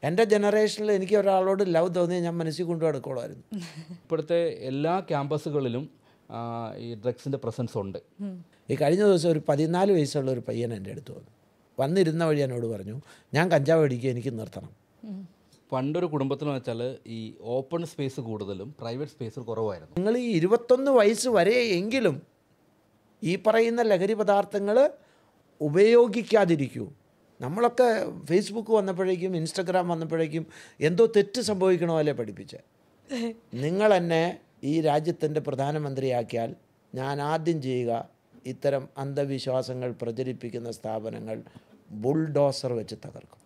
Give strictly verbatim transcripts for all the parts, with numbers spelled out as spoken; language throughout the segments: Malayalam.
എൻ്റെ ജനറേഷനിൽ എനിക്ക് ഒരാളോട് ലവ് തോന്നിയാൽ ഞാൻ മനസ്സിൽ കൊണ്ടു നടക്കുള്ളായിരുന്നു. ഇപ്പോഴത്തെ എല്ലാ ക്യാമ്പസുകളിലും ഈ ഡ്രഗ്സിൻ്റെ പ്രസൻസ് ഉണ്ട്. ഈ കഴിഞ്ഞ ദിവസം ഒരു പതിനാല് വയസ്സുള്ള ഒരു പയ്യൻ എൻ്റെ അടുത്ത് വന്നു. വന്നിരുന്ന വഴി എന്നോട് പറഞ്ഞു, ഞാൻ കഞ്ചാവ് അടിക്കുക, എനിക്ക് നിർത്തണം. പണ്ടൊരു കുടുംബത്തിലെന്ന് വെച്ചാൽ ഈ ഓപ്പൺ സ്പേസ് കൂടുതലും പ്രൈവറ്റ് സ്പേസ് കുറവായിരുന്നു. നിങ്ങൾ ഈ ഇരുപത്തൊന്ന് വയസ്സ് വരെ എങ്കിലും ഈ പറയുന്ന ലഹരി പദാർത്ഥങ്ങൾ ഉപയോഗിക്കാതിരിക്കൂ. നമ്മളൊക്കെ ഫേസ്ബുക്ക് വന്നപ്പോഴേക്കും ഇൻസ്റ്റഗ്രാം വന്നപ്പോഴേക്കും എന്തോ തെറ്റ് സംഭവിക്കണ പോലെ പഠിപ്പിച്ച് നിങ്ങൾ എന്നെ ഈ രാജ്യത്തിൻ്റെ പ്രധാനമന്ത്രിയാക്കിയാൽ ഞാൻ ആദ്യം ചെയ്യുക ഇത്തരം അന്ധവിശ്വാസങ്ങൾ പ്രചരിപ്പിക്കുന്ന സ്ഥാപനങ്ങൾ ബുൾഡോസർ വെച്ച് തകർക്കും.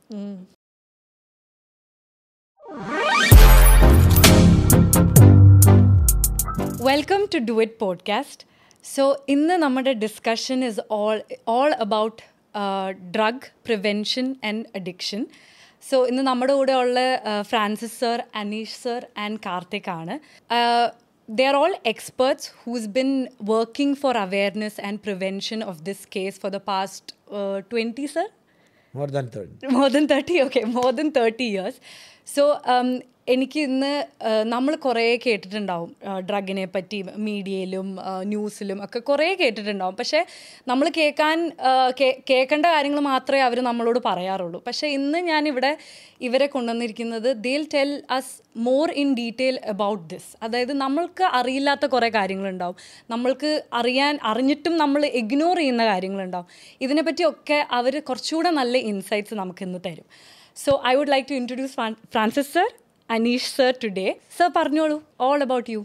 Welcome to do it podcast. So ഇന്ന് നമ്മുടെ discussion is all all about drug prevention and addiction. So ഇന്ന് നമ്മുടെ കൂടെ ഉള്ള Francis sir, Anish sir and Karthik ആണ്. They are all experts who's been working for awareness and prevention of this case for the past uh, twenty, sir? More than thirty. More than thirty, okay. More than thirty years. So, um, എനിക്ക് ഇന്ന് നമ്മൾ കുറേ കേട്ടിട്ടുണ്ടാവും ഡ്രഗിനെ പറ്റി, മീഡിയയിലും ന്യൂസിലും ഒക്കെ കുറേ കേട്ടിട്ടുണ്ടാവും. പക്ഷേ നമ്മൾ കേൾക്കാൻ കേൾക്കേണ്ട കാര്യങ്ങൾ മാത്രമേ അവർ നമ്മളോട് പറയാറുള്ളൂ. പക്ഷേ ഇന്ന് ഞാനിവിടെ ഇവരെ കൊണ്ടുവന്നിരിക്കുന്നത് they'll tell us more in detail about this. അതായത് നമ്മൾക്ക് അറിയില്ലാത്ത കുറേ കാര്യങ്ങളുണ്ടാവും, നമ്മൾക്ക് അറിയാൻ അറിഞ്ഞിട്ടും നമ്മൾ ഇഗ്നോർ ചെയ്യുന്ന കാര്യങ്ങളുണ്ടാവും. ഇതിനെപ്പറ്റിയൊക്കെ അവർ കുറച്ചുകൂടെ നല്ല ഇൻസൈറ്റ്സ് നമുക്ക് ഇന്ന് തരും. So I would like to introduce Francis sir, Anish sir today. Sir പറഞ്ഞോളൂ, ഓൾ അബൌട്ട് യു.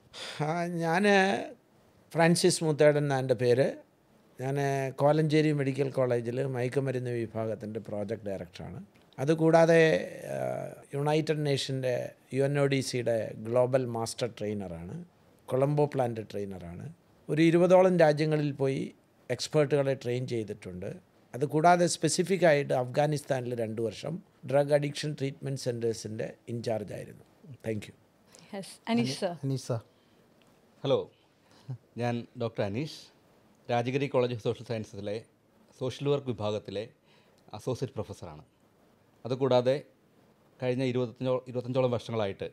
ഞാൻ ഫ്രാൻസിസ് മുത്തേടൻ എന്നാണ് എൻ്റെ പേര്. ഞാൻ കോലഞ്ചേരി മെഡിക്കൽ കോളേജിൽ മയക്കുമരുന്ന് വിഭാഗത്തിൻ്റെ പ്രോജക്റ്റ് ഡയറക്ടറാണ്. അതുകൂടാതെ യുണൈറ്റഡ് നേഷൻ്റെ യു എൻ ഒ ഡി സിയുടെ ഗ്ലോബൽ മാസ്റ്റർ ട്രെയിനറാണ്, കൊളംബോ പ്ലാന്റ് ട്രെയിനറാണ്. ഒരു ഇരുപതോളം രാജ്യങ്ങളിൽ പോയി എക്സ്പേർട്ടുകളെ ട്രെയിൻ ചെയ്തിട്ടുണ്ട്. അതുകൂടാതെ സ്പെസിഫിക് ആയിട്ട് അഫ്ഗാനിസ്ഥാനിൽ രണ്ട് വർഷം ഡ്രഗ് അഡിക്ഷൻ ട്രീറ്റ്മെൻറ്റ് സെൻറ്റേഴ്സിൻ്റെ ഇൻചാർജായിരുന്നു. Thank you. Anish sir. Anish sir. Hello, ഞാൻ doctor Anish, Rajagiri college of social സയൻസസിലെ സോഷ്യൽ വർക്ക് വിഭാഗത്തിലെ അസോസിയേറ്റ് പ്രൊഫസറാണ്. അതുകൂടാതെ കഴിഞ്ഞ ഇരുപത്തഞ്ചോ ഇരുപത്തഞ്ചോളം വർഷങ്ങളായിട്ട്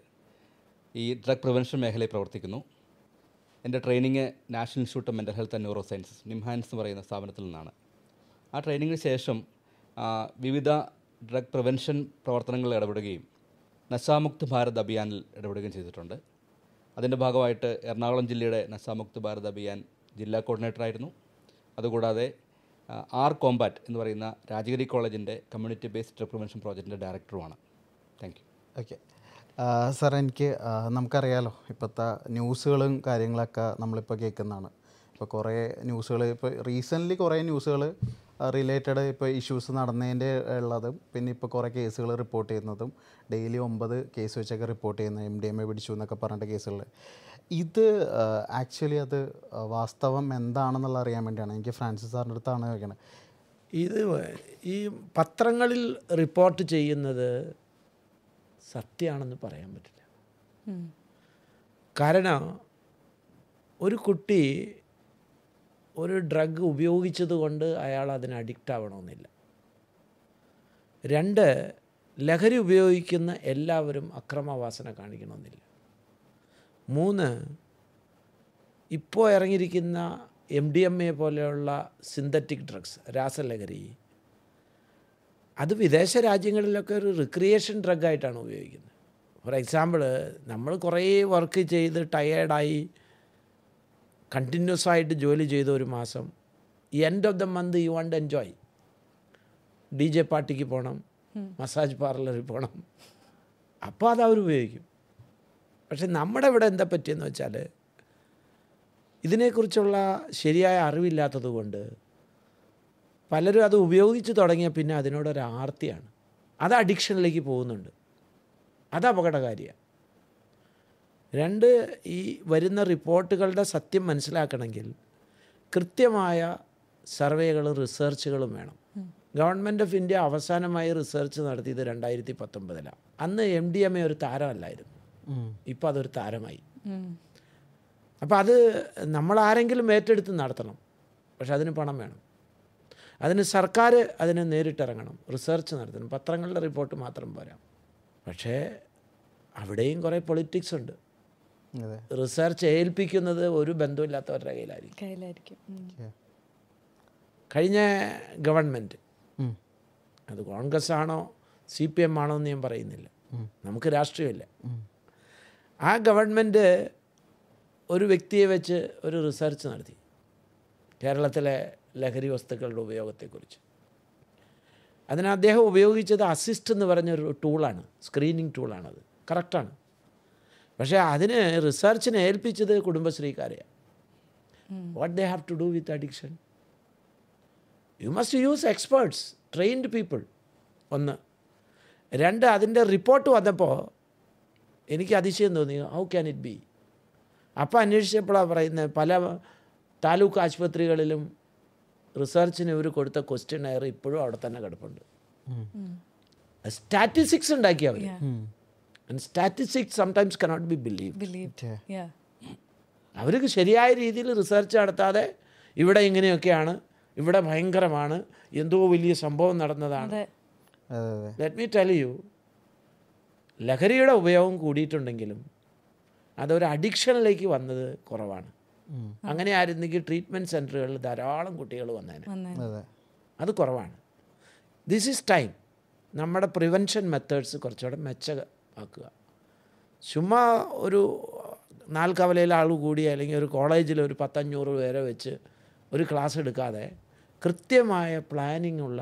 ഈ ഡ്രഗ് പ്രിവെൻഷൻ മേഖലയിൽ പ്രവർത്തിക്കുന്നു. എൻ്റെ training national institute of mental health and neurosciences, NIMHANS എന്ന് പറയുന്ന സ്ഥാപനത്തിൽ നിന്നാണ്. ആ ട്രെയിനിങ്ങിന് ശേഷം വിവിധ ഡ്രഗ് പ്രിവെൻഷൻ പ്രവർത്തനങ്ങളിൽ ഇടപെടുകയും നശാമുക്ത് ഭാരത് അഭിയാനിൽ ഇടപെടുകയും ചെയ്തിട്ടുണ്ട്. അതിൻ്റെ ഭാഗമായിട്ട് എറണാകുളം ജില്ലയുടെ നശാമുക്ത് ഭാരത് അഭിയാൻ ജില്ലാ കോർഡിനേറ്ററായിരുന്നു. അതുകൂടാതെ ആർ കോമ്പാറ്റ് എന്ന് പറയുന്ന രാജഗിരി കോളേജിൻ്റെ കമ്മ്യൂണിറ്റി ബേസ്ഡ് ഡ്രഗ് പ്രിവെൻഷൻ പ്രോജക്റ്റിൻ്റെ ഡയറക്ടറുമാണ്. Thank you. ഓക്കെ സാർ, എനിക്ക് നമുക്കറിയാലോ ഇപ്പോഴത്തെ ന്യൂസുകളും കാര്യങ്ങളൊക്കെ നമ്മളിപ്പോൾ കേൾക്കുന്നതാണ്. ഇപ്പോൾ കുറേ ന്യൂസുകൾ, ഇപ്പോൾ റീസെൻ്റ്ലി കുറേ ന്യൂസുകൾ റിലേറ്റഡ് ഇപ്പോൾ ഇഷ്യൂസ് നടന്നതിൻ്റെ ഉള്ളതും, പിന്നെ ഇപ്പോൾ കുറേ കേസുകൾ റിപ്പോർട്ട് ചെയ്യുന്നതും, ഡെയിലി ഒമ്പത് കേസ് വെച്ചൊക്കെ റിപ്പോർട്ട് ചെയ്യുന്ന എം ഡി എം എ പിടിച്ചു എന്നൊക്കെ പറഞ്ഞിട്ട് കേസുകൾ. ഇത് ആക്ച്വലി അത് വാസ്തവം എന്താണെന്നുള്ള അറിയാൻ വേണ്ടിയാണ് എനിക്ക് ഫ്രാൻസിസ് സാറിൻ്റെ അടുത്താണ് ചോദിക്കുന്നത്. ഇത് ഈ പത്രങ്ങളിൽ റിപ്പോർട്ട് ചെയ്യുന്നത് സത്യമാണെന്ന് പറയാൻ പറ്റില്ല. കാരണം ഒരു കുട്ടി ഒരു ഡ്രഗ് ഉപയോഗിച്ചത് കൊണ്ട് അയാൾ അതിന് അഡിക്റ്റ് ആവണമെന്നില്ല. രണ്ട്, ലഹരി ഉപയോഗിക്കുന്ന എല്ലാവരും അക്രമവാസന കാണിക്കണമെന്നില്ല. മൂന്ന്, ഇപ്പോൾ ഇറങ്ങിയിരിക്കുന്ന എം ഡി എം എ പോലെയുള്ള സിന്തറ്റിക് ഡ്രഗ്സ്, രാസലഹരി, അത് വിദേശ രാജ്യങ്ങളിലൊക്കെ ഒരു റിക്രിയേഷൻ ഡ്രഗായിട്ടാണ് ഉപയോഗിക്കുന്നത്. ഫോർ എക്സാമ്പിൾ, നമ്മൾ കുറേ വർക്ക് ചെയ്ത് ടയേർഡായി കണ്ടിന്യൂസ് ആയിട്ട് ജോലി ചെയ്ത ഒരു മാസം, end of the month you want enjoy, D J പാർട്ടിക്ക് പോകണം, മസാജ് പാർലറിൽ പോകണം, അപ്പോൾ അത് അവർ ഉപയോഗിക്കും. പക്ഷെ നമ്മുടെ ഇവിടെ എന്താ പറ്റിയെന്ന് വെച്ചാൽ ഇതിനെക്കുറിച്ചുള്ള ശരിയായ അറിവില്ലാത്തത് കൊണ്ട് പലരും അത് ഉപയോഗിച്ച് തുടങ്ങിയ പിന്നെ അതിനോടൊരു ആർത്തിയാണ്, അത് അഡിക്ഷനിലേക്ക് പോകുന്നുണ്ട്. അത് അപകടകാരിയാണ്. രണ്ട്, ഈ വരുന്ന റിപ്പോർട്ടുകളുടെ സത്യം മനസ്സിലാക്കണമെങ്കിൽ കൃത്യമായ സർവേകളും റിസർച്ചുകളും വേണം. ഗവൺമെൻറ് ഓഫ് ഇന്ത്യ അവസാനമായി റിസർച്ച് നടത്തിയത് രണ്ടായിരത്തി പത്തൊമ്പതിലാണ്. അന്ന് എം ഡി എം എ ഒരു താരമല്ലായിരുന്നു, ഇപ്പം അതൊരു താരമായി. അപ്പോൾ അത് നമ്മളാരെങ്കിലും ഏറ്റെടുത്ത് നടത്തണം, പക്ഷെ അതിന് പണം വേണം. അതിന് സർക്കാർ അതിന് നേരിട്ടിറങ്ങണം, റിസർച്ച് നടത്തണം. പത്രങ്ങളുടെ റിപ്പോർട്ട് മാത്രം പോരാ. പക്ഷേ അവിടെയും കുറേ പൊളിറ്റിക്സ് ഉണ്ട്. റിസർച്ച് ഏൽപ്പിക്കുന്നത് ഒരു ബന്ധമില്ലാത്തവരുടെ കയ്യിലായിരിക്കും. കയ്യിലായിരിക്കും. കഴിഞ്ഞ ഗവൺമെൻറ്, അത് കോൺഗ്രസ് ആണോ സി പി എം ആണോ എന്ന് ഞാൻ പറയുന്നില്ല, നമുക്ക് രാഷ്ട്രീയമില്ല. ആ ഗവൺമെൻറ് ഒരു വ്യക്തിയെ വെച്ച് ഒരു റിസർച്ച് നടത്തി കേരളത്തിലെ ലഹരി വസ്തുക്കളുടെ ഉപയോഗത്തെക്കുറിച്ച്. അതിന് അദ്ദേഹം ഉപയോഗിച്ചത് അസിസ്റ്റ് എന്ന് പറഞ്ഞൊരു ടൂളാണ്, സ്ക്രീനിങ് ടൂളാണത്, കറക്റ്റാണ്. പക്ഷേ അതിന് റിസർച്ചിനെ ഏൽപ്പിച്ചത് കുടുംബശ്രീക്കാരെയാണ്. What they have to do with addiction? You must use experts, trained people. ഒന്ന്. രണ്ട്, അതിൻ്റെ റിപ്പോർട്ട് വന്നപ്പോൾ എനിക്ക് അതിശയം തോന്നി. How can it be? അപ്പോൾ അന്വേഷിച്ചപ്പോഴാണ് പറയുന്നത് പല താലൂക്ക് ആശുപത്രികളിലും റിസർച്ചിന് ഇവർ കൊടുത്ത ക്വസ്റ്റ്യൻ എയർ ഇപ്പോഴും അവിടെ തന്നെ കിടപ്പുണ്ട്. സ്റ്റാറ്റിസ്റ്റിക്സ് ഉണ്ടാക്കി അവർ. And statistics sometimes cannot be believed. അവർക്ക് ശരിയായ രീതിയിൽ റിസർച്ച് നടത്താതെ ഇവിടെ ഇങ്ങനെയൊക്കെയാണ്, ഇവിടെ ഭയങ്കരമാണ്, എന്തോ വലിയ സംഭവം നടന്നതാണ്. ലെറ്റ് മീ ടെൽ യു, ലഹരിയുടെ ഉപയോഗം കൂടിയിട്ടുണ്ടെങ്കിലും അതൊരു അഡിക്ഷനിലേക്ക് വന്നത് കുറവാണ്. അങ്ങനെ ആയിരുന്നെങ്കിൽ ട്രീറ്റ്മെൻറ്റ് സെൻറ്ററുകളിൽ ധാരാളം കുട്ടികൾ വന്നേനെ. അത് കുറവാണ്. ദിസ് ഈസ് ടൈം നമ്മുടെ പ്രിവെൻഷൻ മെത്തേഡ്സ് കുറച്ചുകൂടെ മെച്ചമാക്കുക. ചുമ്മാ ഒരു നാൽക്കവലയിലെ ആൾ കൂടി അല്ലെങ്കിൽ ഒരു കോളേജിൽ ഒരു പത്തഞ്ഞൂറ് പേരെ വെച്ച് ഒരു ക്ലാസ് എടുക്കാതെ കൃത്യമായ പ്ലാനിംഗ് ഉള്ള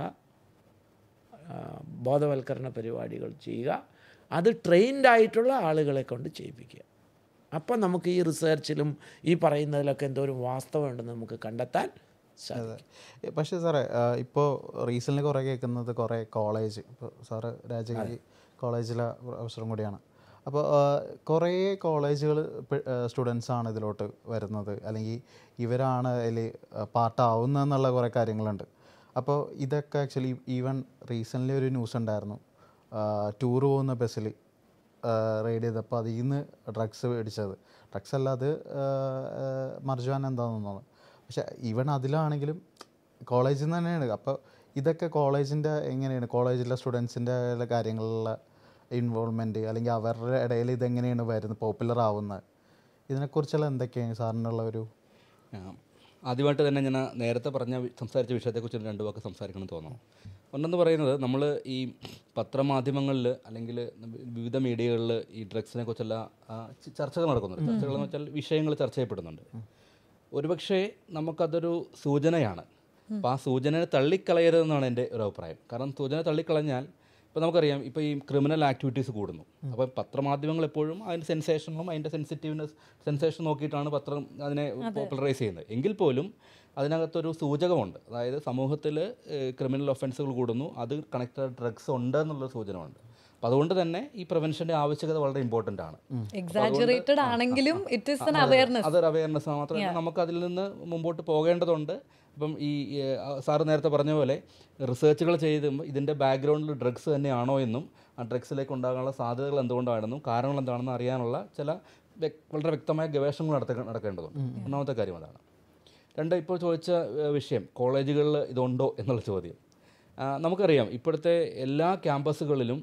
ബോധവൽക്കരണ പരിപാടികൾ ചെയ്യുക. അത് ട്രെയിൻഡ് ആയിട്ടുള്ള ആളുകളെ കൊണ്ട് ചെയ്യിപ്പിക്കുക. അപ്പം നമുക്ക് ഈ റിസർച്ചിലും ഈ പറയുന്നതിലൊക്കെ എന്തോരം വാസ്തവമുണ്ടെന്ന് നമുക്ക് കണ്ടെത്താൻ സാധിക്കും. പക്ഷേ സാറേ, ഇപ്പോൾ റീസെൻ്റ്ലി കുറേ കേൾക്കുന്നത് കുറേ കോളേജ്, ഇപ്പോൾ സാറ് രാജഗിരി കോളേജിലെ പ്രൊഫസറും കൂടിയാണ്. അപ്പോൾ കുറേ കോളേജുകൾ സ്റ്റുഡൻസാണ് ഇതിലോട്ട് വരുന്നത്, അല്ലെങ്കിൽ ഇവരാണ് അതിൽ പാർട്ടാവുന്നതെന്നുള്ള കുറേ കാര്യങ്ങളുണ്ട്. അപ്പോൾ ഇതൊക്കെ ആക്ച്വലി ഈവൻ റീസെൻ്റ്ലി ഒരു ന്യൂസ് ഉണ്ടായിരുന്നു, ടൂർ പോകുന്ന ബസ്സിൽ റെയ്ഡ് ചെയ്തപ്പോൾ അതിൽ നിന്ന് ഡ്രഗ്സ് മേടിച്ചത്, ഡ്രഗ്സ് അല്ല അത് മർജുവാൻ എന്താണെന്ന് തോന്നുന്നു. പക്ഷെ ഈവൻ അതിലാണെങ്കിലും കോളേജിൽ നിന്ന് തന്നെയാണ്. അപ്പോൾ ഇതൊക്കെ കോളേജിൻ്റെ എങ്ങനെയാണ്, കോളേജിലെ സ്റ്റുഡൻസിൻ്റെ കാര്യങ്ങളിലുള്ള ഇൻവോൾവ്മെൻറ്റ്, അല്ലെങ്കിൽ അവരുടെ ഇടയിൽ ഇതെങ്ങനെയാണ് വരുന്നത്, പോപ്പുലർ ആവുന്നത്, ഇതിനെക്കുറിച്ചുള്ള എന്തൊക്കെയാണ് സാറിനുള്ള ഒരു? ആദ്യമായിട്ട് തന്നെ ഞാൻ നേരത്തെ പറഞ്ഞ സംസാരിച്ച വിഷയത്തെക്കുറിച്ച് രണ്ട് വാക്ക് സംസാരിക്കണം തോന്നുന്നു. ഒന്നെന്ന് പറയുന്നത്, നമ്മൾ ഈ പത്രമാധ്യമങ്ങളിൽ അല്ലെങ്കിൽ വിവിധ മീഡിയകളിൽ ഈ ഡ്രഗ്സിനെ കുറിച്ചുള്ള ചർച്ചകൾ നടക്കുന്നുണ്ട്. ചർച്ചകൾ എന്ന് വെച്ചാൽ വിഷയങ്ങൾ ചർച്ച ചെയ്യപ്പെടുന്നുണ്ട്. ഒരുപക്ഷെ നമുക്കതൊരു സൂചനയാണ്. അപ്പോൾ ആ സൂചനയെ തള്ളിക്കളയരുതെന്നാണ് എൻ്റെ ഒരു അഭിപ്രായം. കാരണം സൂചന തള്ളിക്കളഞ്ഞാൽ ഇപ്പോൾ നമുക്കറിയാം, ഇപ്പോൾ ഈ ക്രിമിനൽ ആക്ടിവിറ്റീസ് കൂടുന്നു. അപ്പോൾ പത്രമാധ്യമങ്ങൾ എപ്പോഴും അതിൻ്റെ സെൻസേഷനും അതിൻ്റെ സെൻസിറ്റീവ്നെസ് സെൻസേഷൻ നോക്കിയിട്ടാണ് പത്രം അതിനെ പോപ്പുലറൈസ് ചെയ്യുന്നത്. എങ്കിൽ പോലും അതിനകത്തൊരു സൂചകമുണ്ട്. അതായത് സമൂഹത്തിൽ ക്രിമിനൽ ഒഫൻസുകൾ കൂടുന്നു, അത് കണക്റ്റഡ് ഡ്രഗ്സ് ഉണ്ട് എന്നുള്ളൊരു സൂചനമുണ്ട്. അപ്പോൾ അതുകൊണ്ട് തന്നെ ഈ പ്രിവെൻഷൻ്റെ ആവശ്യകത വളരെ ഇമ്പോർട്ടൻ്റ് ആണ്. എക്സാജറേറ്റഡ് ആണെങ്കിലും ഇറ്റ് ഈസ് ആൻ അവയർനെസ്. അതൊരു അവയർനെസ് മാത്രമല്ല, നമുക്ക് അതിൽ നിന്ന് മുമ്പോട്ട് പോകേണ്ടതുണ്ട്. ഇപ്പം ഈ സാറ് നേരത്തെ പറഞ്ഞ പോലെ റിസർച്ചുകൾ ചെയ്തുമ്പോൾ ഇതിൻ്റെ ബാക്ക്ഗ്രൗണ്ടിൽ ഡ്രഗ്സ് തന്നെയാണോ എന്നും ആ ഡ്രഗ്സിലേക്ക് ഉണ്ടാകാനുള്ള സാധ്യതകൾ എന്തുകൊണ്ടാണെന്നും കാരണങ്ങൾ എന്താണെന്നും അറിയാനുള്ള ചില വളരെ വ്യക്തമായ ഗവേഷണങ്ങൾ നടത്ത നടക്കേണ്ടതുണ്ട്. ഒന്നാമത്തെ കാര്യം അതാണ്. രണ്ട്, ഇപ്പോൾ ചോദിച്ച വിഷയം കോളേജുകളിൽ ഇതുണ്ടോ എന്നുള്ള ചോദ്യം. നമുക്കറിയാം ഇപ്പോഴത്തെ എല്ലാ ക്യാമ്പസുകളിലും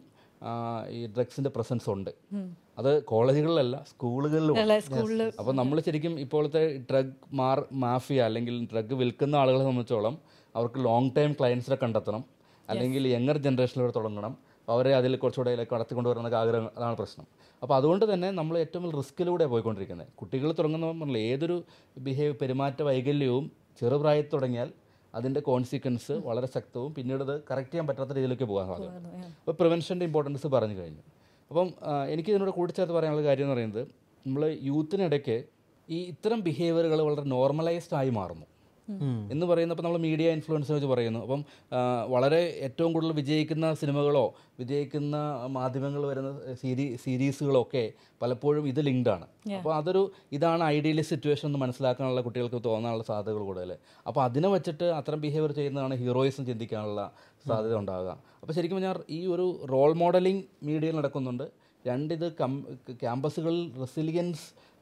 ഈ ഡ്രഗ്സിൻ്റെ പ്രസൻസ് ഉണ്ട്. അത് കോളേജുകളിലല്ല, സ്കൂളുകളിലും. അപ്പോൾ നമ്മൾ ശരിക്കും ഇപ്പോഴത്തെ ഡ്രഗ് മാർ മാഫിയ അല്ലെങ്കിൽ ഡ്രഗ് വിൽക്കുന്ന ആളുകളെ സംബന്ധിച്ചോളം അവർക്ക് ലോങ് ടൈം ക്ലയൻസിനെ കണ്ടെത്തണം, അല്ലെങ്കിൽ യങ്ങർ ജനറേഷനിലൂടെ തുടങ്ങണം, അവരെ അതിൽ കുറച്ചുകൂടെ കടത്തിക്കൊണ്ടുവരുന്ന ആഗ്രഹം, അതാണ് പ്രശ്നം. അപ്പോൾ അതുകൊണ്ട് തന്നെ നമ്മൾ ഏറ്റവും വലിയ റിസ്ക്കിലൂടെ പോയിക്കൊണ്ടിരിക്കുന്നത്. കുട്ടികൾ തുടങ്ങുന്ന ഏതൊരു ബിഹേവ് പെരുമാറ്റ വൈകല്യവും ചെറുപ്രായത്തിൽ തുടങ്ങിയാൽ അതിൻ്റെ കോൺസിക്വൻസ് വളരെ ശക്തവും പിന്നീട് അത് കറക്റ്റ് ചെയ്യാൻ പറ്റാത്ത രീതിയിലേക്ക് പോകാൻ സാധ്യത. അപ്പോൾ പ്രിവെൻഷൻ്റെ ഇമ്പോർട്ടൻസ് പറഞ്ഞു കഴിഞ്ഞു. അപ്പം എനിക്ക് ഇതിനോട് കൂടിച്ചേർത്ത് പറയാനുള്ള കാര്യം എന്ന് പറയുന്നത്, നമ്മൾ യൂത്തിനിടയ്ക്ക് ഈ ഇത്തരം ബിഹേവിയറുകൾ വളരെ നോർമലൈസ്ഡ് ആയി മാറുന്നു എന്ന് പറയുന്നപ്പോൾ നമ്മൾ മീഡിയ ഇൻഫ്ലുവൻസിനെ വെച്ച് പറയുന്നു. അപ്പം വളരെ ഏറ്റവും കൂടുതൽ വിജയിക്കുന്ന സിനിമകളോ വിജയിക്കുന്ന മാധ്യമങ്ങൾ വരുന്ന സീരീ സീരീസുകളോ ഒക്കെ പലപ്പോഴും ഇത് ലിങ്ക്ഡാണ്. അപ്പോൾ അതൊരു ഇതാണ് ഐഡിയലി സിറ്റുവേഷൻ എന്ന് മനസ്സിലാക്കാനുള്ള കുട്ടികൾക്ക് തോന്നാനുള്ള സാധ്യതകൾ കൂടുതൽ. അപ്പോൾ അതിനെ വെച്ചിട്ട് അത്തരം ബിഹേവിയർ ചെയ്യുന്നതാണ് ഹീറോയിസം ചിന്തിക്കാനുള്ള സാധ്യത ഉണ്ടാകുക. അപ്പോൾ ശരിക്കും പറഞ്ഞാൽ ഈ ഒരു റോൾ മോഡലിംഗ് മീഡിയയിൽ നടക്കുന്നുണ്ട്. രണ്ടിത് കം ക്യാമ്പസുകളിൽ റെസിലിയൻസ്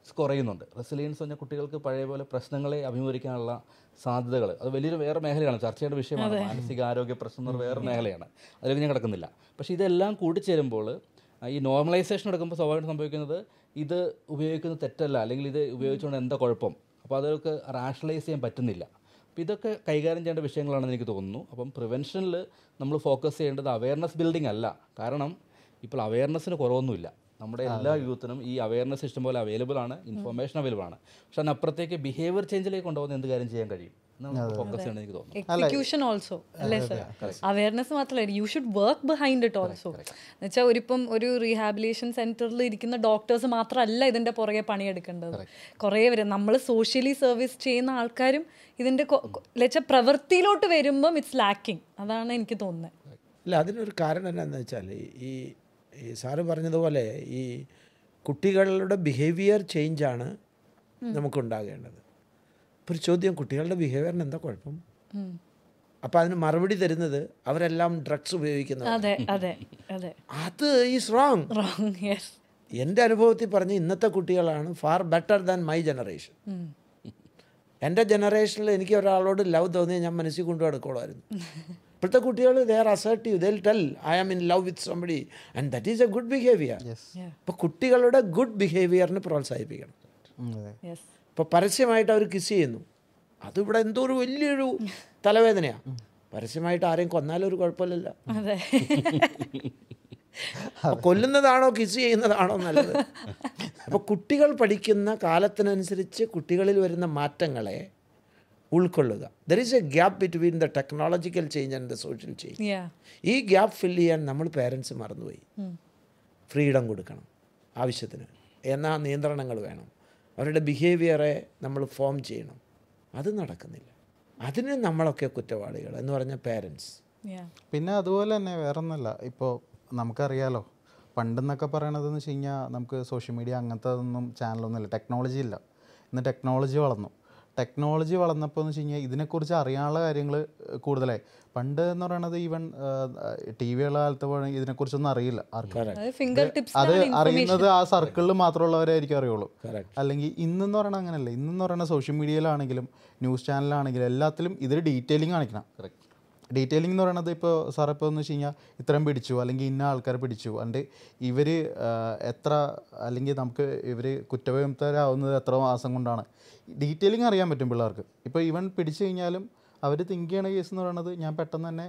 കുറയുന്നുണ്ട്. റെസിലിയൻസ് പറഞ്ഞാൽ കുട്ടികൾക്ക് പഴയ പോലെ പ്രശ്നങ്ങളെ അഭിമുഖീകരിക്കാനുള്ള സാധ്യതകൾ, അത് വലിയൊരു വേറെ മേഖലയാണ്, ചർച്ചയുടെ വിഷയമാണ്. മാനസികാരോഗ്യ പ്രശ്നം എന്ന് പറഞ്ഞ വേറെ മേഖലയാണ്, അതിലേക്ക് ഞാൻ കിടക്കുന്നില്ല. പക്ഷേ ഇതെല്ലാം കൂടിച്ചേരുമ്പോൾ ഈ നോർമലൈസേഷൻ എടുക്കുമ്പോൾ സ്വാഭാവികം സംഭവിക്കുന്നത് ഇത് ഉപയോഗിക്കുന്നത് തെറ്റല്ല, അല്ലെങ്കിൽ ഇത് ഉപയോഗിച്ചുകൊണ്ട് എന്താ കുഴപ്പം, അപ്പോൾ അതൊക്കെ റാഷണലൈസ് ചെയ്യാൻ പറ്റുന്നില്ല. അപ്പോൾ ഇതൊക്കെ കൈകാര്യം ചെയ്യേണ്ട വിഷയങ്ങളാണെന്ന് എനിക്ക് തോന്നുന്നു. അപ്പം പ്രിവെൻഷനിൽ നമ്മൾ ഫോക്കസ് ചെയ്യേണ്ടത് അവയർനെസ് ബിൽഡിംഗ് അല്ല. കാരണം ഇപ്പോൾ അവയർനെസ്സിന് കുറവൊന്നുമില്ല. നമ്മുടെ എല്ലാ യൂത്തിനും ഈ അവയർനെസ് ഇഷ്ടംപോലെ അവൈലബിൾ ആണ്, ഇൻഫർമേഷൻ അവൈലബിൾ ആണ്. പക്ഷെ അതിനപ്പുറത്തേക്ക് ബിഹേവിയർ ചേഞ്ചിലേക്ക് കൊണ്ടുപോകുന്ന എന്ത് കാര്യം ചെയ്യാൻ കഴിയും ഫോക്കസ് ചെയ്യണമെന്ന് എനിക്ക് തോന്നുന്നു. എക്സിക്യൂഷൻ ഓൾസോ അല്ലേ സർ? അവയർനെസ് മാത്രമല്ല, you should work behind it also. എന്ന് വെച്ചാൽ ഒരിപ്പം ഒരു റീഹാബിലേഷൻ സെന്ററിൽ ഇരിക്കുന്ന ഡോക്ടേഴ്സ് മാത്രമല്ല ഇതിന്റെ പുറകെ പണിയെടുക്കേണ്ടത്. കുറേ പേര് നമ്മൾ സോഷ്യലി സർവീസ് ചെയ്യുന്ന ആൾക്കാരും ഇതിന്റെ വെച്ചാൽ പ്രവൃത്തിയിലോട്ട് വരുമ്പം ഇറ്റ്സ് ലാക്കിങ്. അതാണ് എനിക്ക് തോന്നുന്നത്. ഇല്ല, അതിനൊരു കാരണം എന്താണെന്ന് വെച്ചാൽ ഈ ഈ സാറ് പറഞ്ഞതുപോലെ ഈ കുട്ടികളുടെ ബിഹേവിയർ ചേഞ്ചാണ് നമുക്കുണ്ടാകേണ്ടത്. ഇപ്പോൾ ഒരു ചോദ്യം, കുട്ടികളുടെ ബിഹേവിയറിന് എന്താ കുഴപ്പം? അപ്പോൾ അതിന് മറുപടി തരുന്നത് അവരെല്ലാം ഡ്രഗ്സ് ഉപയോഗിക്കുന്നത്. അതെ അതെ അതെ അത് ഈസ് റോങ്. Wrong yes. എൻ്റെ അനുഭവത്തിൽ പറഞ്ഞ് ഇന്നത്തെ കുട്ടികളാണ് far better than my generation. എൻ്റെ ജനറേഷനിൽ എനിക്ക് ഒരാളോട് ലവ് തോന്നിയാൽ ഞാൻ മനസ്സിൽ കൊണ്ടു നടക്കുള്ളായിരുന്നു. ഇപ്പോഴത്തെ കുട്ടികൾ they are assertive, they will tell I am in love with somebody and that is a good behaviour. അപ്പോൾ കുട്ടികളുടെ ഗുഡ് ബിഹേവിയറിന് പ്രോത്സാഹിപ്പിക്കണം. ഇപ്പോൾ പരസ്യമായിട്ട് അവർ കിസ് ചെയ്യുന്നു, അതിവിടെ എന്തോ ഒരു വലിയൊരു തലവേദനയാണ്. പരസ്യമായിട്ട് ആരെയും കൊന്നാലും ഒരു കുഴപ്പമില്ലല്ലോ. കൊല്ലുന്നതാണോ കിസ് ചെയ്യുന്നതാണോ നല്ലത്? അപ്പോൾ കുട്ടികൾ പഠിക്കുന്ന കാലത്തിനനുസരിച്ച് കുട്ടികളിൽ വരുന്ന മാറ്റങ്ങളെ ഉൾക്കൊള്ളുക. There is a gap between the technological change and the social change. ഈ ഗ്യാപ്പ് ഫില്ല് ചെയ്യാൻ നമ്മൾ പേരൻസ് മറന്നുപോയി. ഫ്രീഡം കൊടുക്കണം ആവശ്യത്തിന്, എന്നാൽ നിയന്ത്രണങ്ങൾ വേണം. അവരുടെ ബിഹേവിയറെ നമ്മൾ ഫോം ചെയ്യണം. അത് നടക്കുന്നില്ല. അതിന് നമ്മളൊക്കെ കുറ്റവാളികൾ എന്ന് പറഞ്ഞ പേരൻസ്. പിന്നെ അതുപോലെ തന്നെ വേറെ ഒന്നുമല്ല, ഇപ്പോൾ നമുക്കറിയാലോ പണ്ടെന്നൊക്കെ പറയണതെന്ന് വെച്ച് കഴിഞ്ഞാൽ നമുക്ക് സോഷ്യൽ മീഡിയ അങ്ങനത്തെ ഒന്നും ചാനലൊന്നുമില്ല, ടെക്നോളജി ഇല്ല. ഇന്ന് ടെക്നോളജി വളർന്നു. ടെക്നോളജി വളർന്നപ്പോൾ എന്ന് വെച്ച് കഴിഞ്ഞാൽ ഇതിനെക്കുറിച്ച് അറിയാനുള്ള കാര്യങ്ങൾ കൂടുതലായി. പണ്ട് എന്ന് പറയുന്നത് ഈവൻ ടി വിയുള്ള കാലത്ത് പോകണമെങ്കിൽ ഇതിനെക്കുറിച്ചൊന്നും അറിയില്ല ആർക്കും. അത് അറിയുന്നത് ആ സർക്കിളിൽ മാത്രമുള്ളവരായിരിക്കും അറിയുള്ളൂ. അല്ലെങ്കിൽ ഇന്നെന്ന് പറയുന്നത് അങ്ങനെയല്ല. ഇന്നെന്ന് പറയുന്നത് സോഷ്യൽ മീഡിയയിലാണെങ്കിലും ന്യൂസ് ചാനലാണെങ്കിലും എല്ലാത്തിലും ഇതിൽ ഡീറ്റെയിലിംഗ് കാണിക്കണം. ഡീറ്റെയിലിംഗ് എന്ന് പറയുന്നത് ഇപ്പോൾ സാർ ഇപ്പോൾ എന്ന് വെച്ച് കഴിഞ്ഞാൽ ഇത്രയും പിടിച്ചു, അല്ലെങ്കിൽ ഇന്ന ആൾക്കാരെ പിടിച്ചു, അണ്ട് ഇവർ എത്ര, അല്ലെങ്കിൽ നമുക്ക് ഇവർ കുറ്റവിമുക്തരാകുന്നത് എത്ര മാസം കൊണ്ടാണ്, ഡീറ്റെയിലിംഗ് അറിയാൻ പറ്റും പിള്ളേർക്ക്. ഇപ്പോൾ ഇവൻ പിടിച്ചു കഴിഞ്ഞാലും അവർ തിങ്ക് ചെയ്യണ കേസ് എന്ന് പറയുന്നത് ഞാൻ പെട്ടെന്ന് തന്നെ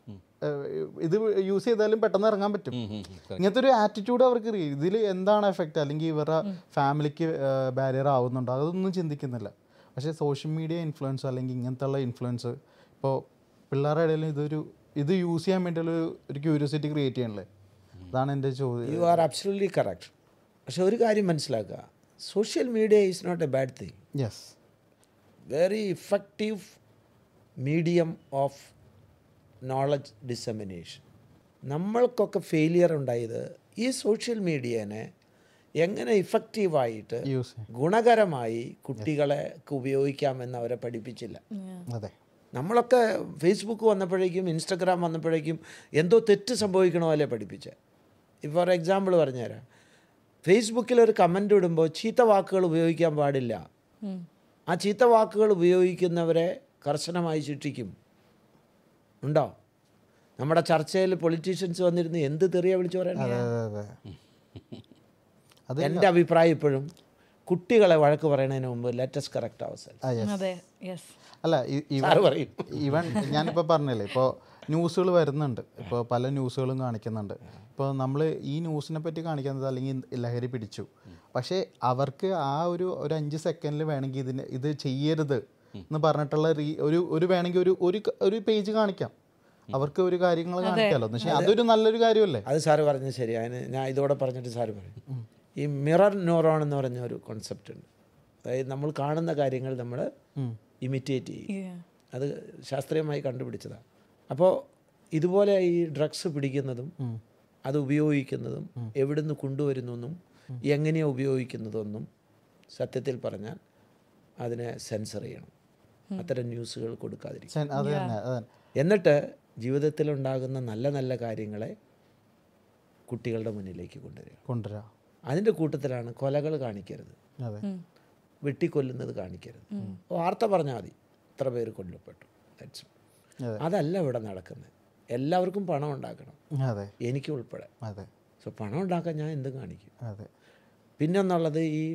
ഇത് യൂസ് ചെയ്താലും പെട്ടെന്ന് ഇറങ്ങാൻ പറ്റും. ഇങ്ങനത്തെ ഒരു ആറ്റിറ്റ്യൂഡ് അവർക്ക് അറിയാം. ഇതിൽ എന്താണ് എഫക്റ്റ്, അല്ലെങ്കിൽ ഇവരുടെ ഫാമിലിക്ക് ബാരിയർ ആവുന്നുണ്ടോ, അതൊന്നും ചിന്തിക്കുന്നില്ല. പക്ഷേ സോഷ്യൽ മീഡിയ ഇൻഫ്ലുവൻസ് അല്ലെങ്കിൽ ഇങ്ങനത്തെ ഉള്ള ഇൻഫ്ലുവൻസ് ഇപ്പോൾ പിള്ളേരുടെ ഇടയിൽ ഇതൊരു ഇത് യൂസ് ചെയ്യാൻ വേണ്ടിയുള്ള ഒരു ക്യൂരിയോസിറ്റി ക്രിയേറ്റ് ചെയ്യണല്ലേ. അതാണ് എൻ്റെ ചോദ്യം. You are absolutely correct. പക്ഷെ ഒരു കാര്യം മനസ്സിലാക്കുക, social media is not a bad thing. Yes, very effective medium of knowledge dissemination. നമ്മൾക്കൊക്കെ ഫെയിലിയർ ഉണ്ടായത് ഈ സോഷ്യൽ മീഡിയനെ എങ്ങനെ ഇഫക്റ്റീവായിട്ട് ഗുണകരമായി കുട്ടികളെ ഉപയോഗിക്കാമെന്ന് അവരെ പഠിപ്പിച്ചില്ല. അതെ, നമ്മളൊക്കെ ഫേസ്ബുക്ക് വന്നപ്പോഴേക്കും ഇൻസ്റ്റഗ്രാം വന്നപ്പോഴേക്കും എന്തോ തെറ്റ് സംഭവിക്കണോ അല്ലേ പഠിപ്പിച്ചത്. ഫോർ എക്സാമ്പിൾ പറഞ്ഞുതരാം, ഫേസ്ബുക്കിൽ ഒരു കമൻ്റ് ഇടുമ്പോൾ ചീത്ത വാക്കുകൾ ഉപയോഗിക്കാൻ പാടില്ല. ആ ചീത്ത വാക്കുകൾ ഉപയോഗിക്കുന്നവരെ കർശനമായി ശിക്ഷിക്കും. ഉണ്ടോ? നമ്മുടെ ചർച്ചയിൽ പൊളിറ്റീഷ്യൻസ് വന്നിരുന്ന് എന്ത് തെറിയ വിളിച്ചു പറയണത്? എൻ്റെ അഭിപ്രായം ഇപ്പോഴും കുട്ടികളെ വഴക്ക് പറയുന്നതിന് മുമ്പ് ലെറ്റസ് കറക്റ്റ് അവസരം. അല്ല, ഈവൻ ഞാനിപ്പോൾ പറഞ്ഞില്ലേ, ഇപ്പോൾ ന്യൂസുകൾ വരുന്നുണ്ട്, ഇപ്പോൾ പല ന്യൂസുകളും കാണിക്കുന്നുണ്ട്. ഇപ്പോൾ നമ്മൾ ഈ ന്യൂസിനെ പറ്റി കാണിക്കുന്നത് അല്ലെങ്കിൽ ലഹരി പിടിച്ചു, പക്ഷേ അവർക്ക് ആ ഒരു ഒരു അഞ്ച് സെക്കൻഡിൽ വേണമെങ്കിൽ ഇതിന് ഇത് ചെയ്യരുത് എന്ന് പറഞ്ഞിട്ടുള്ള റീ ഒരു ഒരു വേണമെങ്കിൽ ഒരു ഒരു ഒരു പേജ് കാണിക്കാം, അവർക്ക് ഒരു കാര്യങ്ങൾ കാണിക്കാമല്ലോ. പക്ഷേ അതൊരു നല്ലൊരു കാര്യമല്ലേ? അത് സാറ് പറഞ്ഞത് ശരി. അതിന് ഞാൻ ഇതോടെ പറഞ്ഞിട്ട് സാറ് പറയും, ഈ മിറർ ന്യൂറോൺ എന്ന് പറഞ്ഞ ഒരു കോൺസെപ്റ്റ് ഉണ്ട്. അതായത് നമ്മൾ കാണുന്ന കാര്യങ്ങൾ നമ്മൾ ഇമിറ്റേറ്റ് ചെയ്യും. അത് ശാസ്ത്രീയമായി കണ്ടുപിടിച്ചതാണ്. അപ്പോൾ ഇതുപോലെ ഈ ഡ്രഗ്സ് പിടിക്കുന്നതും അത് ഉപയോഗിക്കുന്നതും എവിടുന്ന് കൊണ്ടുവരുന്നെന്നും എങ്ങനെയാണ് ഉപയോഗിക്കുന്നതെന്നും സത്യത്തിൽ പറഞ്ഞാൽ അതിനെ സെൻസർ ചെയ്യണം. അത്തരം ന്യൂസുകൾ കൊടുക്കാതിരിക്കും. എന്നിട്ട് ജീവിതത്തിലുണ്ടാകുന്ന നല്ല നല്ല കാര്യങ്ങളെ കുട്ടികളുടെ മുന്നിലേക്ക് കൊണ്ടുവരിക. കൊണ്ടുവരിക അതിൻ്റെ കൂട്ടത്തിലാണ് കൊലകൾ കാണിക്കരുത്, അതെ, വെട്ടിക്കൊല്ലുന്നത് കാണിക്കരുത്. വാർത്ത പറഞ്ഞാൽ മതി ഇത്ര പേര് കൊല്ലപ്പെട്ടു. ദാറ്റ്സ് അതല്ല ഇവിടെ നടക്കുന്നത്. എല്ലാവർക്കും പണം ഉണ്ടാക്കണം, അതെ, എനിക്ക് ഉൾപ്പെടെ. അതെ, സോ പണം ഉണ്ടാക്കാൻ ഞാൻ എന്ത് കാണിക്കും? അതെ. പിന്നെ ഒന്നുള്ളത് ഈ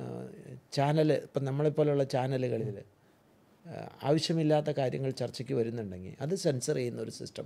ചാനൽ, ഇപ്പം നമ്മളെപ്പോലെയുള്ള ചാനലുകളിൽ ആവശ്യമില്ലാത്ത കാര്യങ്ങൾ ചർച്ചയ്ക്ക് വരുന്നുണ്ടെങ്കിൽ അത് സെൻസർ ചെയ്യുന്ന ഒരു സിസ്റ്റം.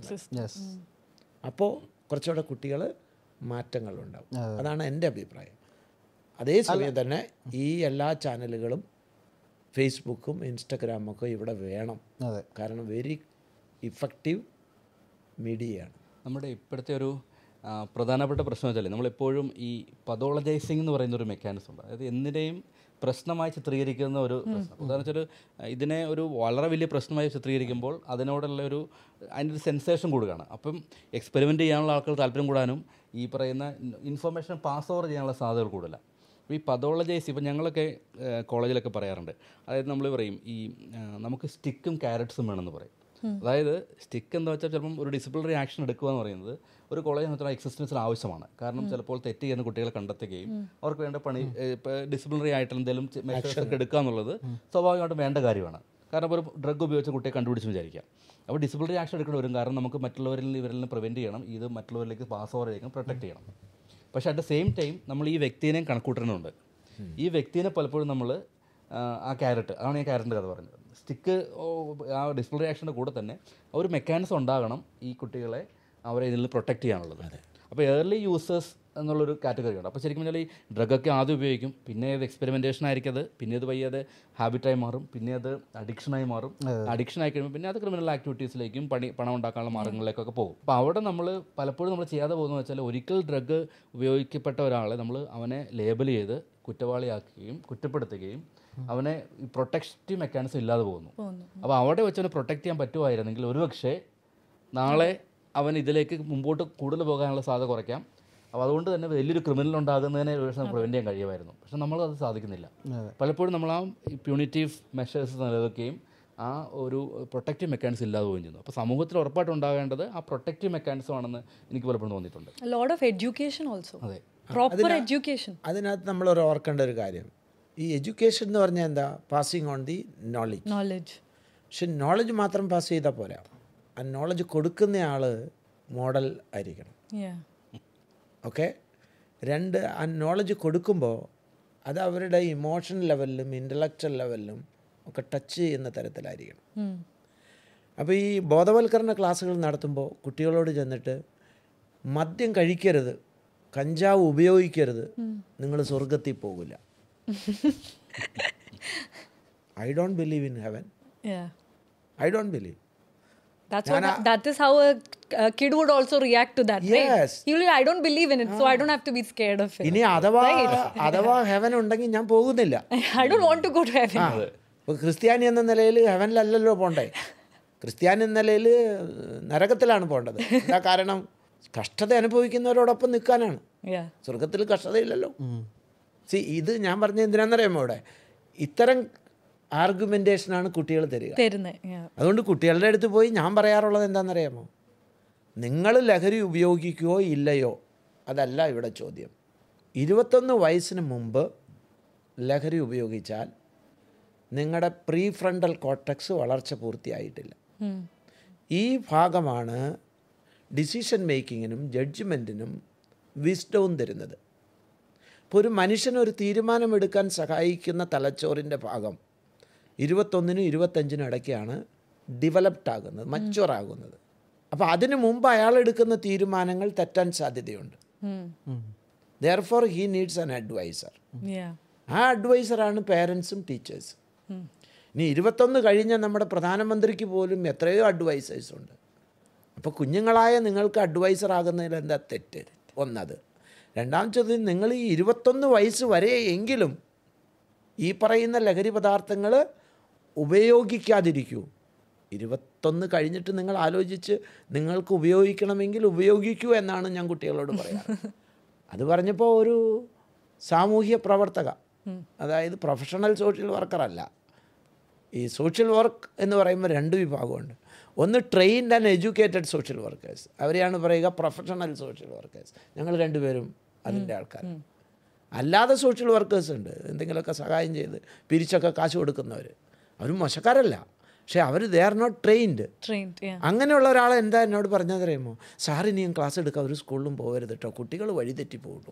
അപ്പോൾ കുറച്ചുകൂടെ കുട്ടികൾ മാറ്റങ്ങളുണ്ടാവും. അതാണ് എൻ്റെ അഭിപ്രായം. അതേസമയം തന്നെ ഈ എല്ലാ ചാനലുകളും ഫേസ്ബുക്കും ഇൻസ്റ്റഗ്രാമൊക്കെ ഇവിടെ വേണം. കാരണം വെരി ഇഫക്റ്റീവ് മീഡിയയാണ്. നമ്മുടെ ഇപ്പോഴത്തെ ഒരു പ്രധാനപ്പെട്ട പ്രശ്നം വെച്ചാൽ നമ്മളെപ്പോഴും ഈ പതോളജൈസിങ് എന്ന് പറയുന്ന ഒരു മെക്കാനിസം ഉണ്ട്. അതായത് എന്തിനേയും പ്രശ്നമായി ചിത്രീകരിക്കുന്ന ഒരു പ്രശ്നം. ഉദാഹരണം വെച്ചാൽ ഇതിനെ ഒരു വളരെ വലിയ പ്രശ്നമായി ചിത്രീകരിക്കുമ്പോൾ അതിനോടുള്ള ഒരു അതിൻ്റെ ഒരു സെൻസേഷൻ കൂടുകയാണ്. അപ്പം എക്സ്പെരിമെൻ്റ് ചെയ്യാനുള്ള ആൾക്കാർ താല്പര്യം കൂടാനും ഈ പറയുന്ന ഇൻഫർമേഷൻ പാസ് ഓവർ ചെയ്യാനുള്ള സാധ്യതകൾ കൂടുതലാണ്. അപ്പോൾ ഈ പതോളജൈസ് ഇപ്പം ഞങ്ങളൊക്കെ കോളേജിലൊക്കെ പറയാറുണ്ട്. അതായത് നമ്മൾ പറയും ഈ നമുക്ക് സ്റ്റിക്കും ക്യാരറ്റ്സും വേണമെന്ന് പറയും. അതായത് സ്റ്റിക്ക് എന്താ വെച്ചാൽ ചിലപ്പം ഒരു ഡിസിപ്ലിനറി ആക്ഷൻ എടുക്കുക എന്ന് പറയുന്നത് ഒരു കോളേജ് വെച്ചാൽ എക്സിസ്റ്റൻസിൽ ആവശ്യമാണ്. കാരണം ചിലപ്പോൾ തെറ്റ് ചെയ്യുന്ന കുട്ടികളെ കണ്ടെത്തുകയും അവർക്ക് വേണ്ട പണി ഇപ്പോൾ ഡിസിപ്ലിനറി ആയിട്ട് എന്തെങ്കിലും മെഷേഴ്സ് ഒക്കെ എടുക്കുക എന്നുള്ളത് സ്വാഭാവികമായിട്ടും വേണ്ട കാര്യമാണ്. കാരണം ഒരു ഡ്രഗ് ഉപയോഗിച്ച കുട്ടിയെ കണ്ടുപിടിച്ച് വിചാരിക്കാം. അപ്പോൾ ഡിസിപ്ലിനറി ആക്ഷൻ എടുക്കേണ്ടി വരും. കാരണം നമുക്ക് മറ്റുള്ളവരിൽ ഇവരിൽ നിന്ന് പ്രിവെൻറ്റ് ചെയ്യണം, ഇത് മറ്റുള്ളവരിലേക്ക് പാസ് ഓവർ ചെയ്യണം, പ്രൊട്ടക്ട് ചെയ്യണം. പക്ഷേ അറ്റ് ദ സെയിം ടൈം നമ്മൾ ഈ വ്യക്തിനെയും കണക്കൂട്ടുന്നുണ്ട്. ഈ വ്യക്തിനെ പലപ്പോഴും നമ്മൾ ആ ക്യാരറ്റ്, അതാണ് ഞാൻ ക്യാരറ്റിൻ്റെ കഥ പറഞ്ഞത്. സ്റ്റിക്ക് ആ ഡിസിപ്ലിനറി ആക്ഷൻ്റെ കൂടെ തന്നെ ഒരു മെക്കാനിസം ഉണ്ടാകണം ഈ കുട്ടികളെ അവരെ ഇതിൽ നിന്ന് പ്രൊട്ടക്റ്റ് ചെയ്യാനുള്ളത്. അപ്പോൾ ഏർലി യൂസേഴ്സ് എന്നുള്ളൊരു കാറ്റഗറി ഉണ്ട്. അപ്പോൾ ശരിക്കും പറഞ്ഞാൽ ഈ ഡ്രഗൊക്കെ ആദ്യം ഉപയോഗിക്കും, പിന്നെ അത് എക്സ്പെരിമെൻറ്റേഷൻ ആയിരിക്കും, അത് പിന്നെ അത് വയ്യ അത് ഹാബിറ്റായി മാറും, പിന്നെ അത് അഡിക്ഷനായി മാറും. അഡിക്ഷൻ ആയി കഴിയുമ്പോൾ പിന്നെ അത് ക്രിമിനൽ ആക്ടിവിറ്റീസിലേക്കും പണി പണം ഉണ്ടാക്കാനുള്ള മാർഗ്ഗങ്ങളിലേക്കൊക്കെ പോകും. അപ്പോൾ അവിടെ നമ്മൾ പലപ്പോഴും നമ്മൾ ചെയ്യാതെ പോകുന്നത് വെച്ചാൽ ഒരിക്കൽ ഡ്രഗ് ഉപയോഗിക്കപ്പെട്ട ഒരാളെ നമ്മൾ അവനെ ലേബൽ ചെയ്ത് കുറ്റവാളിയാക്കുകയും കുറ്റപ്പെടുത്തുകയും അവനെ പ്രൊട്ടക്റ്റീവ് മെക്കാനിസം ഇല്ലാതെ പോകുന്നു. അപ്പോൾ അവിടെ വെച്ച് അവനെ പ്രൊട്ടക്റ്റ് ചെയ്യാൻ പറ്റുമായിരുന്നെങ്കിൽ ഒരുപക്ഷെ നാളെ അവൻ ഇതിലേക്ക് മുമ്പോട്ട് കൂടുതൽ പോകാനുള്ള സാധ്യത കുറയ്ക്കാം. അപ്പോൾ അതുകൊണ്ട് തന്നെ വലിയൊരു ക്രിമിനൽ ഉണ്ടാകുന്നതിനെ ഒരു പക്ഷേ പ്രിവെൻറ്റ് ചെയ്യാൻ കഴിയുമായിരുന്നു. പക്ഷെ നമ്മളത് സാധിക്കുന്നില്ല. പലപ്പോഴും നമ്മൾ ആ പ്യൂണിറ്റീവ് മെഷേഴ്സ് നിലനിൽക്കുകയും ആ ഒരു പ്രൊട്ടക്റ്റീവ് മെക്കാനിസം ഇല്ലാതെ പോവുകയും ചെയ്യുന്നു. അപ്പോൾ സമൂഹത്തിൽ ഉറപ്പായിട്ട് ഉണ്ടാകേണ്ടത് ആ പ്രൊട്ടക്റ്റീവ് മെക്കാനിസം ആണെന്ന് എനിക്ക് പലപ്പോഴും തോന്നിയിട്ടുണ്ട്. Lot of education also. അതെ, പ്രോപ്പർ എഡ്യൂക്കേഷൻ. അതിനകത്ത് നമ്മളൊരു ഓർക്കേണ്ട ഒരു കാര്യം, ഈ എഡ്യൂക്കേഷൻ എന്ന് പറഞ്ഞാൽ എന്താ? Passing on the knowledge. Knowledge. പക്ഷെ നോളജ് മാത്രം പാസ് ചെയ്താൽ പോരാ, ആ നോളജ് കൊടുക്കുന്ന ആൾ മോഡൽ ആയിരിക്കണം. ഓക്കെ. രണ്ട്, ആ നോളജ് കൊടുക്കുമ്പോൾ അത് അവരുടെ ഇമോഷൻ ലെവലിലും ഇൻ്റലക്ച്വൽ ലെവലിലും ഒക്കെ ടച്ച് ചെയ്യുന്ന തരത്തിലായിരിക്കണം. അപ്പോൾ ഈ ബോധവൽക്കരണ ക്ലാസ്സുകൾ നടത്തുമ്പോൾ കുട്ടികളോട് ചെന്നിട്ട് മദ്യം കഴിക്കരുത്, കഞ്ചാവ് ഉപയോഗിക്കരുത്, നിങ്ങൾ സ്വർഗത്തിൽ പോകില്ല. I don't believe in heaven. Yeah. I don't believe. That's what. I, that is how a, a kid would also react to that. Yes. Right? He will. I don't believe in it, so I don't have to be scared of it. ഇനി അഥവാ അഥവാ ഹെവൻ ഉണ്ടെങ്കിൽ ഞാൻ പോകുന്നില്ല. I don't want to go to heaven. ഇപ്പോൾ ക്രിസ്ത്യാനി എന്ന നിലയിൽ ഹെവനിലല്ലല്ലോ പോണ്ടേ. ക്രിസ്ത്യാനി എന്ന നിലയിൽ നരകത്തിലാണ് പോകേണ്ടത്. എന്താ കാരണം? കഷ്ടത അനുഭവിക്കുന്നവരോടൊപ്പം നിൽക്കാനാണ്. സ്വർഗത്തിൽ കഷ്ടതയില്ലല്ലോ. സി, ഇത് ഞാൻ പറഞ്ഞ എന്തിനാണെന്നറിയാമോ? ഇവിടെ ഇത്തരം ആർഗ്യുമെൻറ്റേഷനാണ് കുട്ടികൾ തരിക. അതുകൊണ്ട് കുട്ടികളുടെ അടുത്ത് പോയി ഞാൻ പറയാറുള്ളത് എന്താണെന്നറിയാമോ? നിങ്ങൾ ലഹരി ഉപയോഗിക്കുകയോ ഇല്ലയോ അതല്ല ഇവിടെ ചോദ്യം. ഇരുപത്തൊന്ന് വയസ്സിന് മുമ്പ് ലഹരി ഉപയോഗിച്ചാൽ നിങ്ങളുടെ പ്രീ ഫ്രണ്ടൽ കോർട്ടക്സ് വളർച്ച പൂർത്തിയായിട്ടില്ല. ഈ ഭാഗമാണ് ഡിസിഷൻ മേക്കിങ്ങിനും ജഡ്ജ്മെൻറ്റിനും വിസ്ഡവും തരുന്നത്. ഇപ്പോൾ ഒരു മനുഷ്യനൊരു തീരുമാനമെടുക്കാൻ സഹായിക്കുന്ന തലച്ചോറിൻ്റെ ഭാഗം ഇരുപത്തൊന്നിനും ഇരുപത്തഞ്ചിനും ഇടയ്ക്കാണ് ഡെവലപ്ഡ് ആകുന്നത്, മച്വർ ആകുന്നത്. അപ്പോൾ അതിനു മുമ്പ് അയാൾ എടുക്കുന്ന തീരുമാനങ്ങൾ തെറ്റാൻ സാധ്യതയുണ്ട്. Therefore he needs an adviser. ആ അഡ്വൈസറാണ് പേരൻസും ടീച്ചേഴ്സും. ഇനി ഇരുപത്തൊന്ന് കഴിഞ്ഞ നമ്മുടെ പ്രധാനമന്ത്രിക്ക് പോലും എത്രയോ അഡ്വൈസേഴ്സ് ഉണ്ട്. അപ്പോൾ കുഞ്ഞുങ്ങളായ നിങ്ങൾക്ക് അഡ്വൈസർ ആകുന്നതിൽ എന്താ തെറ്റ്? ഒന്നത്. രണ്ടാമത്തത്, നിങ്ങൾ ഈ ഇരുപത്തൊന്ന് വയസ്സ് വരെ എങ്കിലും ഈ പറയുന്ന ലഹരി പദാർത്ഥങ്ങൾ ഉപയോഗിക്കാതിരിക്കൂ. ഇരുപത്തൊന്ന് കഴിഞ്ഞിട്ട് നിങ്ങൾ ആലോചിച്ച് നിങ്ങൾക്ക് ഉപയോഗിക്കണമെങ്കിൽ ഉപയോഗിക്കൂ എന്നാണ് ഞാൻ കുട്ടികളോട് പറയാറ്. അത് പറഞ്ഞപ്പോൾ ഒരു സാമൂഹ്യ പ്രവർത്തക, അതായത് പ്രൊഫഷണൽ സോഷ്യൽ വർക്കറല്ല. ഈ സോഷ്യൽ വർക്ക് എന്ന് പറയുമ്പോൾ രണ്ട് വിഭാഗമുണ്ട്. ഒന്ന് trained and educated social workers, അവരെയാണ് പറയുക പ്രൊഫഷണൽ സോഷ്യൽ വർക്കേഴ്സ്. ഞങ്ങൾ രണ്ടുപേരും അതിൻ്റെ ആൾക്കാർ. അല്ലാതെ സോഷ്യൽ വർക്കേഴ്സ് ഉണ്ട്, എന്തെങ്കിലുമൊക്കെ സഹായം ചെയ്ത് പിരിച്ചൊക്കെ കാശ് കൊടുക്കുന്നവർ. അവർ മോശക്കാരല്ല, പക്ഷേ അവർ ദേ ആർ നോട്ട് ട്രെയിൻഡ്. അങ്ങനെയുള്ള ഒരാളെ എന്താ എന്നോട് പറഞ്ഞതറിയുമോ, സാർ ഇനിയും ക്ലാസ് എടുക്കുക, ഒരു സ്കൂളിലും പോകരുത് കേട്ടോ, കുട്ടികൾ വഴി തെറ്റി പോകുള്ളൂ.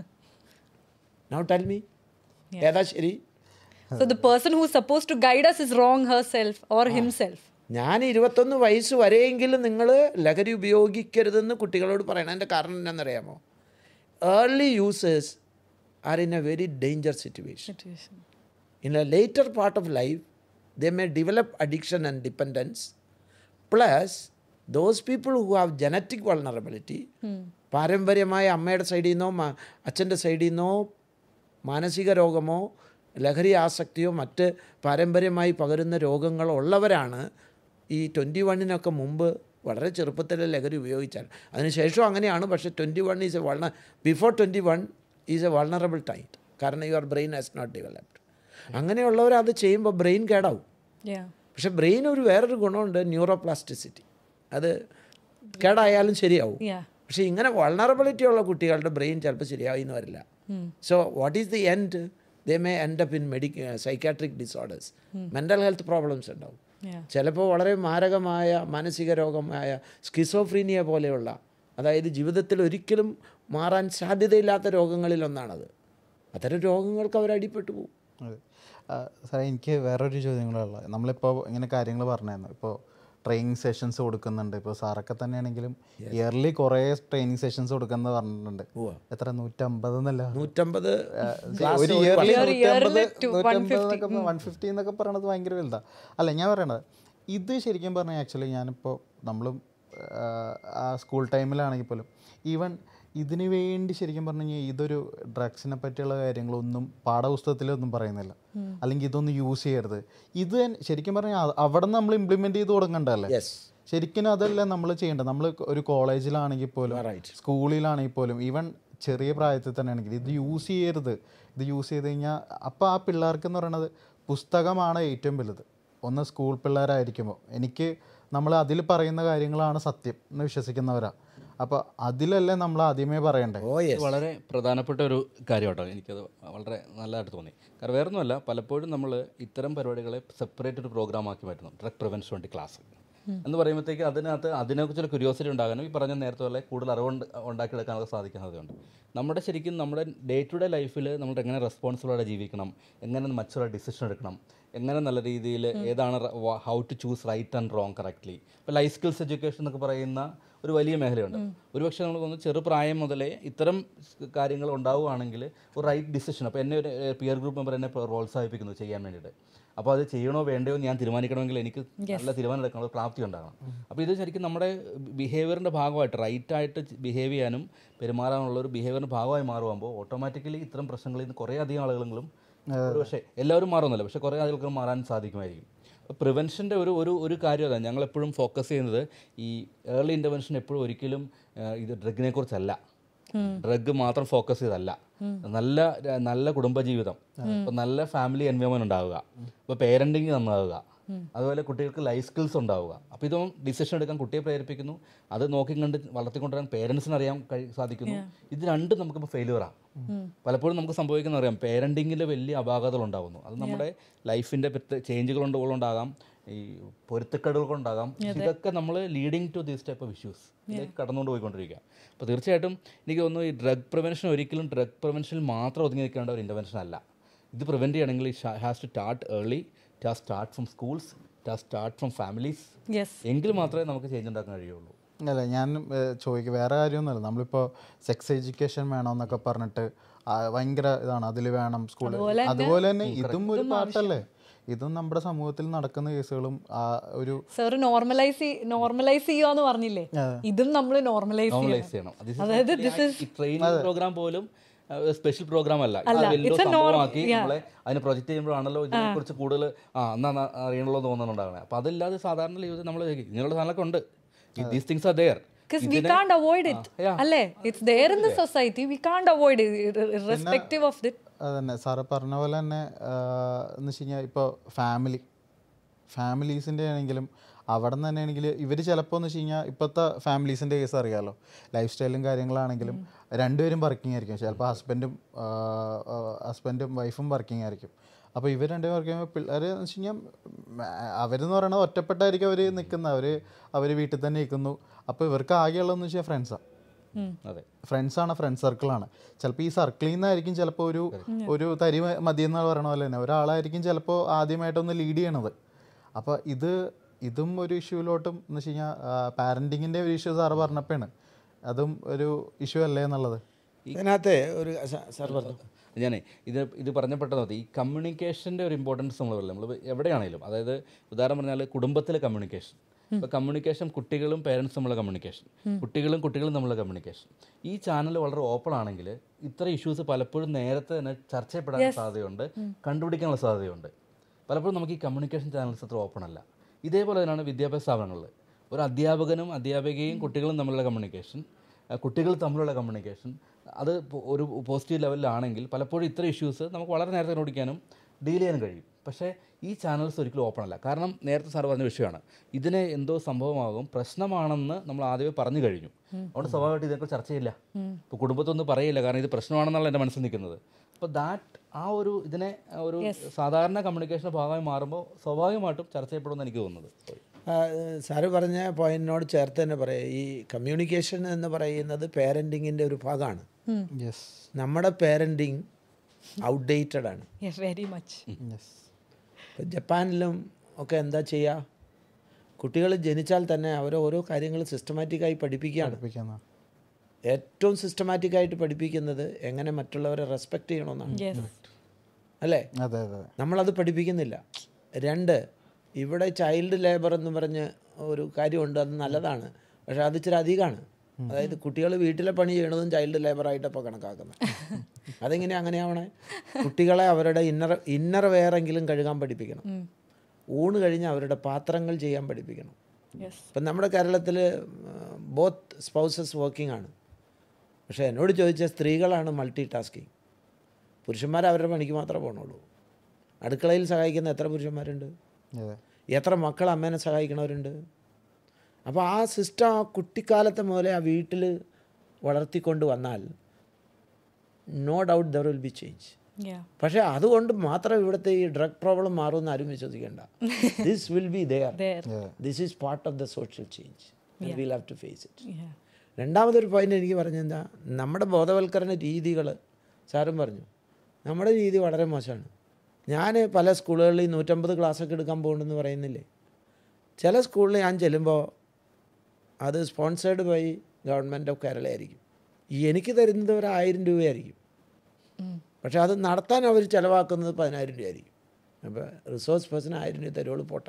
നൗ ടെൽ മീ, ഏതാ ശരി? So the person who's supposed to guide us is wrong herself or himself. ഞാൻ ഇരുപത്തൊന്ന് വയസ്സ് വരെയെങ്കിലും നിങ്ങൾ ലഹരി ഉപയോഗിക്കരുതെന്ന് കുട്ടികളോട് പറയണം. എൻ്റെ കാരണം എന്നാണെന്നറിയാമോ? Early users are in a very danger situation. In a later part of life they may develop addiction and dependence, plus those people who have genetic vulnerability, പാരമ്പര്യമായ അമ്മയുടെ സൈഡിൽ നിന്നോ അച്ഛൻ്റെ സൈഡിൽ നിന്നോ മാനസിക രോഗമോ ലഹരി ആസക്തിയോ മറ്റ് പാരമ്പര്യമായി പകരുന്ന രോഗങ്ങളോ ഉള്ളവരാണ് ഈ ട്വൻറ്റി വണ്ണിനൊക്കെ മുമ്പ് വളരെ ചെറുപ്പത്തിൽ ലഹരി ഉപയോഗിച്ചാൽ. അതിനുശേഷം അങ്ങനെയാണ്, പക്ഷേ ട്വൻറ്റി വൺ ഈസ് എ വൾണ before twenty one is a vulnerable time, കാരണം your brain has not developed. അങ്ങനെയുള്ളവർ അത് ചെയ്യുമ്പോൾ ബ്രെയിൻ കേടാവും. പക്ഷെ ബ്രെയിൻ ഒരു വേറൊരു ഗുണമുണ്ട്, ന്യൂറോപ്ലാസ്റ്റിസിറ്റി. അത് കേടായാലും ശരിയാവും. പക്ഷേ ഇങ്ങനെ വൾണറബിലിറ്റി ഉള്ള കുട്ടികളുടെ ബ്രെയിൻ ചിലപ്പോൾ ശരിയാവുമെന്ന് വരില്ല. So what is the end? They may end up in മെഡിക്ക psychiatric disorders, mental health problems ഉണ്ടാവും. ചിലപ്പോൾ വളരെ മാരകമായ മാനസിക രോഗമായ സ്കിസോഫ്രീനിയ പോലെയുള്ള, അതായത് ജീവിതത്തിൽ ഒരിക്കലും മാറാൻ സാധ്യതയില്ലാത്ത രോഗങ്ങളിലൊന്നാണത്. അത്തരം രോഗങ്ങൾക്ക് അവരടിപ്പെട്ടു പോകും. അതെ സാറേ, എനിക്ക് വേറൊരു ചോദ്യം കൂടെ ഉള്ളത്. നമ്മളിപ്പോൾ ഇങ്ങനെ കാര്യങ്ങൾ പറഞ്ഞായിരുന്നു, ഇപ്പോൾ ട്രെയിനിങ് സെഷൻസ് കൊടുക്കുന്നുണ്ട്. ഇപ്പോൾ സാറൊക്കെ തന്നെയാണെങ്കിലും ഇയർലി കുറേ ട്രെയിനിങ് സെഷൻസ് കൊടുക്കുന്നത് പറഞ്ഞിട്ടുണ്ട്. എത്ര നൂറ്റമ്പത് എന്നല്ല നൂറ്റമ്പത് ഒരു ഇയർലി നൂറ്റമ്പത് നൂറ്റമ്പത് വൺ ഫിഫ്റ്റി എന്നൊക്കെ പറയണത് ഭയങ്കര വലുതാണ്. അല്ല, ഞാൻ പറയണത് ഇത് ശരിക്കും പറഞ്ഞാൽ ആക്ച്വലി ഞാനിപ്പോൾ നമ്മളും ആ സ്കൂൾ ടൈമിലാണെങ്കിൽ പോലും ഈവൻ ഇതിന് വേണ്ടി ശരിക്കും പറഞ്ഞു കഴിഞ്ഞാൽ ഇതൊരു ഡ്രഗ്സിനെ പറ്റിയുള്ള കാര്യങ്ങളൊന്നും പാഠപുസ്തകത്തിലൊന്നും പറയുന്നില്ല, അല്ലെങ്കിൽ ഇതൊന്നും യൂസ് ചെയ്യരുത്. ഇത് ശരിക്കും പറഞ്ഞാൽ അവിടെ നമ്മൾ ഇംപ്ലിമെൻ്റ് ചെയ്ത് കൊടുക്കണ്ടല്ലേ? ശരിക്കും അതല്ല നമ്മൾ ചെയ്യേണ്ടത്. നമ്മൾ ഒരു കോളേജിലാണെങ്കിൽ പോലും സ്കൂളിലാണെങ്കിൽ പോലും ഈവൻ ചെറിയ പ്രായത്തിൽ തന്നെ ആണെങ്കിൽ ഇത് യൂസ് ചെയ്യരുത്. ഇത് യൂസ് ചെയ്ത് കഴിഞ്ഞാൽ അപ്പോൾ ആ പിള്ളേർക്ക് എന്ന് പറയുന്നത് പുസ്തകമാണ് ഏറ്റവും വലുത്. ഒന്ന് സ്കൂൾ പിള്ളേരായിരിക്കുമ്പോൾ എനിക്ക് നമ്മൾ അതിൽ പറയുന്ന കാര്യങ്ങളാണ് സത്യം എന്ന് വിശ്വസിക്കുന്നവരാണ്. അപ്പോൾ അതിലല്ലേ നമ്മൾ ആദ്യമേ പറയണ്ടേ? വളരെ പ്രധാനപ്പെട്ട ഒരു കാര്യം കേട്ടോ, എനിക്കത് വളരെ നല്ലതായിട്ട് തോന്നി. കാരണം വേറൊന്നുമല്ല, പലപ്പോഴും നമ്മൾ ഇത്തരം പരിപാടികളെ സെപ്പറേറ്റ് ഒരു പ്രോഗ്രാം ആക്കി മാറ്റുന്നു. ഡ്രഗ് പ്രിവെൻഷൻ വേണ്ടി ക്ലാസ് എന്ന് പറയുമ്പോഴത്തേക്ക് അതിനകത്ത് അതിനെക്കുറിച്ചുള്ള ക്യൂരിയോസിറ്റി ഉണ്ടാകാനും ഈ പറഞ്ഞ നേരത്തെ പോലെ കൂടുതൽ അറിവ് ഉണ്ടാക്കിയെടുക്കാനൊക്കെ സാധിക്കുന്നതുകൊണ്ട് നമ്മുടെ ശരിക്കും നമ്മുടെ ഡേ ടു ഡേ ലൈഫിൽ നമ്മൾ എങ്ങനെ റെസ്പോൺസിബിളായിട്ട് ജീവിക്കണം, എങ്ങനെ മച്ചുള്ള ഡിസിഷൻ എടുക്കണം, എങ്ങനെ നല്ല രീതിയിൽ ഏതാണ് how to choose right and wrong correctly. ഇപ്പോൾ ലൈഫ് സ്കിൽസ് എഡ്യൂക്കേഷൻ എന്നൊക്കെ പറയുന്ന ഒരു വലിയ മേഖലയുണ്ട്. ഒരുപക്ഷെ നമ്മൾ തോന്നുന്നു ചെറുപ്രായം മുതലേ ഇത്തരം കാര്യങ്ങൾ ഉണ്ടാവുകയാണെങ്കിൽ ഒരു റൈറ്റ് ഡിസിഷൻ. അപ്പോൾ എന്നെ ഒരു പിയർ ഗ്രൂപ്പ് മെമ്പർ എന്നെ പ്രോത്സാഹിപ്പിക്കുന്നു ചെയ്യാൻ വേണ്ടിയിട്ട്. അപ്പോൾ അത് ചെയ്യണോ വേണ്ടയോ ഞാൻ തീരുമാനിക്കണമെങ്കിൽ എനിക്ക് നല്ല തീരുമാനം എടുക്കാനുള്ള പ്രാപ്തി ഉണ്ടാകണം. അപ്പോൾ ഇത് ശരിക്കും നമ്മുടെ ബിഹേവിയറിൻ്റെ ഭാഗമായിട്ട് റൈറ്റായിട്ട് ബിഹേവ് ചെയ്യാനും പെരുമാറാനുള്ള ഒരു ബിഹേവിയറിൻ്റെ ഭാഗമായി മാറുമ്പോൾ ഓട്ടോമാറ്റിക്കലി ഇത്തരം പ്രശ്നങ്ങളിൽ നിന്ന് കുറേ അധികം ആളുകളെങ്കിലും, പക്ഷേ എല്ലാവരും മാറുന്നില്ല, പക്ഷേ കുറേ ആളുകൾക്ക് മാറാൻ സാധിക്കുമായിരിക്കും. പ്രിവെൻഷൻ്റെ ഒരു ഒരു ഒരു കാര്യം അതാണ് ഞങ്ങളെപ്പോഴും ഫോക്കസ് ചെയ്യുന്നത്. ഈ ഏർലി ഇൻ്റർവെൻഷൻ എപ്പോഴും ഒരിക്കലും ഇത് ഡ്രഗിനെ കുറിച്ചല്ല, ഡ്രഗ് മാത്രം ഫോക്കസ് ചെയ്തല്ല. നല്ല നല്ല കുടുംബജീവിതം, ഇപ്പോൾ നല്ല ഫാമിലി എൻവയോൺമെൻറ്റ് ഉണ്ടാവുക, ഇപ്പോൾ പേരൻറ്റിങ് നന്നാവുക, അതുപോലെ കുട്ടികൾക്ക് ലൈഫ് സ്കിൽസ് ഉണ്ടാവുക. അപ്പോൾ ഇതും ഡിസിഷൻ എടുക്കാൻ കുട്ടിയെ പ്രേരിപ്പിക്കുന്നു, അത് നോക്കി കണ്ട് വളർത്തിക്കൊണ്ടുവരാൻ പേരൻസിന് അറിയാൻ കഴി സാധിക്കുന്നു. ഇത് രണ്ടും നമുക്കിപ്പോൾ ഫെയിലുവറാണ്. പലപ്പോഴും നമുക്ക് സംഭവിക്കുന്ന അറിയാം, പേരൻറ്റിങ്ങിൽ വലിയ അപാകതകൾ ഉണ്ടാകുന്നു. അത് നമ്മുടെ ലൈഫിൻ്റെ ചേഞ്ചുകൾ കൊണ്ടുണ്ടാകാം, ഈ പൊരുത്തക്കേടുകൾ കൊണ്ടാകാം. ഇതൊക്കെ നമ്മൾ leading to these type of issues ഇതിലേക്ക് കടന്നുകൊണ്ട് പോയിക്കൊണ്ടിരിക്കുക. അപ്പോൾ തീർച്ചയായിട്ടും എനിക്ക് തോന്നുന്നു ഈ ഡ്രഗ് പ്രിവെൻഷൻ ഒരിക്കലും ഡ്രഗ് പ്രിവെൻഷനിൽ മാത്രം ഒതുങ്ങി നിൽക്കേണ്ട ഒരു ഇൻ്റർവെൻഷൻ അല്ല. ഇത് പ്രിവെൻറ്റ് ചെയ്യണമെങ്കിൽ has to start early, it has start from schools, it has start from families. എങ്കിൽ മാത്രമേ നമുക്ക് ചേഞ്ച് ഉണ്ടാക്കാൻ കഴിയുള്ളൂ. അല്ല, ഞാൻ ചോദിക്കുക വേറെ കാര്യമൊന്നുമല്ല. നമ്മളിപ്പോൾ സെക്സ് എഡ്യൂക്കേഷൻ വേണമെന്നൊക്കെ പറഞ്ഞിട്ട് ഭയങ്കര ഇതാണ്, അതിൽ വേണം സ്കൂളിൽ. അതുപോലെ തന്നെ ഇതും ഒരു പാർട്ടല്ലേ, ഇതും നമ്മുടെ സമൂഹത്തിൽ നടക്കുന്ന കേസുകളും ഒരു നോർമലൈസ് നോർമലൈസ് ചെയ്യുക പറഞ്ഞില്ലേ, ഇതും നമ്മൾ നോർമലൈസ് ചെയ്യണം. അതായത് ട്രെയിനിങ് പ്രോഗ്രാം പോലും സ്പെഷ്യൽ പ്രോഗ്രാം അല്ല, സംഭവമാക്കി നമ്മളെ അതിന് പ്രൊജക്റ്റ് ചെയ്യുമ്പോഴാണല്ലോ ഇതിനെ കുറിച്ച് കൂടുതൽ ആ എന്നാ അറിയണല്ലോ തോന്നുന്നുണ്ടാകണേ. അപ്പോൾ അതില്ലാതെ സാധാരണ ജീവിതത്തിൽ നമ്മൾ ഇങ്ങനെയുള്ള സാധനമൊക്കെ ഉണ്ട്. These things are there. Because we can't avoid it. അല്ലേ? It's there in the society. We can't avoid it irrespective of it. അതന്നെ സാറ് പറഞ്ഞ പോലെ തന്നെ എന്ന് വെച്ച് കഴിഞ്ഞാൽ ഇപ്പോൾ ഫാമിലി ഫാമിലീസിൻ്റെ ആണെങ്കിലും അവിടെ നിന്ന് തന്നെയാണെങ്കിൽ ഇവർ ചിലപ്പോൾ എന്ന് വെച്ച് കഴിഞ്ഞാൽ ഇപ്പോഴത്തെ ഫാമിലീസിൻ്റെ കേസ് അറിയാമല്ലോ, ലൈഫ് സ്റ്റൈലും കാര്യങ്ങളാണെങ്കിലും രണ്ടുപേരും വർക്കിംഗ് ആയിരിക്കും. ചിലപ്പോൾ ഹസ്ബൻഡും ഹസ്ബൻഡും വൈഫും വർക്കിംഗ് ആയിരിക്കും. അപ്പോൾ ഇവർ രണ്ടുപേരും വർക്ക് ചെയ്യുമ്പോൾ പിള്ളേർ എന്ന് വെച്ച് കഴിഞ്ഞാൽ അവരെന്ന് പറയുന്നത് ഒറ്റപ്പെട്ടായിരിക്കും അവർ നിൽക്കുന്നത്. അവർ അവർ വീട്ടിൽ തന്നെ നിൽക്കുന്നു. അപ്പോൾ ഇവർക്ക് ആകെയുള്ളതെന്ന് വെച്ചാൽ ഫ്രണ്ട്സാണ്. അതെ, ഫ്രണ്ട്സാണ്, ഫ്രണ്ട് സർക്കിളാണ്. ചിലപ്പോൾ ഈ സർക്കിളിൽ നിന്നായിരിക്കും ചിലപ്പോൾ ഒരു ഒരു തരി മതിയെന്ന് പറയണ പോലെ തന്നെ ഒരാളായിരിക്കും ചിലപ്പോൾ ആദ്യമായിട്ടൊന്ന് ലീഡ് ചെയ്യണത്. അപ്പോൾ ഇത് ഇതും ഒരു ഇഷ്യൂലോട്ടും എന്ന് വെച്ച് കഴിഞ്ഞാൽ പാരൻറ്റിങ്ങിൻ്റെ ഒരു ഇഷ്യൂ സാറ് പറഞ്ഞപ്പോഴാണ് അതും ഒരു ഇഷ്യൂ അല്ലേ എന്നുള്ളത്. ഇതിനകത്ത് ഒരു സാർ പറഞ്ഞു, ഞാനേ ഇത് ഇത് പറഞ്ഞപ്പെട്ടത് മതി. ഈ കമ്മ്യൂണിക്കേഷൻ്റെ ഒരു ഇമ്പോർട്ടൻസ് നമ്മൾ പറയില്ല, നമ്മൾ എവിടെയാണെങ്കിലും. അതായത് ഉദാഹരണം പറഞ്ഞാൽ കുടുംബത്തിലെ കമ്മ്യൂണിക്കേഷൻ. ഇപ്പോൾ കമ്മ്യൂണിക്കേഷൻ കുട്ടികളും പേരൻസും തമ്മിലുള്ള കമ്മ്യൂണിക്കേഷൻ, കുട്ടികളും കുട്ടികളും തമ്മിലുള്ള കമ്മ്യൂണിക്കേഷൻ. ഈ ചാനൽ വളരെ ഓപ്പൺ ആണെങ്കിൽ ഇത്ര ഇഷ്യൂസ് പലപ്പോഴും നേരത്തെ തന്നെ ചർച്ച ചെയ്യപ്പെടാൻ സാധ്യതയുണ്ട്, കണ്ടുപിടിക്കാനുള്ള സാധ്യതയുണ്ട്. പലപ്പോഴും നമുക്ക് ഈ കമ്മ്യൂണിക്കേഷൻ ചാനൽസ് അത്ര ഓപ്പൺ അല്ല. ഇതേപോലെ തന്നെയാണ് വിദ്യാഭ്യാസ സ്ഥാപനങ്ങളിൽ ഒരു അധ്യാപകനും അധ്യാപികയും കുട്ടികളും തമ്മിലുള്ള കമ്മ്യൂണിക്കേഷൻ, കുട്ടികൾ തമ്മിലുള്ള കമ്മ്യൂണിക്കേഷൻ അത് ഒരു പോസിറ്റീവ് ലെവലിലാണെങ്കിൽ പലപ്പോഴും ഇത്ര ഇഷ്യൂസ് നമുക്ക് വളരെ നേരത്തെ കണ്ടുപിടിക്കാനും ഡീൽ ചെയ്യാനും കഴിയും. പക്ഷേ ഈ ചാനൽസ് ഒരിക്കലും ഓപ്പൺ അല്ല. കാരണം നേരത്തെ സാർ പറഞ്ഞ വിഷയമാണ്, ഇതിനെ എന്തോ സംഭവമാകും, പ്രശ്നമാണെന്ന് നമ്മൾ ആദ്യമേ പറഞ്ഞു കഴിഞ്ഞു. അതുകൊണ്ട് സ്വാഭാവികമായിട്ട് ഇതിനെക്കുറിച്ച് ചർച്ച ചെയ്യില്ല, ഇപ്പോൾ കുടുംബത്തൊന്നും പറയില്ല, കാരണം ഇത് പ്രശ്നമാണെന്നുള്ള എൻ്റെ മനസ്സിൽ നിൽക്കുന്നത്. അപ്പോൾ ദാറ്റ് ആ ഒരു ഇതിനെ ഒരു സാധാരണ കമ്മ്യൂണിക്കേഷൻ്റെ ഭാഗമായി മാറുമ്പോൾ സ്വാഭാവികമായിട്ടും ചർച്ച ചെയ്യപ്പെടുമെന്ന് എനിക്ക് തോന്നുന്നത്. സാറ് പറഞ്ഞ പോയിന്റിനോട് ചേർത്ത് തന്നെ പറയാം, ഈ കമ്മ്യൂണിക്കേഷൻ എന്ന് പറയുന്നത് പേരൻറ്റിങ്ങിൻ്റെ ഒരു ഭാഗമാണ്. യെസ്, നമ്മുടെ പേരൻറ്റിങ് ഔട്ട്ഡേറ്റഡ് ആണ്. Very much. യെസ്. ഇപ്പം ജപ്പാനിലും ഒക്കെ എന്താ ചെയ്യുക, കുട്ടികൾ ജനിച്ചാൽ തന്നെ അവർ ഓരോ കാര്യങ്ങൾ സിസ്റ്റമാറ്റിക്കായി പഠിപ്പിക്കുകയാണ്. പഠിപ്പിക്കുന്ന ഏറ്റവും സിസ്റ്റമാറ്റിക്കായിട്ട് പഠിപ്പിക്കുന്നത് എങ്ങനെ മറ്റുള്ളവരെ റെസ്പെക്റ്റ് ചെയ്യണമെന്നാണ്, അല്ലേ? അതെ അതെ. നമ്മളത് പഠിപ്പിക്കുന്നില്ല. രണ്ട്, ഇവിടെ ചൈൽഡ് ലേബർ എന്ന് പറഞ്ഞ് ഒരു കാര്യമുണ്ട്, അത് നല്ലതാണ്, പക്ഷേ അത് ഇച്ചിരി അധികമാണ്. അതായത് കുട്ടികൾ വീട്ടിലെ പണി ചെയ്യണതും ചൈൽഡ് ലേബറായിട്ടപ്പോൾ കണക്കാക്കുന്നത്. അതെങ്ങനെയാണ് അങ്ങനെയാവണേ? കുട്ടികളെ അവരുടെ ഇന്നർ ഇന്നർ വെയറെങ്കിലും കഴുകാൻ പഠിപ്പിക്കണം, ഊണ് കഴിഞ്ഞ് അവരുടെ പാത്രങ്ങൾ ചെയ്യാൻ പഠിപ്പിക്കണം. ഇപ്പം നമ്മുടെ കേരളത്തിൽ ബോത്ത് സ്പൗസസ് വർക്കിംഗ് ആണ്, പക്ഷേ എന്നോട് ചോദിച്ച സ്ത്രീകളാണ് മൾട്ടി ടാസ്കിങ്. പുരുഷന്മാർ അവരുടെ പണിക്ക് മാത്രമേ പോകണുള്ളൂ. അടുക്കളയിൽ സഹായിക്കുന്ന എത്ര പുരുഷന്മാരുണ്ട്? എത്ര മക്കൾ അമ്മേനെ സഹായിക്കണവരുണ്ട്? അപ്പോൾ ആ സിസ്റ്റം ആ കുട്ടിക്കാലത്തെ മുതലേ ആ വീട്ടിൽ വളർത്തിക്കൊണ്ട് വന്നാൽ no doubt there will be change. പക്ഷേ അതുകൊണ്ട് മാത്രം ഇവിടുത്തെ ഈ ഡ്രഗ് പ്രോബ്ലം മാറുമെന്ന് ആരും വിശ്വസിക്കേണ്ട. This will be there, this is part of the social change, will have to face it. രണ്ടാമതൊരു പോയിന്റ് എനിക്ക് പറഞ്ഞെന്താ, നമ്മുടെ ബോധവൽക്കരണ രീതികൾ സാറും പറഞ്ഞു, നമ്മുടെ രീതി വളരെ മോശമാണ്. ഞാൻ പല സ്കൂളുകളിൽ നൂറ്റമ്പത് ക്ലാസ്സൊക്കെ എടുക്കാൻ പോകുന്നുണ്ടെന്ന് പറയുന്നില്ലേ, ചില സ്കൂളിൽ ഞാൻ ചെല്ലുമ്പോൾ അത് sponsored by government of Kerala ആയിരിക്കും. എനിക്ക് തരുന്നത് ഒരു ആയിരം രൂപയായിരിക്കും, പക്ഷെ അത് നടത്താൻ അവർ ചിലവാക്കുന്നത് പതിനായിരം രൂപയായിരിക്കും. അപ്പോൾ റിസോഴ്സ് പേഴ്സൺ ആയിരം രൂപ തരുവോളൂ പോട്ടെ,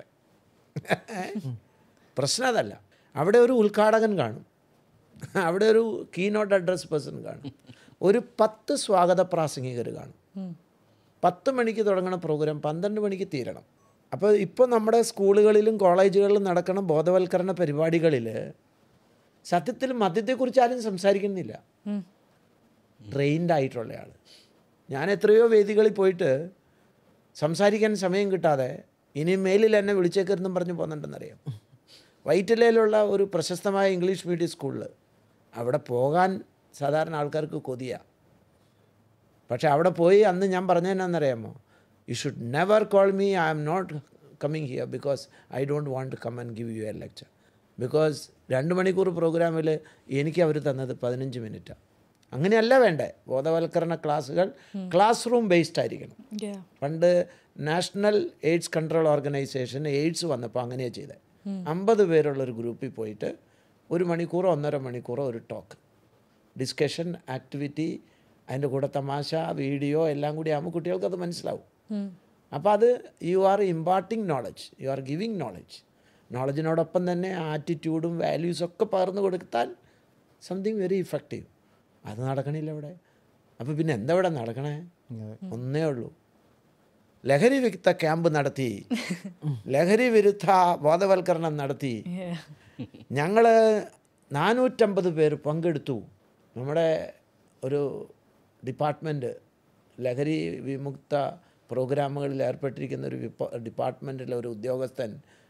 പ്രശ്നം അതല്ല. അവിടെ ഒരു ഉദ്ഘാടകൻ കാണും, അവിടെ ഒരു കീനോട്ട് അഡ്രസ് പേഴ്സൺ കാണും, ഒരു പത്ത് സ്വാഗത പ്രാസംഗികർ കാണും. പത്ത് മണിക്ക് തുടങ്ങണ പ്രോഗ്രാം പന്ത്രണ്ട് മണിക്ക് തീരണം. അപ്പോൾ ഇപ്പോൾ നമ്മുടെ സ്കൂളുകളിലും കോളേജുകളിലും നടക്കുന്ന ബോധവൽക്കരണ പരിപാടികളിൽ സത്യത്തിൽ മദ്യത്തെക്കുറിച്ച് ആരും സംസാരിക്കുന്നില്ല. ട്രെയിൻഡ് ആയിട്ടുള്ള ആൾ. ഞാൻ എത്രയോ വേദികളിൽ പോയിട്ട് സംസാരിക്കാൻ സമയം കിട്ടാതെ ഇനി മേലിൽ എന്നെ വിളിച്ചേക്കെന്നും പറഞ്ഞ് പോകുന്നുണ്ടെന്നറിയാം. വൈറ്റിലയിലുള്ള ഒരു പ്രശസ്തമായ ഇംഗ്ലീഷ് മീഡിയം സ്കൂളിൽ അവിടെ പോകാൻ സാധാരണ ആൾക്കാർക്ക് കൊതിയാണ്. പക്ഷെ അവിടെ പോയി അന്ന് ഞാൻ പറഞ്ഞതെന്നറിയാമോ, you should never call me, I am not coming here because I don't want to come and give you a lecture. Because രണ്ട് മണിക്കൂർ പ്രോഗ്രാമിൽ എനിക്ക് അവർ തന്നത് പതിനഞ്ച് മിനിറ്റാണ്. അങ്ങനെയല്ല വേണ്ടേ. ബോധവൽക്കരണ ക്ലാസ്സുകൾ ക്ലാസ് റൂം ബേസ്ഡ് ആയിരിക്കണം. പണ്ട് national AIDS control organisation AIDS വന്നപ്പോൾ അങ്ങനെയാണ് ചെയ്തത്. അമ്പത് പേരുള്ളൊരു ഗ്രൂപ്പിൽ പോയിട്ട് ഒരു മണിക്കൂറോ ഒന്നര മണിക്കൂറോ ഒരു ടോക്ക്, ഡിസ്കഷൻ, ആക്ടിവിറ്റി, അതിൻ്റെ കൂടെ തമാശ, വീഡിയോ എല്ലാം കൂടി ആകുമ്പോൾ കുട്ടികൾക്കത് മനസ്സിലാവും. അപ്പോൾ അത് you are imparting knowledge, you are giving knowledge. നോളജിനോടൊപ്പം തന്നെ ആറ്റിറ്റ്യൂഡും വാല്യൂസൊക്കെ പകർന്നു കൊടുത്താൽ സംതിങ് വെരി ഇഫക്റ്റീവ്. അത് നടക്കണില്ല ഇവിടെ. അപ്പോൾ പിന്നെ എന്താ ഇവിടെ നടക്കണേ? ഒന്നേ ഉള്ളൂ, ലഹരി വിരുദ്ധ ക്യാമ്പ് നടത്തി, ലഹരി വിരുദ്ധ ബോധവൽക്കരണം നടത്തി. ഞങ്ങൾ നാനൂറ്റമ്പത് പേര് പങ്കെടുത്തു. നമ്മുടെ ഒരു ഡിപ്പാർട്ട്മെൻറ്റ്, ലഹരി വിമുക്ത പ്രോഗ്രാമുകളിൽ ഏർപ്പെട്ടിരിക്കുന്ന ഒരു വിപ്പ ഡിപ്പാർട്ട്മെൻറ്റിലെ ഒരു ഉദ്യോഗസ്ഥൻ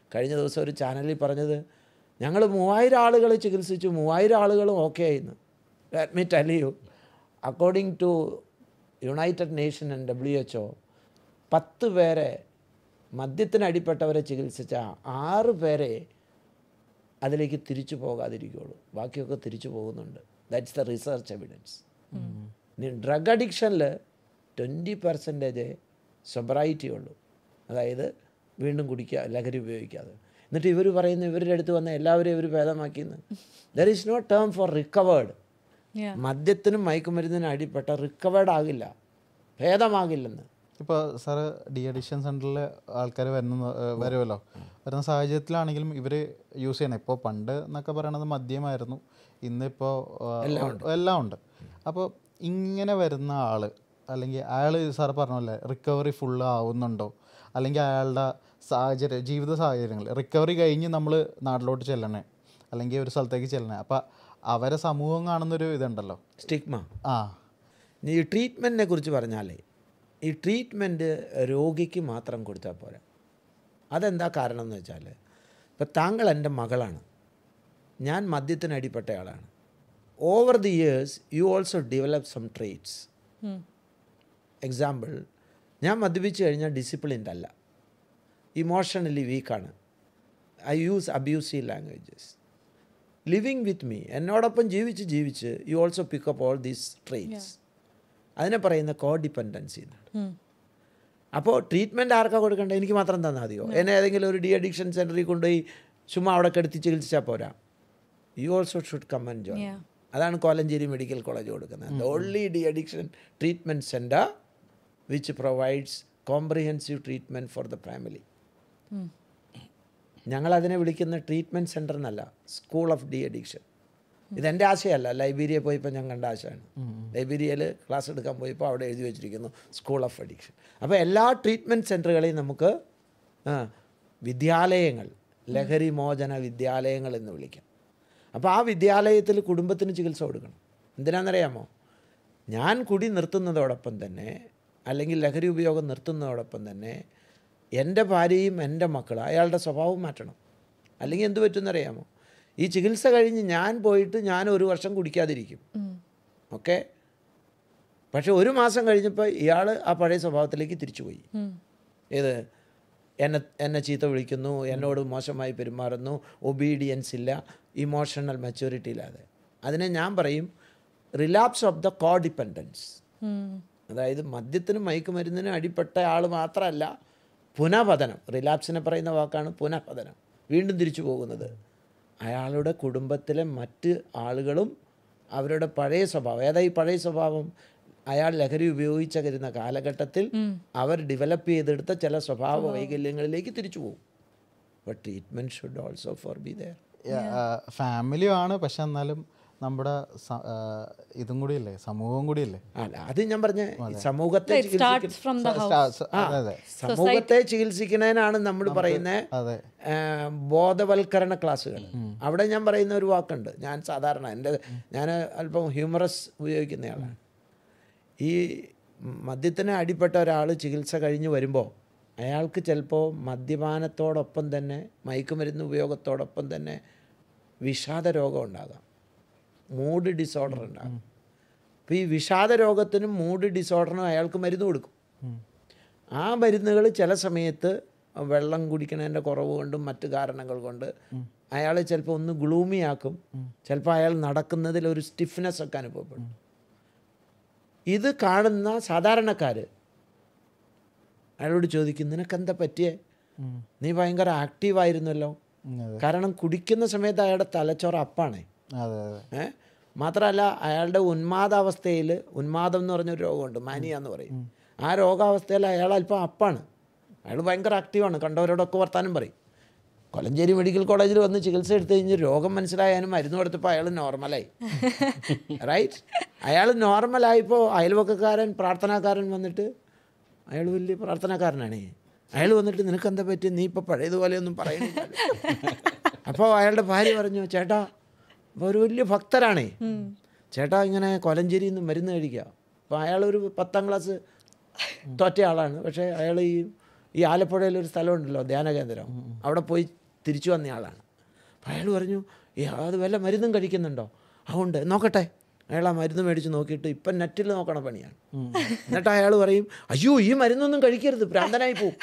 കഴിഞ്ഞ ദിവസം ഒരു ചാനലിൽ പറഞ്ഞത് ഞങ്ങൾ മൂവായിരം ആളുകളെ ചികിത്സിച്ചു, മൂവായിരം ആളുകളും ഓക്കെ ആയിരുന്നു. Let me tell you, according to United Nation and W H O, പത്ത് പേരെ മദ്യത്തിനടിപ്പെട്ടവരെ ചികിത്സിച്ച ആറ് പേരെ അതിലേക്ക് തിരിച്ചു പോകാതിരിക്കുകയുള്ളൂ, ബാക്കിയൊക്കെ തിരിച്ചു പോകുന്നുണ്ട്. That's the research evidence. Drug അഡിക്ഷനിൽ ട്വൻറ്റി പെർസെൻറ്റേജ് സൊബ്രൈറ്റി ഉള്ളൂ, അതായത് വീണ്ടും കുടിക്കുക, ലഹരി ഉപയോഗിക്കാതെ. എന്നിട്ട് ഇവർ പറയുന്നു ഇവരുടെ അടുത്ത് വന്ന എല്ലാവരെയും ഇവർ ഭേദമാക്കിയെന്ന്. There is no term for recovered. മദ്യത്തിനും മയക്കുമരുന്നിനും അടിപ്പെട്ട റിക്കവേർഡ് ആകില്ല, ഭേദമാകില്ലെന്ന്. ഇപ്പോൾ സാറ് ഡി അഡിക്ഷൻ സെൻറ്ററിൽ ആൾക്കാർ വരുന്ന വരുമല്ലോ, വരുന്ന സാഹചര്യത്തിലാണെങ്കിലും ഇവർ യൂസ് ചെയ്യണം. ഇപ്പോൾ പണ്ട് എന്നൊക്കെ പറയണത് മദ്യമായിരുന്നു, ഇന്നിപ്പോൾ എല്ലാം ഉണ്ട്. അപ്പോൾ ഇങ്ങനെ വരുന്ന ആൾ, അല്ലെങ്കിൽ അയാൾ സാർ പറഞ്ഞല്ലേ റിക്കവറി ഫുള്ള് ആവുന്നുണ്ടോ, അല്ലെങ്കിൽ അയാളുടെ സാഹചര്യം, ജീവിത സാഹചര്യങ്ങൾ, റിക്കവറി കഴിഞ്ഞ് നമ്മൾ നാട്ടിലോട്ട് ചെല്ലണേ അല്ലെങ്കിൽ ഒരു സ്ഥലത്തേക്ക് ചെല്ലണേ, അപ്പോൾ അവരെ സമൂഹം കാണുന്നൊരു ഇതുണ്ടല്ലോ, സ്റ്റിഗ്മ. ആ ഈ ട്രീറ്റ്മെൻറ്റിനെ കുറിച്ച് പറഞ്ഞാലേ, ഈ ട്രീറ്റ്മെൻറ്റ് രോഗിക്ക് മാത്രം കൊടുത്താൽ പോരാ. അതെന്താ കാരണം എന്ന് വെച്ചാൽ, ഇപ്പം താങ്കൾ എൻ്റെ മകളാണ്, ഞാൻ മദ്യത്തിനടിപ്പെട്ടയാളാണ്. Over the years you also develop some traits. Example, ഞാൻ മദ്യപിച്ച് കഴിഞ്ഞാൽ ഡിസിപ്ലിൻഡ് അല്ല, ഇമോഷണലി വീക്കാണ്, I use abusive languages. Living with me, എന്നോടൊപ്പം ജീവിച്ച് ജീവിച്ച് you also pick up all these traits. അതിനെ പറയുന്ന കോ ഡിപ്പെൻഡൻസി എന്നാണ്. അപ്പോൾ ട്രീറ്റ്മെൻറ്റ് ആർക്കാണ് കൊടുക്കേണ്ടത്? എനിക്ക് മാത്രം തന്നാൽ മതിയോ? എന്നെ ഏതെങ്കിലും ഒരു ഡി അഡിക്ഷൻ സെൻറ്ററിൽ കൊണ്ടുപോയി ചുമ്മാ അവിടെ കെടുത്തി ചികിത്സിച്ചാൽ പോരാ. You also should come and join. അതാണ് കോലഞ്ചേരി മെഡിക്കൽ കോളേജ് കൊടുക്കുന്നത്. The only de addiction treatment centre which provides comprehensive treatment for the family. ഞങ്ങളതിനെ വിളിക്കുന്ന ട്രീറ്റ്മെൻറ്റ് സെൻറ്റർ എന്നല്ല, സ്കൂൾ ഓഫ് ഡി അഡിക്ഷൻ. ഇതെൻ്റെ ആശയമല്ല, ലൈബ്രറിയിൽ പോയപ്പോൾ ഞാൻ കണ്ട ആശയമാണ്. ലൈബ്രറിയിൽ ക്ലാസ് എടുക്കാൻ പോയപ്പോൾ അവിടെ എഴുതി വെച്ചിരിക്കുന്നു സ്കൂൾ ഓഫ് അഡിക്ഷൻ. അപ്പോൾ എല്ലാ ട്രീറ്റ്മെൻറ്റ് സെൻറ്ററുകളെയും നമുക്ക് വിദ്യാലയങ്ങൾ, ലഹരി മോചന വിദ്യാലയങ്ങൾ എന്ന് വിളിക്കാം. അപ്പോൾ ആ വിദ്യാലയത്തിൽ കുടുംബത്തിന് ചികിത്സ കൊടുക്കണം. എന്തിനാണെന്നറിയാമോ? ഞാൻ കുടി നിർത്തുന്നതോടൊപ്പം തന്നെ, അല്ലെങ്കിൽ ലഹരി ഉപയോഗം നിർത്തുന്നതോടൊപ്പം തന്നെ എൻ്റെ ഭാര്യയും എൻ്റെ മക്കളും അയാളുടെ സ്വഭാവം മാറ്റണം. അല്ലെങ്കിൽ എന്ത് പറ്റുമെന്നറിയാമോ? ഈ ചികിത്സ കഴിഞ്ഞ് ഞാൻ പോയിട്ട് ഞാൻ ഒരു വർഷം കുടിക്കാതിരിക്കും, ഓക്കെ, പക്ഷെ ഒരു മാസം കഴിഞ്ഞപ്പോൾ ഇയാൾ ആ പഴയ സ്വഭാവത്തിലേക്ക് തിരിച്ചുപോയി. ഏത്? എന്നെ എന്നെ ചീത്ത വിളിക്കുന്നു, എന്നോട് മോശമായി പെരുമാറുന്നു, ഒബീഡിയൻസ് ഇല്ല, ഇമോഷണൽ മെച്യൂരിറ്റി ഇല്ലാതെ. അതിനെ ഞാൻ പറയും relapse of the codependency. അതായത് മദ്യത്തിനും മയക്കുമരുന്നിനും അടിപ്പെട്ട ആൾ മാത്രമല്ല, പുനഃപതനം. റിലാപ്സിനെ പറയുന്ന വാക്കാണ് പുനഃപതനം, വീണ്ടും തിരിച്ചു പോകുന്നത്. അയാളുടെ കുടുംബത്തിലെ മറ്റ് ആളുകളും അവരുടെ പഴയ സ്വഭാവം, ഏതാ ഈ പഴയ സ്വഭാവം? അയാൾ ലഹരി ഉപയോഗിച്ചിരുന്ന കാലഘട്ടത്തിൽ അവർ ഡെവലപ്പ് ചെയ്തെടുത്ത ചില സ്വഭാവ വൈകല്യങ്ങളിലേക്ക് തിരിച്ചു പോകും. But treatment should also for be there. ഫാമിലിയാണ്, പക്ഷെ എന്നാലും നമ്മുടെ ഇതും കൂടിയല്ലേ, സമൂഹം കൂടിയല്ലേ. അല്ല, അത് ഞാൻ പറഞ്ഞ സമൂഹത്തെ സമൂഹത്തെ ചികിത്സിക്കുന്നതിനാണ് നമ്മൾ പറയുന്ന ബോധവൽക്കരണ ക്ലാസ്സുകൾ. അവിടെ ഞാൻ പറയുന്ന ഒരു വാക്കുണ്ട്, ഞാൻ സാധാരണ എൻ്റെ ഞാൻ അല്പം ഹ്യൂമറസ് ഉപയോഗിക്കുന്നയാളാണ്. ഈ മദ്യത്തിന് അടിപ്പെട്ട ഒരാൾ ചികിത്സ കഴിഞ്ഞ് വരുമ്പോൾ അയാൾക്ക് ചിലപ്പോൾ മദ്യപാനത്തോടൊപ്പം തന്നെ മയക്കുമരുന്ന് ഉപയോഗത്തോടൊപ്പം തന്നെ വിഷാദ രോഗം ഉണ്ടാകാം, മൂഡ് ഡിസോർഡർ ഉണ്ടാകും. അപ്പോൾ ഈ വിഷാദ രോഗത്തിനും മൂഡ് ഡിസോർഡറിനും അയാൾക്ക് മരുന്ന് കൊടുക്കും. ആ മരുന്നുകൾ ചില സമയത്ത് വെള്ളം കുടിക്കുന്നതിൻ്റെ കുറവ് കൊണ്ടും മറ്റു കാരണങ്ങൾ കൊണ്ട് അയാളെ ചിലപ്പോൾ ഒന്ന് ഗ്ലൂമിയാക്കും, ചിലപ്പോൾ അയാൾ നടക്കുന്നതിൽ ഒരു സ്റ്റിഫ്നെസ് ഒക്കെ അനുഭവപ്പെടും. ഇത് കാണുന്ന സാധാരണക്കാർ അയാളോട് ചോദിക്കും, നിനക്കെന്താ പറ്റിയേ? നീ ഭയങ്കര ആക്റ്റീവായിരുന്നല്ലോ. കാരണം കുടിക്കുന്ന സമയത്ത് അയാളുടെ തലച്ചോറ് അപ്പാണേ. ഏ മാത്രമല്ല അയാളുടെ ഉന്മാദാവസ്ഥയിൽ, ഉന്മാദം എന്ന് പറഞ്ഞൊരു രോഗമുണ്ട്, മാനിയ എന്ന് പറയും. ആ രോഗാവസ്ഥയിൽ അയാൾ അല്പം അപ്പാണ്, അയാൾ ഭയങ്കര ആക്റ്റീവാണ്, കണ്ടവരോടൊക്കെ വർത്താനം പറയും. കൊലഞ്ചേരി മെഡിക്കൽ കോളേജിൽ വന്ന് ചികിത്സ എടുത്തു കഴിഞ്ഞ് രോഗം മനസ്സിലായാലും മരുന്ന് കൊടുത്തപ്പോൾ അയാൾ നോർമലായി. റൈറ്റ്? അയാൾ നോർമലായപ്പോൾ അയൽവക്കക്കാരൻ, പ്രാർത്ഥനാക്കാരൻ വന്നിട്ട്, അയാൾ വലിയ പ്രാർത്ഥനാക്കാരനാണേ, അയാൾ വന്നിട്ട് നിനക്കെന്താ പറ്റി, നീ ഇപ്പോൾ പഴയതുപോലെയൊന്നും പറയുന്നില്ല. അപ്പോൾ അയാളുടെ ഭാര്യ പറഞ്ഞു, ചേട്ടാ അപ്പോൾ ഒരു വലിയ ഭക്തരാണേ, ചേട്ടാ ഇങ്ങനെ കൊലഞ്ചേരിയിൽ നിന്ന് മരുന്ന് കഴിക്കുക. അപ്പോൾ അയാളൊരു പത്താം ക്ലാസ് തോറ്റ ആളാണ്, പക്ഷേ അയാൾ ഈ ഈ ആലപ്പുഴയിലൊരു സ്ഥലമുണ്ടല്ലോ ധ്യാന കേന്ദ്രം, അവിടെ പോയി തിരിച്ചു വന്നയാളാണ്. അപ്പോൾ അയാൾ പറഞ്ഞു, ഈ അത് വല്ല മരുന്നും കഴിക്കുന്നുണ്ടോ? അതുകൊണ്ട് നോക്കട്ടെ. അയാൾ ആ മരുന്ന് മേടിച്ച് നോക്കിയിട്ട് ഇപ്പം നെറ്റിൽ നോക്കണ പണിയാണ്. എന്നിട്ട് അയാൾ പറയും, അയ്യോ ഈ മരുന്നൊന്നും കഴിക്കരുത്, ഭ്രാന്തനായി പോവും.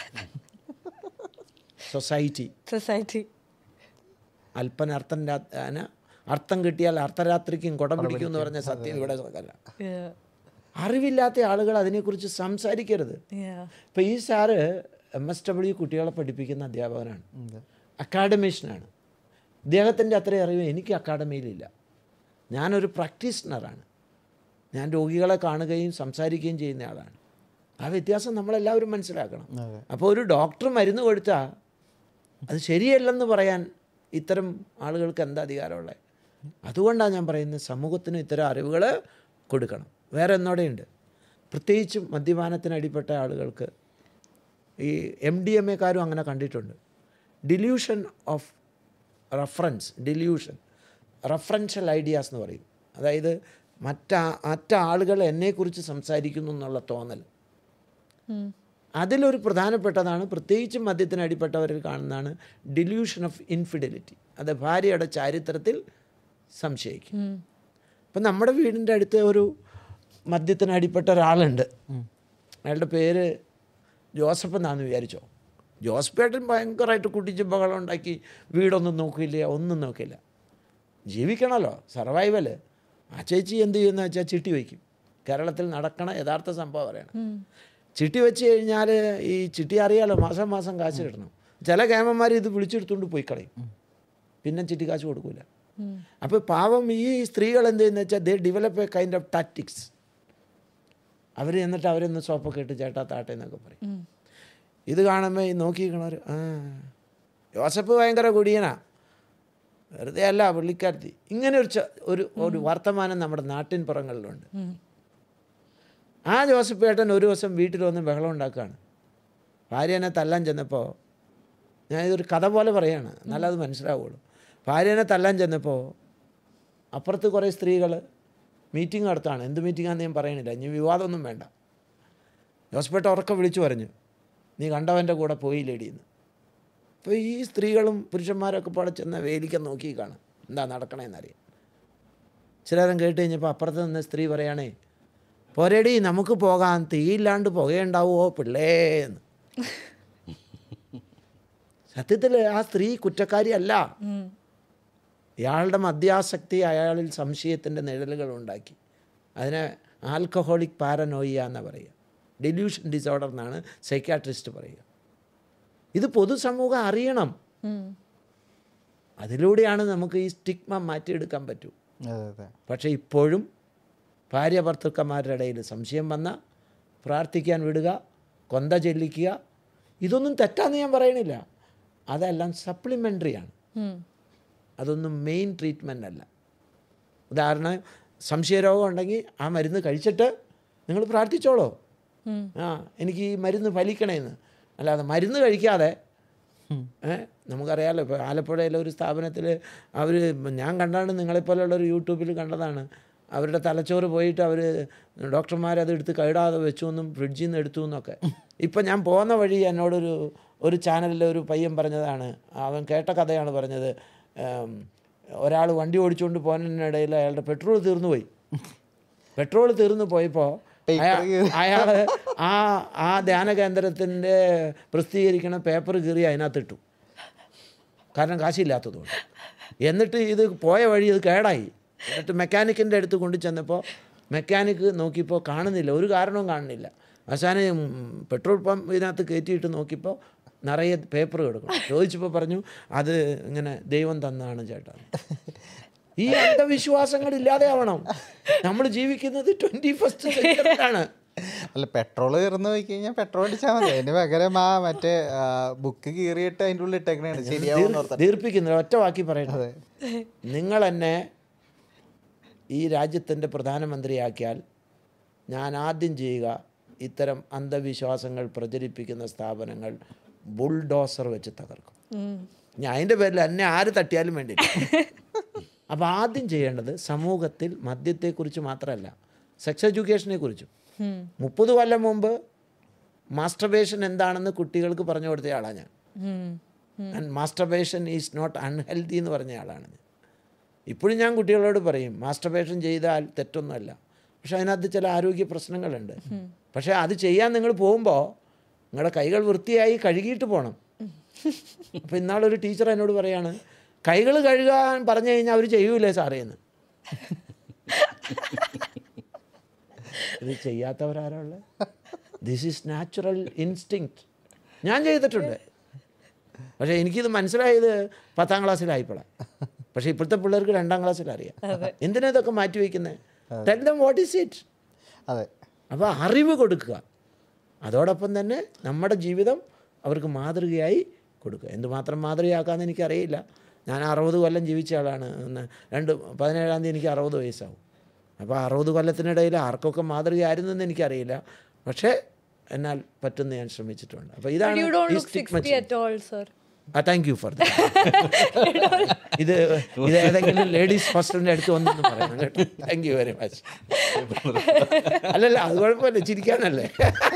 സൊസൈറ്റി സൊസൈറ്റി അല്പനർത്ഥം അർത്ഥം കിട്ടിയാൽ അർദ്ധരാത്രിക്കും കുടം പിടിക്കും എന്ന് പറഞ്ഞ സത്യം ഇവിടെ അല്ല. അറിവില്ലാത്ത ആളുകൾ അതിനെക്കുറിച്ച് സംസാരിക്കരുത്. ഇപ്പം ഈ സാറ് എം എസ് ഡബ്ല്യു കുട്ടികളെ പഠിപ്പിക്കുന്ന അധ്യാപകനാണ്, അക്കാഡമീഷ്യനാണ്. ഇദ്ദേഹത്തിൻ്റെ അത്രയും അറിവ് എനിക്ക് അക്കാഡമിയിലില്ല. ഞാനൊരു പ്രാക്ടീഷണറാണ്. ഞാൻ രോഗികളെ കാണുകയും സംസാരിക്കുകയും ചെയ്യുന്ന ആളാണ്. ആ വ്യത്യാസം നമ്മളെല്ലാവരും മനസ്സിലാക്കണം. അപ്പോൾ ഒരു ഡോക്ടർ മരുന്ന് കൊടുത്താൽ അത് ശരിയല്ലെന്ന് പറയാൻ ഇത്തരം ആളുകൾക്ക് എന്താ അധികാരമുള്ളത്? അതുകൊണ്ടാണ് ഞാൻ പറയുന്നത് സമൂഹത്തിന് ഇത്തരം അറിവുകൾ കൊടുക്കണം. വേറെ എന്നോടെയുണ്ട്, പ്രത്യേകിച്ചും മദ്യപാനത്തിന് അടിപ്പെട്ട ആളുകൾക്ക് ഈ എം ഡി എം എക്കാരും അങ്ങനെ കണ്ടിട്ടുണ്ട്. Delusion of reference, delusion referential ideas എന്ന് പറയും. അതായത് മറ്റാ മറ്റാളുകൾ എന്നെക്കുറിച്ച് സംസാരിക്കുന്നു എന്നുള്ള തോന്നൽ. അതിലൊരു പ്രധാനപ്പെട്ടതാണ്, പ്രത്യേകിച്ചും മദ്യത്തിന് അടിപ്പെട്ടവരിൽ കാണുന്നതാണ് ഡില്യൂഷൻ ഓഫ് ഇൻഫിഡലിറ്റി. അത് ഭാര്യയുടെ ചാരിത്രത്തിൽ സംശയിക്കും. അപ്പം നമ്മുടെ വീടിൻ്റെ അടുത്ത് ഒരു മദ്യത്തിന് അടിപ്പെട്ട ഒരാളുണ്ട്. അയാളുടെ പേര് ജോസഫ് എന്നാന്ന് വിചാരിച്ചോ. ജോസഫേട്ടൻ ഭയങ്കരമായിട്ട് കുട്ടിച്ച് ബഹളം ഉണ്ടാക്കി, വീടൊന്നും നോക്കില്ല, ഒന്നും നോക്കില്ല. ജീവിക്കണമല്ലോ, സർവൈവൽ. ആ ചേച്ചി എന്ത് ചെയ്യുന്ന വെച്ചാൽ ചിട്ടി വയ്ക്കും. കേരളത്തിൽ നടക്കണ യഥാർത്ഥ സംഭവം പറയണം. ചിട്ടി വെച്ച് കഴിഞ്ഞാൽ ഈ ചിട്ടി അറിയാലോ, മാസം മാസം കാശ് കിട്ടണം. ചില കേമന്മാർ ഇത് വിളിച്ചെടുത്തുകൊണ്ട് പോയി കളയും, പിന്നെ ചിട്ടി കാശ് കൊടുക്കില്ല. അപ്പോൾ പാവം ഈ സ്ത്രീകൾ എന്ത് ചെയ്യുന്ന വെച്ചാൽ they develop a kind of tactics. അവർ എന്നിട്ട് അവരൊന്ന് സോപ്പൊക്കെ ഇട്ട് ചേട്ടാ താട്ടെ എന്നൊക്കെ പറയും. ഇത് കാണുമ്പോൾ ഈ നോക്കിക്കണവർ, ആ ജോസഫ് ഭയങ്കര കുടിയനാ, വെറുതെ അല്ല പുള്ളിക്കാരത്തി. ഇങ്ങനെ ഒരു ഒരു ഒരു വർത്തമാനം നമ്മുടെ നാട്ടിൻ പുറങ്ങളിലുണ്ട്. ആ ജോസഫ് ഏട്ടൻ ഒരു ദിവസം വീട്ടിൽ വന്ന് ബഹളം ഉണ്ടാക്കുകയാണ്. ഭാര്യനെ തല്ലാൻ ചെന്നപ്പോൾ, ഞാൻ ഇതൊരു കഥ പോലെ പറയുകയാണ്, നല്ലത് മനസ്സിലാവുള്ളൂ. ഭാര്യനെ തല്ലാൻ ചെന്നപ്പോൾ അപ്പുറത്ത് കുറേ സ്ത്രീകൾ മീറ്റിംഗ് നടത്താണ്. എന്ത് മീറ്റിംഗാണെന്ന് ഞാൻ പറയണില്ല, ഇനി വിവാദമൊന്നും വേണ്ട. ജോസഫ് ഏട്ടൻ ഉറക്കെ വിളിച്ചു പറഞ്ഞു, നീ കണ്ടവൻ്റെ കൂടെ പോയില്ലേടിയെന്ന്. അപ്പോൾ ഈ സ്ത്രീകളും പുരുഷന്മാരൊക്കെ പാടെ ചെന്ന വേലിക്കാൻ നോക്കി കാണും എന്താ നടക്കണേന്നറിയാം. ചിലരം കേട്ട് കഴിഞ്ഞപ്പോൾ അപ്പുറത്ത് നിന്ന് സ്ത്രീ പറയുകയാണേ, പോരേടി നമുക്ക് പോകാൻ, തീയില്ലാണ്ട് പുകയുണ്ടാവുമോ പിള്ളേന്ന്. സത്യത്തിൽ ആ സ്ത്രീ കുറ്റക്കാരി അല്ല. ഇയാളുടെ മദ്യാസക്തി അയാളിൽ സംശയത്തിൻ്റെ നിഴലുകൾ ഉണ്ടാക്കി. അതിനെ ആൽക്കഹോളിക് പാരനോയിയ എന്നാണ് പറയുക, ഡെല്യൂഷൻ ഡിസോർഡർ എന്നാണ് സൈക്യാട്രിസ്റ്റ് പറയുക. ഇത് പൊതുസമൂഹം അറിയണം. അതിലൂടെയാണ് നമുക്ക് ഈ സ്റ്റിഗ്മ മാറ്റിയെടുക്കാൻ പറ്റൂ. പക്ഷേ ഇപ്പോഴും ഭാര്യ ഭർത്തൃക്കന്മാരുടെ ഇടയിൽ സംശയം വന്ന പ്രാർത്ഥിക്കാൻ വിടുക, കൊന്ത ചെല്ലിക്കുക, ഇതൊന്നും തെറ്റാന്ന് ഞാൻ പറയണില്ല. അതെല്ലാം സപ്ലിമെൻ്ററിയാണ്, അതൊന്നും മെയിൻ ട്രീറ്റ്മെൻ്റ് അല്ല. ഉദാഹരണം, സംശയരോഗം ഉണ്ടെങ്കിൽ ആ മരുന്ന് കഴിച്ചിട്ട് നിങ്ങൾ പ്രാർത്ഥിച്ചോളൂ, ആ എനിക്ക് ഈ മരുന്ന് ഫലിക്കണേന്ന്. അല്ലാതെ മരുന്ന് കഴിക്കാതെ നമുക്കറിയാമല്ലോ. ഇപ്പോൾ ആലപ്പുഴയിലെ ഒരു സ്ഥാപനത്തിൽ അവർ, ഞാൻ കണ്ടാണ്, നിങ്ങളെപ്പോലുള്ളൊരു യൂട്യൂബിൽ കണ്ടതാണ്, അവരുടെ തലച്ചോറ് പോയിട്ട് അവർ ഡോക്ടർമാരത് എടുത്ത് കൈടാതെ വെച്ചു എന്നും ഫ്രിഡ്ജിൽ നിന്ന് എടുത്തു എന്നൊക്കെ. ഇപ്പം ഞാൻ പോകുന്ന വഴി എന്നോടൊരു ഒരു ചാനലിലെ ഒരു പയ്യൻ പറഞ്ഞതാണ്, അവൻ കേട്ട കഥയാണ് പറഞ്ഞത്. ഒരാൾ വണ്ടി ഓടിച്ചുകൊണ്ട് പോകുന്നതിനിടയിൽ അയാളുടെ പെട്രോൾ തീർന്നു പോയി. പെട്രോൾ തീർന്നു പോയപ്പോൾ അയാൾ ആ ആ ധ്യാന കേന്ദ്രത്തിൻ്റെ പ്രസിദ്ധീകരിക്കണ പേപ്പർ കീറി അതിനകത്തിട്ടു, കാരണം കാശില്ലാത്തതുകൊണ്ട്. എന്നിട്ട് ഇത് പോയ വഴി ഇത് കേടായി. എന്നിട്ട് മെക്കാനിക്കിൻ്റെ അടുത്ത് കൊണ്ടു ചെന്നപ്പോൾ മെക്കാനിക്ക് നോക്കിയപ്പോൾ കാണുന്നില്ല, ഒരു കാരണവും കാണുന്നില്ല. അവസാനം പെട്രോൾ പമ്പ് ഇതിനകത്ത് കയറ്റിയിട്ട് നോക്കിയപ്പോൾ നിറയെ പേപ്പർ കിടക്കണം. ചോദിച്ചപ്പോൾ പറഞ്ഞു, അത് ഇങ്ങനെ ദൈവം തന്നാണ് ചേട്ടാ. ഈ അന്ധവിശ്വാസങ്ങൾ ഇല്ലാതെ ആവണം. നമ്മൾ ജീവിക്കുന്നത് ട്വൻറ്റി ഫസ്റ്റ് സെഞ്ചുറിയിലാണ്. അല്ല, പെട്രോൾ തീർന്നു പോയി കഴിഞ്ഞാൽ പെട്രോൾ അടിച്ചാൽ മതി. അതിന് പകരം ആ മറ്റേ ബുക്ക് കീറിയിട്ട് അതിൻ്റെ ഉള്ളിൽ ഇട്ടേക്കണേ ശരിയാവും. ദീർഘിക്കുന്നത് ഒറ്റ വാക്കി പറയുന്നത്, നിങ്ങൾ എന്നെ ഈ രാജ്യത്തിൻ്റെ പ്രധാനമന്ത്രിയാക്കിയാൽ ഞാൻ ആദ്യം ചെയ്യുക ഇത്തരം അന്ധവിശ്വാസങ്ങൾ പ്രചരിപ്പിക്കുന്ന സ്ഥാപനങ്ങൾ ബുൾഡോസർ വെച്ച് തകർക്കും. ഞാൻ അതിൻ്റെ പേരിൽ എന്നെ ആര് തട്ടിയാലും വേണ്ടിയില്ല. അപ്പോൾ ആദ്യം ചെയ്യേണ്ടത് സമൂഹത്തിൽ മദ്യത്തെക്കുറിച്ച് മാത്രമല്ല, സെക്സ് എഡ്യൂക്കേഷനെ കുറിച്ചും. മുപ്പത് കൊല്ലം മുമ്പ് മാസ്റ്റർബേഷൻ എന്താണെന്ന് കുട്ടികൾക്ക് പറഞ്ഞു കൊടുത്ത ആളാണ് ഞാൻ. And masturbation is not unhealthy എന്ന് പറഞ്ഞ ആളാണ് ഞാൻ. ഇപ്പോഴും ഞാൻ കുട്ടികളോട് പറയും മാസ്റ്റർബേഷൻ ചെയ്താൽ തെറ്റൊന്നുമല്ല, പക്ഷെ അതിനകത്ത് ചില ആരോഗ്യ പ്രശ്നങ്ങളുണ്ട്. പക്ഷേ അത് ചെയ്യാൻ നിങ്ങൾ പോകുമ്പോൾ നിങ്ങളുടെ കൈകൾ വൃത്തിയായി കഴുകിയിട്ട് പോകണം. അപ്പോൾ ഇന്നാളൊരു ടീച്ചർ എന്നോട് പറയാണ്, കൈകൾ കഴുകാൻ പറഞ്ഞു കഴിഞ്ഞാൽ അവർ ചെയ്യൂലേ സാറേ എന്ന്. ഇത് ചെയ്യാത്തവരാരുള്ളത്? This is natural instinct. ഞാൻ ചെയ്തിട്ടുണ്ട്, പക്ഷേ എനിക്കിത് മനസ്സിലായത് പത്താം ക്ലാസ്സിലായിപ്പോഴാണ്. പക്ഷേ ഇപ്പോഴത്തെ പിള്ളേർക്ക് രണ്ടാം ക്ലാസ്സിലറിയാം. എന്തിനാ ഇതൊക്കെ മാറ്റി വയ്ക്കുന്നത്? Tell them what is it. അതെ. അപ്പോൾ അറിവ് കൊടുക്കുക, അതോടൊപ്പം തന്നെ നമ്മുടെ ജീവിതം അവർക്ക് മാതൃകയായി കൊടുക്കുക. എന്തുമാത്രം മാതൃകയാക്കാമെന്ന് എനിക്കറിയില്ല. ഞാൻ അറുപത് കൊല്ലം ജീവിച്ച ആളാണ്. രണ്ട് പതിനേഴാം തീയതി എനിക്ക് അറുപത് വയസ്സാവും. അപ്പോൾ അറുപത് കൊല്ലത്തിനിടയിൽ ആർക്കൊക്കെ മാതൃകയായിരുന്നെന്ന് എനിക്കറിയില്ല, പക്ഷേ എന്നാൽ പറ്റുന്ന ഞാൻ ശ്രമിച്ചിട്ടുണ്ട്. അപ്പോൾ ഇതാണ് താങ്ക് യു ഫോർ ഇത് ഇത് ഏതെങ്കിലും ലേഡീസ് ഹോസ്റ്റലിൻ്റെ അടുത്ത് വന്നെന്ന് പറയണം കേട്ടോ. Thank you very much. അല്ലല്ല, അത് കുഴപ്പമില്ല, ചിരിക്കാനല്ലേ.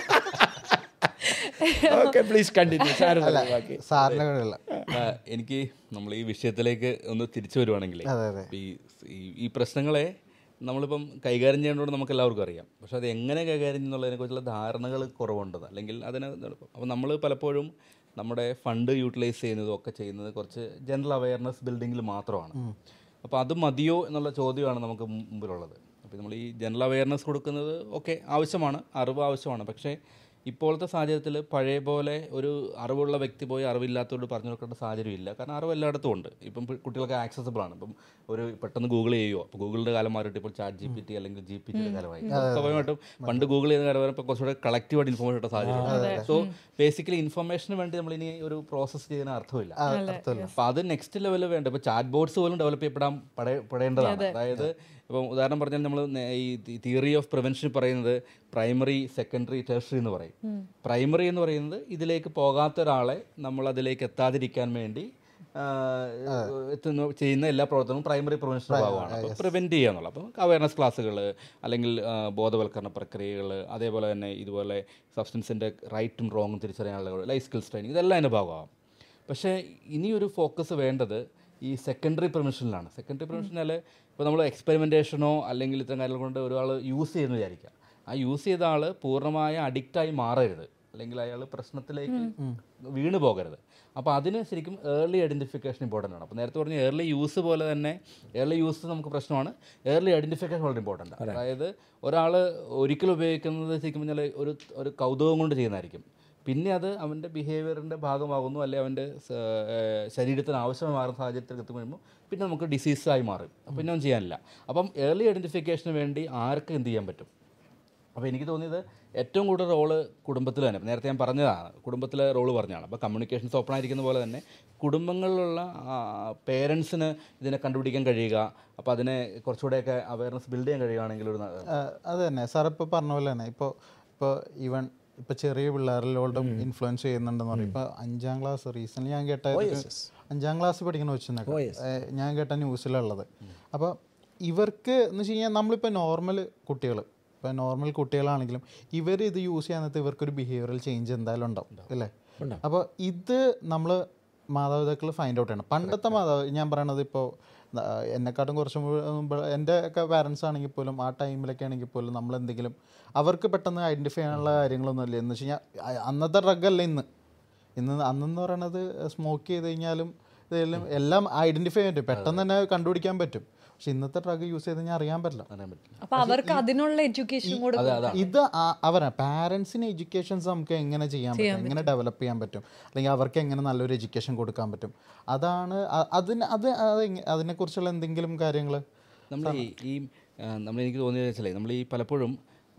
Okay, please continue. സാറിൻ്റെ എനിക്ക് നമ്മൾ ഈ വിഷയത്തിലേക്ക് ഒന്ന് തിരിച്ചു വരുവാണെങ്കിൽ, ഈ ഈ പ്രശ്നങ്ങളെ നമ്മളിപ്പം കൈകാര്യം ചെയ്യേണ്ടത് നമുക്ക് എല്ലാവർക്കും അറിയാം. പക്ഷെ അത് എങ്ങനെ കൈകാര്യം ചെയ്യുന്നുള്ളതിനെക്കുറിച്ചുള്ള ധാരണകൾ കുറവുണ്ട്. അല്ലെങ്കിൽ അതിന് അപ്പോൾ നമ്മൾ പലപ്പോഴും നമ്മുടെ ഫണ്ട് യൂട്ടിലൈസ് ചെയ്യുന്നതും ഒക്കെ ചെയ്യുന്നത് കുറച്ച് ജനറൽ അവയർനെസ് ബിൽഡിങ്ങിൽ മാത്രമാണ്. അപ്പോൾ അത് മതിയോ എന്നുള്ള ചോദ്യമാണ് നമുക്ക് മുമ്പിലുള്ളത്. അപ്പോൾ നമ്മൾ ഈ ജനറൽ അവയർനെസ് കൊടുക്കുന്നത് ഒക്കെ ആവശ്യമാണ്, അറിവ് ആവശ്യമാണ്. പക്ഷേ ഇപ്പോഴത്തെ സാഹചര്യത്തിൽ പഴയ പോലെ ഒരു അറിവുള്ള വ്യക്തി പോയി അറിവില്ലാത്തവരോട് പറഞ്ഞു കൊടുക്കേണ്ട സാഹചര്യമില്ല. കാരണം അറിവ് എല്ലായിടത്തും ഉണ്ട്. ഇപ്പം കുട്ടികൾക്ക് ആക്സസിബിൾ ആണ്. ഇപ്പം ഒരു പെട്ടെന്ന് ഗൂഗിൾ ചെയ്യുമോ, അപ്പോൾ ഗൂഗിളിൻ്റെ കാലം മാറിയിട്ട് ഇപ്പോൾ ചാറ്റ് ജി പി ടി അല്ലെങ്കിൽ ജി പി ടിയുടെ കാലമായി. സ്വാഭാവികമായിട്ടും പണ്ട് ഗൂഗിൾ ചെയ്യുന്ന കാലം ഇപ്പോൾ കുറച്ചുകൂടെ കളക്റ്റീവായിട്ട് ഇൻഫോർമേഷൻ കിട്ടുന്ന സാഹചര്യം. സോ ബേസിക്കലി ഇൻഫർമേഷന് വേണ്ടി നമ്മളിനി ഒരു പ്രോസസ്സ് ചെയ്യുന്ന അർത്ഥമില്ല. അപ്പോൾ അത് നെക്സ്റ്റ് ലെവലിൽ വേണ്ട. ഇപ്പോൾ ചാറ്റ് ബോട്ട്സ് പോലും ഡെവലപ്പ് ചെയ്യപ്പെടാൻ പെടേണ്ടതാണ്. അതായത് ഇപ്പം ഉദാഹരണം പറഞ്ഞാൽ നമ്മൾ ഈ തിയറി ഓഫ് പ്രിവെൻഷൻ പറയുന്നത് പ്രൈമറി, സെക്കൻഡറി, ടെർഷറി എന്ന് പറയും. പ്രൈമറി എന്ന് പറയുന്നത് ഇതിലേക്ക് പോകാത്ത ഒരാളെ നമ്മൾ അതിലേക്ക് എത്താതിരിക്കാൻ വേണ്ടി എത്തുന്ന ചെയ്യുന്ന എല്ലാ പ്രവർത്തനവും പ്രൈമറി പ്രിവെൻഷൻ്റെ ഭാഗമാണ്. അപ്പോൾ പ്രിവെൻറ്റ് ചെയ്യുക എന്നുള്ളത്. അപ്പോൾ അവയർനെസ് ക്ലാസ്സുകൾ, അല്ലെങ്കിൽ ബോധവൽക്കരണ പ്രക്രിയകൾ, അതേപോലെ തന്നെ ഇതുപോലെ സബ്സ്റ്റൻസിൻ്റെ റൈറ്റും റോങ്ങും തിരിച്ചറിയാനുള്ള ലൈഫ് സ്കിൽസ് ട്രെയിനിങ്, ഇതെല്ലാം അതിൻ്റെ ഭാഗമാകും. പക്ഷേ ഇനിയൊരു ഫോക്കസ് വേണ്ടത് ഈ സെക്കൻഡറി പ്രിവെൻഷനിലാണ്. സെക്കൻഡറി പ്രിവെൻഷനിൽ ഇപ്പോൾ നമ്മൾ എക്സ്പെരിമെൻറ്റേഷനോ അല്ലെങ്കിൽ ഇത്തരം കാര്യങ്ങൾ കൊണ്ട് ഒരാൾ യൂസ് ചെയ്യുന്നു വിചാരിക്കുക. ആ യൂസ് ചെയ്ത ആൾ പൂർണ്ണമായ അഡിക്റ്റായി മാറരുത്, അല്ലെങ്കിൽ അയാൾ പ്രശ്നത്തിലേക്ക് വീണ് പോകരുത്. അപ്പോൾ അതിന് ശരിക്കും ഏർലി ഐഡൻറ്റിഫിക്കേഷൻ ഇമ്പോർട്ടൻ്റ് ആണ്. അപ്പോൾ നേരത്തെ പറഞ്ഞ ഏർലി യൂസ് പോലെ തന്നെ ഏർലി യൂസ് നമുക്ക് പ്രശ്നമാണ്, ഏർലി ഐഡൻറ്റിഫിക്കേഷൻ വളരെ ഇമ്പോർട്ടൻ്റ്. അതായത് ഒരാൾ ഒരിക്കലും ഉപയോഗിക്കുന്നത് ശരിക്കും പറഞ്ഞാൽ ഒരു ഒരു കൗതുകം കൊണ്ട് ചെയ്യുന്നതായിരിക്കും. പിന്നെ അത് അവൻ്റെ ബിഹേവിയറിൻ്റെ ഭാഗമാകുന്നു, അല്ലെങ്കിൽ അവൻ്റെ ശരീരത്തിന് ആവശ്യമായി മാറുന്ന സാഹചര്യത്തിൽ എത്തി കഴിയുമ്പോൾ പിന്നെ നമുക്ക് ഡിസീസായി മാറും. അപ്പോൾ പിന്നെ ഒന്നും ചെയ്യാനില്ല. അപ്പം ഏർലി ഐഡൻറ്റിഫിക്കേഷന് വേണ്ടി ആർക്ക് എന്ത് ചെയ്യാൻ പറ്റും? അപ്പോൾ എനിക്ക് തോന്നിയത് ഏറ്റവും കൂടുതൽ റോള് കുടുംബത്തിൽ തന്നെ. നേരത്തെ ഞാൻ പറഞ്ഞതാണ്, കുടുംബത്തിലെ റോള് പറഞ്ഞതാണ്. അപ്പോൾ കമ്മ്യൂണിക്കേഷൻസ് ഓപ്പൺ ആയിരിക്കുന്ന പോലെ തന്നെ കുടുംബങ്ങളിലുള്ള പേരൻസിന് ഇതിനെ കണ്ടുപിടിക്കാൻ കഴിയുക, അപ്പോൾ അതിനെ കുറച്ചുകൂടെയൊക്കെ അവയർനെസ് ബിൽഡ് ചെയ്യാൻ കഴിയുകയാണെങ്കിൽ ഒരു അത് തന്നെ സാർ ഇപ്പോൾ പറഞ്ഞ പോലെ തന്നെ. ഇപ്പോൾ ഇപ്പോൾ ഈവൻ ഇപ്പോൾ ചെറിയ പിള്ളേരിലോട്ടും ഇൻഫ്ലുവൻസ് ചെയ്യുന്നുണ്ടെന്ന് പറയും. ഇപ്പോൾ അഞ്ചാം ക്ലാസ് റീസെൻ്റ് ഞാൻ കേട്ട അഞ്ചാം ക്ലാസ് പഠിക്കുന്ന വെച്ചെന്നൊക്കെ ഞാൻ കേട്ട ന്യൂസിലുള്ളത്. അപ്പോൾ ഇവർക്ക് എന്ന് വെച്ച് കഴിഞ്ഞാൽ നമ്മളിപ്പോൾ നോർമൽ കുട്ടികൾ, ഇപ്പോൾ നോർമൽ കുട്ടികളാണെങ്കിലും ഇവർ ഇത് യൂസ് ചെയ്യാൻ നേരത്തെ ഇവർക്കൊരു ബിഹേവിയറൽ ചേഞ്ച് എന്തായാലും ഉണ്ടാവും അല്ലേ? അപ്പോൾ ഇത് നമ്മൾ മാതാപിതാക്കൾ ഫൈൻഡ് ഔട്ട് ചെയ്യണം. പണ്ടത്തെ മാതാവ് ഞാൻ പറയണത് ഇപ്പോൾ എന്നെക്കാട്ടും കുറച്ചും മുമ്പ് എൻ്റെ ഒക്കെ പാരൻസ് ആണെങ്കിൽ പോലും ആ ടൈമിലൊക്കെ ആണെങ്കിൽ പോലും നമ്മളെന്തെങ്കിലും അവർക്ക് പെട്ടെന്ന് ഐഡൻറ്റിഫൈ ചെയ്യാനുള്ള കാര്യങ്ങളൊന്നും ഇല്ല. എന്ന് വെച്ച് കഴിഞ്ഞാൽ അന്നത്തെ ഡ്രഗല്ല ഇന്ന് ഇന്ന് അന്നെന്ന് പറയണത് സ്മോക്ക് ചെയ്ത് കഴിഞ്ഞാലും ഇതെല്ലാം എല്ലാം ഐഡൻറ്റിഫൈ ചെയ്യാൻ പറ്റും, പെട്ടെന്ന് തന്നെ കണ്ടുപിടിക്കാൻ പറ്റും. പക്ഷെ ഇന്നത്തെ ഡ്രഗ് യൂസ് ചെയ്ത് കഴിഞ്ഞാൽ അറിയാൻ പറ്റില്ല. അവർക്ക് അതിനുള്ള എഡ്യൂക്കേഷൻ ഇത് അവരാ പാരൻസിന് എഡ്യൂക്കേഷൻസ് നമുക്ക് എങ്ങനെ ചെയ്യാൻ പറ്റും, എങ്ങനെ ഡെവലപ്പ് ചെയ്യാൻ പറ്റും, അല്ലെങ്കിൽ അവർക്ക് എങ്ങനെ നല്ലൊരു എഡ്യൂക്കേഷൻ കൊടുക്കാൻ പറ്റും, അതാണ് അതിന് അത് അതിനെക്കുറിച്ചുള്ള എന്തെങ്കിലും കാര്യങ്ങൾ നമ്മൾ ഈ നമ്മൾ എനിക്ക് തോന്നിയത് വെച്ചാൽ നമ്മൾ ഈ പലപ്പോഴും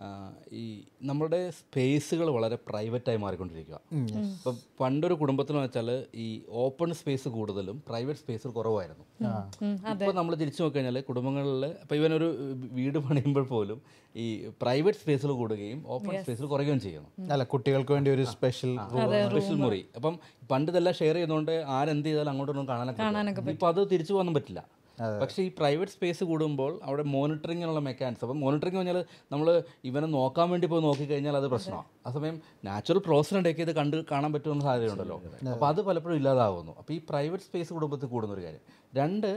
ഈ നമ്മുടെ സ്പേസുകൾ വളരെ പ്രൈവറ്റായി മാറിക്കൊണ്ടിരിക്കുക. ഇപ്പം പണ്ടൊരു കുടുംബത്തിലെന്ന് വെച്ചാൽ ഈ ഓപ്പൺ സ്പേസ് കൂടുതലും പ്രൈവറ്റ് സ്പേസ് കുറവായിരുന്നു. ഇപ്പോൾ നമ്മൾ തിരിച്ചു നോക്കി കഴിഞ്ഞാൽ കുടുംബങ്ങളിൽ ഇപ്പോൾ ഇവനൊരു വീട് പണിയുമ്പോൾ പോലും ഈ പ്രൈവറ്റ് സ്പേസിൽ കൂടുകയും ഓപ്പൺ സ്പേസിൽ കുറയുകയും ചെയ്യുന്നു. അല്ല, കുട്ടികൾക്ക് വേണ്ടി ഒരു സ്പെഷ്യൽ സ്പെഷ്യൽ മുറി. അപ്പം പണ്ട് ഇതെല്ലാം ഷെയർ ചെയ്യുന്നതുകൊണ്ട് ആരെന്ത് ചെയ്താലും അങ്ങോട്ടൊന്നും കാണാനൊക്കെ. ഇപ്പോൾ അത് തിരിച്ചു പോകാനും പറ്റില്ല. പക്ഷേ ഈ പ്രൈവറ്റ് സ്പേസ് കൂടുമ്പോൾ അവിടെ മോണിറ്ററിങ്ങിനുള്ള മെക്കാനിസം, അപ്പം മോണിറ്ററിങ് പറഞ്ഞാൽ നമ്മൾ ഇവനെ നോക്കാൻ വേണ്ടി പോയി നോക്കിക്കഴിഞ്ഞാൽ അത് പ്രശ്നമാണ്. ആ സമയം നാച്ചുറൽ പ്രോസസ്സിനിടയ്ക്ക് ഇത് കണ്ട് കാണാൻ പറ്റുമെന്ന സാധ്യതയുണ്ടല്ലോ. അപ്പോൾ അത് പലപ്പോഴും ഇല്ലാതാവുന്നു. അപ്പോൾ ഈ പ്രൈവറ്റ് സ്പേസ് കുടുംബത്തിൽ കൂടുന്നൊരു കാര്യം. രണ്ട്,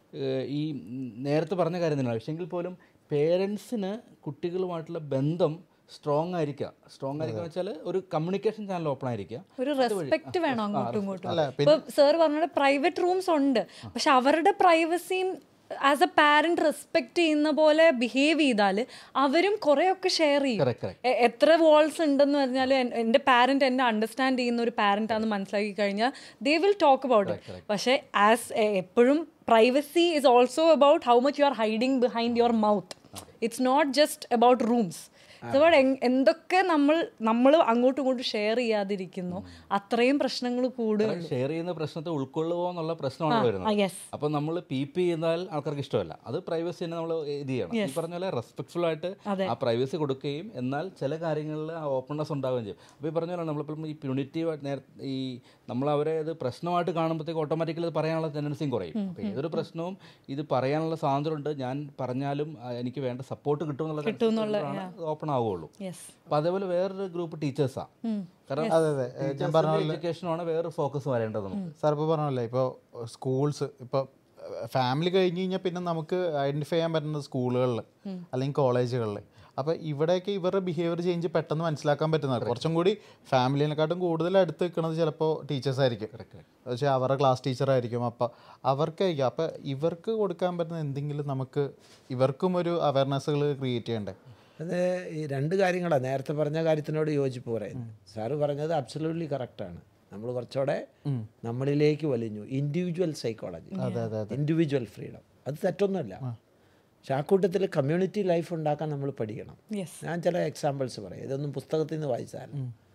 ഈ നേരത്തെ പറഞ്ഞ കാര്യം തന്നെയാണ്. പക്ഷെങ്കിൽ പോലും പേരൻസിന് കുട്ടികളുമായിട്ടുള്ള ബന്ധം സ്ട്രോങ് ആയിരിക്കുക. സ്ട്രോങ് ആയിരിക്കുക വെച്ചാൽ ഒരു കമ്മ്യൂണിക്കേഷൻ ചാനൽ ഓപ്പൺ ആയിരിക്കുക, ഒരു റെസ്പെക്ട് വേണം അങ്ങോട്ടും ഇങ്ങോട്ടും. ഇപ്പൊ സാർ പറഞ്ഞ പ്രൈവറ്റ് റൂംസ് ഉണ്ട്, പക്ഷെ അവരുടെ പ്രൈവസിയും ആസ് എ പാരന്റ് റെസ്പെക്ട് ചെയ്യുന്ന പോലെ ബിഹേവ് ചെയ്താൽ അവരും കുറേയൊക്കെ ഷെയർ ചെയ്യും. എത്ര വാൾസ് ഉണ്ടെന്ന് പറഞ്ഞാൽ എൻ്റെ പാരന്റ് എന്നെ അണ്ടർസ്റ്റാൻഡ് ചെയ്യുന്ന ഒരു പാരന്റ് ആണെന്ന് മനസ്സിലാക്കി കഴിഞ്ഞാൽ they will talk about it. പക്ഷേ ആസ് എപ്പോഴും privacy is also about how much you are hiding behind your mouth. It's not just about rooms. അതുപോലെ എന്തൊക്കെ നമ്മൾ നമ്മൾ അങ്ങോട്ടും ഇങ്ങോട്ടും ഷെയർ ചെയ്യാതിരിക്കുന്നു അത്രയും പ്രശ്നങ്ങൾ കൂടുതൽ. ഷെയർ ചെയ്യുന്ന പ്രശ്നത്തെ ഉൾക്കൊള്ളുക എന്നുള്ള പ്രശ്നമാണ് വരുന്നത്. അപ്പം നമ്മൾ പി പി ചെയ്യുന്നാൽ ആൾക്കാർക്ക് ഇഷ്ടമല്ല. അത് പ്രൈവസി തന്നെ നമ്മൾ ഇത് ചെയ്യണം. ഈ പറഞ്ഞ പോലെ റെസ്പെക്ട്ഫുൾ ആയിട്ട് ആ പ്രൈവസി കൊടുക്കുകയും എന്നാൽ ചില കാര്യങ്ങളിൽ ആ ഓപ്പൺനെസ് ഉണ്ടാവുകയും ചെയ്യും. അപ്പോൾ ഈ പറഞ്ഞ പോലെ നമ്മളിപ്പം ഈ പ്യൂണിറ്റീവ് നേരത്തെ ഈ നമ്മൾ അവരെ ഇത് പ്രശ്നമായിട്ട് കാണുമ്പോഴത്തേക്ക് ഓട്ടോമാറ്റിക്കലി ഇത് പറയാനുള്ള ടെൻഡൻസിയും കുറയും. അപ്പോൾ ഏതൊരു പ്രശ്നവും ഇത് പറയാനുള്ള സ്വാതന്ത്ര്യമുണ്ട്, ഞാൻ പറഞ്ഞാലും എനിക്ക് വേണ്ട സപ്പോർട്ട് കിട്ടുമെന്നുള്ള ഓപ്പൺ ആവുകയുള്ളൂ. അപ്പം അതേപോലെ വേറൊരു ഗ്രൂപ്പ് ടീച്ചേഴ്സാണ്. കാരണം അതെ അതെ ഞാൻ പറഞ്ഞ എഡ്യൂക്കേഷനാണ് വേറൊരു ഫോക്കസ് വരേണ്ടത് നമുക്ക്. സാർ ഇപ്പോൾ പറഞ്ഞല്ലേ, ഇപ്പോൾ സ്കൂൾസ് ഇപ്പോൾ ഫാമിലി കഴിഞ്ഞ് കഴിഞ്ഞാൽ പിന്നെ നമുക്ക് ഐഡൻറ്റിഫൈ ചെയ്യാൻ പറ്റുന്നത് സ്കൂളുകളിൽ അല്ലെങ്കിൽ കോളേജുകളിൽ. അപ്പോൾ ഇവിടെയൊക്കെ ഇവരുടെ ബിഹേവിയർ ചേഞ്ച് പെട്ടെന്ന് മനസ്സിലാക്കാൻ പറ്റുന്നത് കുറച്ചും കൂടി ഫാമിലിനെക്കാട്ടും കൂടുതൽ അടുത്ത് നിൽക്കുന്നത് ചിലപ്പോൾ ടീച്ചേഴ്സായിരിക്കും. പക്ഷേ അവരുടെ ക്ലാസ് ടീച്ചറായിരിക്കും. അപ്പോൾ അവർക്കായിരിക്കും. അപ്പോൾ ഇവർക്ക് കൊടുക്കാൻ പറ്റുന്ന എന്തെങ്കിലും നമുക്ക് ഇവർക്കും ഒരു അവയർനെസ്സുകൾ ക്രിയേറ്റ് ചെയ്യണ്ടേ? അത് ഈ രണ്ട് കാര്യങ്ങളാണ്. നേരത്തെ പറഞ്ഞ കാര്യത്തിനോട് യോജിപ്പ് പറയുന്നത്. സാറ് പറഞ്ഞത് അബ്സല്യൂട്ട്ലി കറക്റ്റാണ്. നമ്മൾ കുറച്ചുകൂടെ നമ്മളിലേക്ക് വലിഞ്ഞു. ഇൻഡിവിജ്വൽ സൈക്കോളജി, ഇൻഡിവിജ്വൽ ഫ്രീഡം, അത് തെറ്റൊന്നുമല്ല. പക്ഷെ ആ കൂട്ടത്തിൽ കമ്മ്യൂണിറ്റി ലൈഫ് ഉണ്ടാക്കാൻ നമ്മൾ പഠിക്കണം. ഞാൻ ചില എക്സാമ്പിൾസ് പറയാം. ഇതൊന്നും പുസ്തകത്തിൽ നിന്ന് വായിച്ചാൽ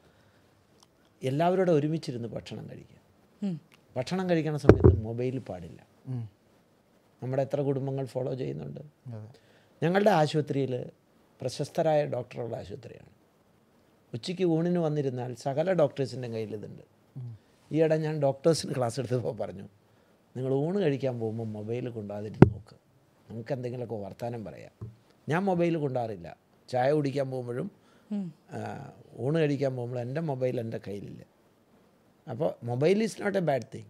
എല്ലാവരോടും ഒരുമിച്ചിരുന്ന് ഭക്ഷണം കഴിക്കുക. ഭക്ഷണം കഴിക്കുന്ന സമയത്ത് മൊബൈൽ പാടില്ല. നമ്മുടെ എത്ര കുടുംബങ്ങൾ ഫോളോ ചെയ്യുന്നുണ്ട്? ഞങ്ങളുടെ ആശുപത്രിയിൽ പ്രശസ്തരായ ഡോക്ടറുള്ള ആശുപത്രിയാണ്. ഉച്ചയ്ക്ക് ഊണിന് വന്നിരുന്നാൽ സകല ഡോക്ടേഴ്സിൻ്റെ കയ്യിൽ ഇതുണ്ട്. ഈയിടെ ഞാൻ ഡോക്ടേഴ്സിന് ക്ലാസ് എടുത്തപ്പോൾ പറഞ്ഞു, നിങ്ങൾ ഊണ് കഴിക്കാൻ പോകുമ്പോൾ മൊബൈൽ കൊണ്ടാതിരുന്ന് നോക്ക്, നമുക്ക് എന്തെങ്കിലുമൊക്കെ വർത്തമാനം പറയാം. ഞാൻ മൊബൈൽ കൊണ്ടാറില്ല. ചായ കുടിക്കാൻ പോകുമ്പോഴും ഊണ് കഴിക്കാൻ പോകുമ്പോഴും എൻ്റെ മൊബൈൽ എൻ്റെ കയ്യിലില്ല. അപ്പോൾ mobile is not a bad thing.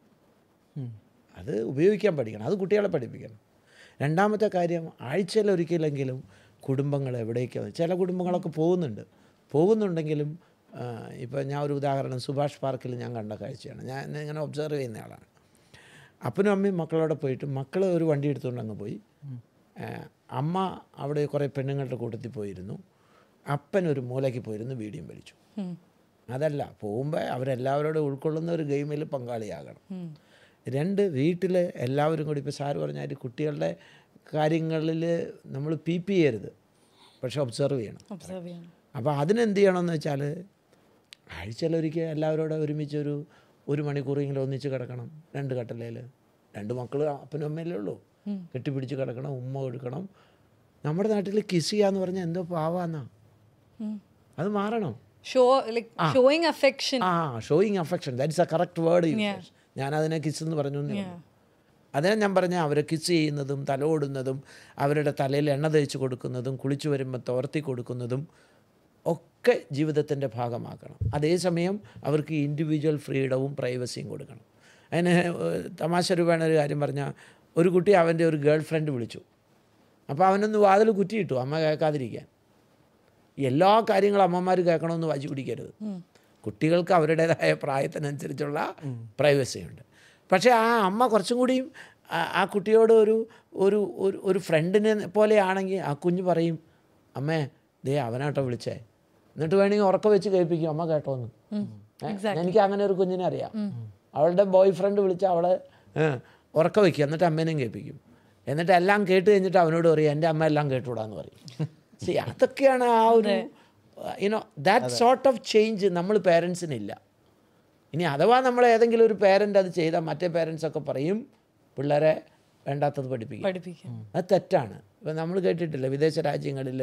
അത് ഉപയോഗിക്കാൻ പഠിക്കണം. അത് കുട്ടികളെ പഠിപ്പിക്കണം. രണ്ടാമത്തെ കാര്യം, ആഴ്ചയിൽ ഒരിക്കലെങ്കിലും കുടുംബങ്ങൾ എവിടേക്കാണ്, ചില കുടുംബങ്ങളൊക്കെ പോകുന്നുണ്ട്. പോകുന്നുണ്ടെങ്കിലും ഇപ്പോൾ ഞാൻ ഒരു ഉദാഹരണം സുഭാഷ് പാർക്കിൽ ഞാൻ കണ്ട കാഴ്ചയാണ്. ഞാൻ ഇങ്ങനെ ഒബ്സർവ് ചെയ്യുന്ന ആളാണ്. അപ്പനും അമ്മയും മക്കളോടെ പോയിട്ട് മക്കൾ ഒരു വണ്ടി എടുത്തുകൊണ്ട് അങ്ങ് പോയി. അമ്മ അവിടെ കുറേ പെണ്ണുങ്ങളുടെ കൂട്ടത്തിൽ പോയിരുന്നു. അപ്പൻ ഒരു മൂലയ്ക്ക് പോയിരുന്നു വീഡിയോ വലിച്ചു. അതല്ല, പോകുമ്പോൾ അവരെല്ലാവരോടും ഉൾക്കൊള്ളുന്ന ഒരു ഗെയിമിൽ പങ്കാളിയാകണം. രണ്ട്, വീട്ടിൽ എല്ലാവരും കൂടി ഇപ്പോൾ സാറ് പറഞ്ഞാൽ കുട്ടികളുടെ കാര്യങ്ങളിൽ നമ്മൾ പി പി ചെയ്യരുത്, പക്ഷെ ഒബ്സർവ് ചെയ്യണം. അപ്പോൾ അതിനെന്ത് ചെയ്യണമെന്ന് വെച്ചാൽ ആഴ്ചയിലൊരിക്കൽ എല്ലാവരോടും ഒരുമിച്ചൊരു ഒരു മണിക്കൂറെങ്കിലും ഒന്നിച്ച് കിടക്കണം. രണ്ട് കട്ടലയിൽ രണ്ട് മക്കൾ അപ്പനും അമ്മയല്ലേ ഉള്ളൂ. കെട്ടിപ്പിടിച്ച് കിടക്കണം, ഉമ്മ കൊടുക്കണം. നമ്മുടെ നാട്ടിൽ കിസ് ചെയ്യാന്ന് പറഞ്ഞാൽ എന്തോ പാവാന്നാ. അത് മാറണം. Showing affection. ആ showing affection, that's a correct word. ഞാനതിനെ കിസ് എന്ന് പറഞ്ഞു. അതിനെ ഞാൻ പറഞ്ഞാൽ അവരെ കിസ് ചെയ്യുന്നതും തലോടുന്നതും അവരുടെ തലയിൽ എണ്ണ തേച്ച് കൊടുക്കുന്നതും കുളിച്ചു വരുമ്പോൾ തോർത്തി കൊടുക്കുന്നതും ഒക്കെ ജീവിതത്തിൻ്റെ ഭാഗമാക്കണം. അതേസമയം അവർക്ക് ഇൻഡിവിജ്വൽ ഫ്രീഡവും പ്രൈവസിയും കൊടുക്കണം. അതിന് തമാശ രൂപേണ ഒരു കാര്യം പറഞ്ഞാൽ, ഒരു കുട്ടി അവൻ്റെ ഒരു ഗേൾ ഫ്രണ്ട് വിളിച്ചു. അപ്പോൾ അവനൊന്ന് വാതിൽ കുറ്റിയിട്ടു, അമ്മ കേൾക്കാതിരിക്കാൻ. എല്ലാ കാര്യങ്ങളും അമ്മമാർ കേൾക്കണമെന്ന് വാശി പിടിക്കരുത്. കുട്ടികൾക്ക് അവരുടേതായ പ്രായത്തിനനുസരിച്ചുള്ള പ്രൈവസിയുണ്ട്. പക്ഷേ ആ അമ്മ കുറച്ചും കൂടിയും ആ കുട്ടിയോട് ഒരു ഒരു ഒരു ഫ്രണ്ടിനെ പോലെയാണെങ്കിൽ ആ കുഞ്ഞ് പറയും, അമ്മേ ദേ അവനാട്ടോ വിളിച്ചേ, എന്നിട്ട് വേണമെങ്കിൽ ഉറക്കം വെച്ച് കേൾപ്പിക്കും, അമ്മ കേട്ടോന്ന്. എനിക്ക് അങ്ങനെ ഒരു കുഞ്ഞിനെ അറിയാം. അവളുടെ ബോയ് ഫ്രണ്ട് വിളിച്ച് അവളെ ഉറക്കം വയ്ക്കുക, എന്നിട്ട് അമ്മേനെയും കേൾപ്പിക്കും. എന്നിട്ട് എല്ലാം കേട്ട് കഴിഞ്ഞിട്ട് അവനോട് പറയും, എൻ്റെ അമ്മ എല്ലാം കേട്ടുകൂടാന്ന് പറയും. സി, അതൊക്കെയാണ് ആ ഒരു you know that sort of change നമ്മൾ പേരൻസിനില്ല. ഇനി അഥവാ നമ്മൾ ഏതെങ്കിലും ഒരു പേരൻ്റ് അത് ചെയ്താൽ മറ്റേ പേരൻസൊക്കെ പറയും പിള്ളേരെ വേണ്ടാത്തത് പഠിപ്പിക്കും. അത് തെറ്റാണ്. ഇപ്പം നമ്മൾ കേട്ടിട്ടില്ല, വിദേശ രാജ്യങ്ങളിൽ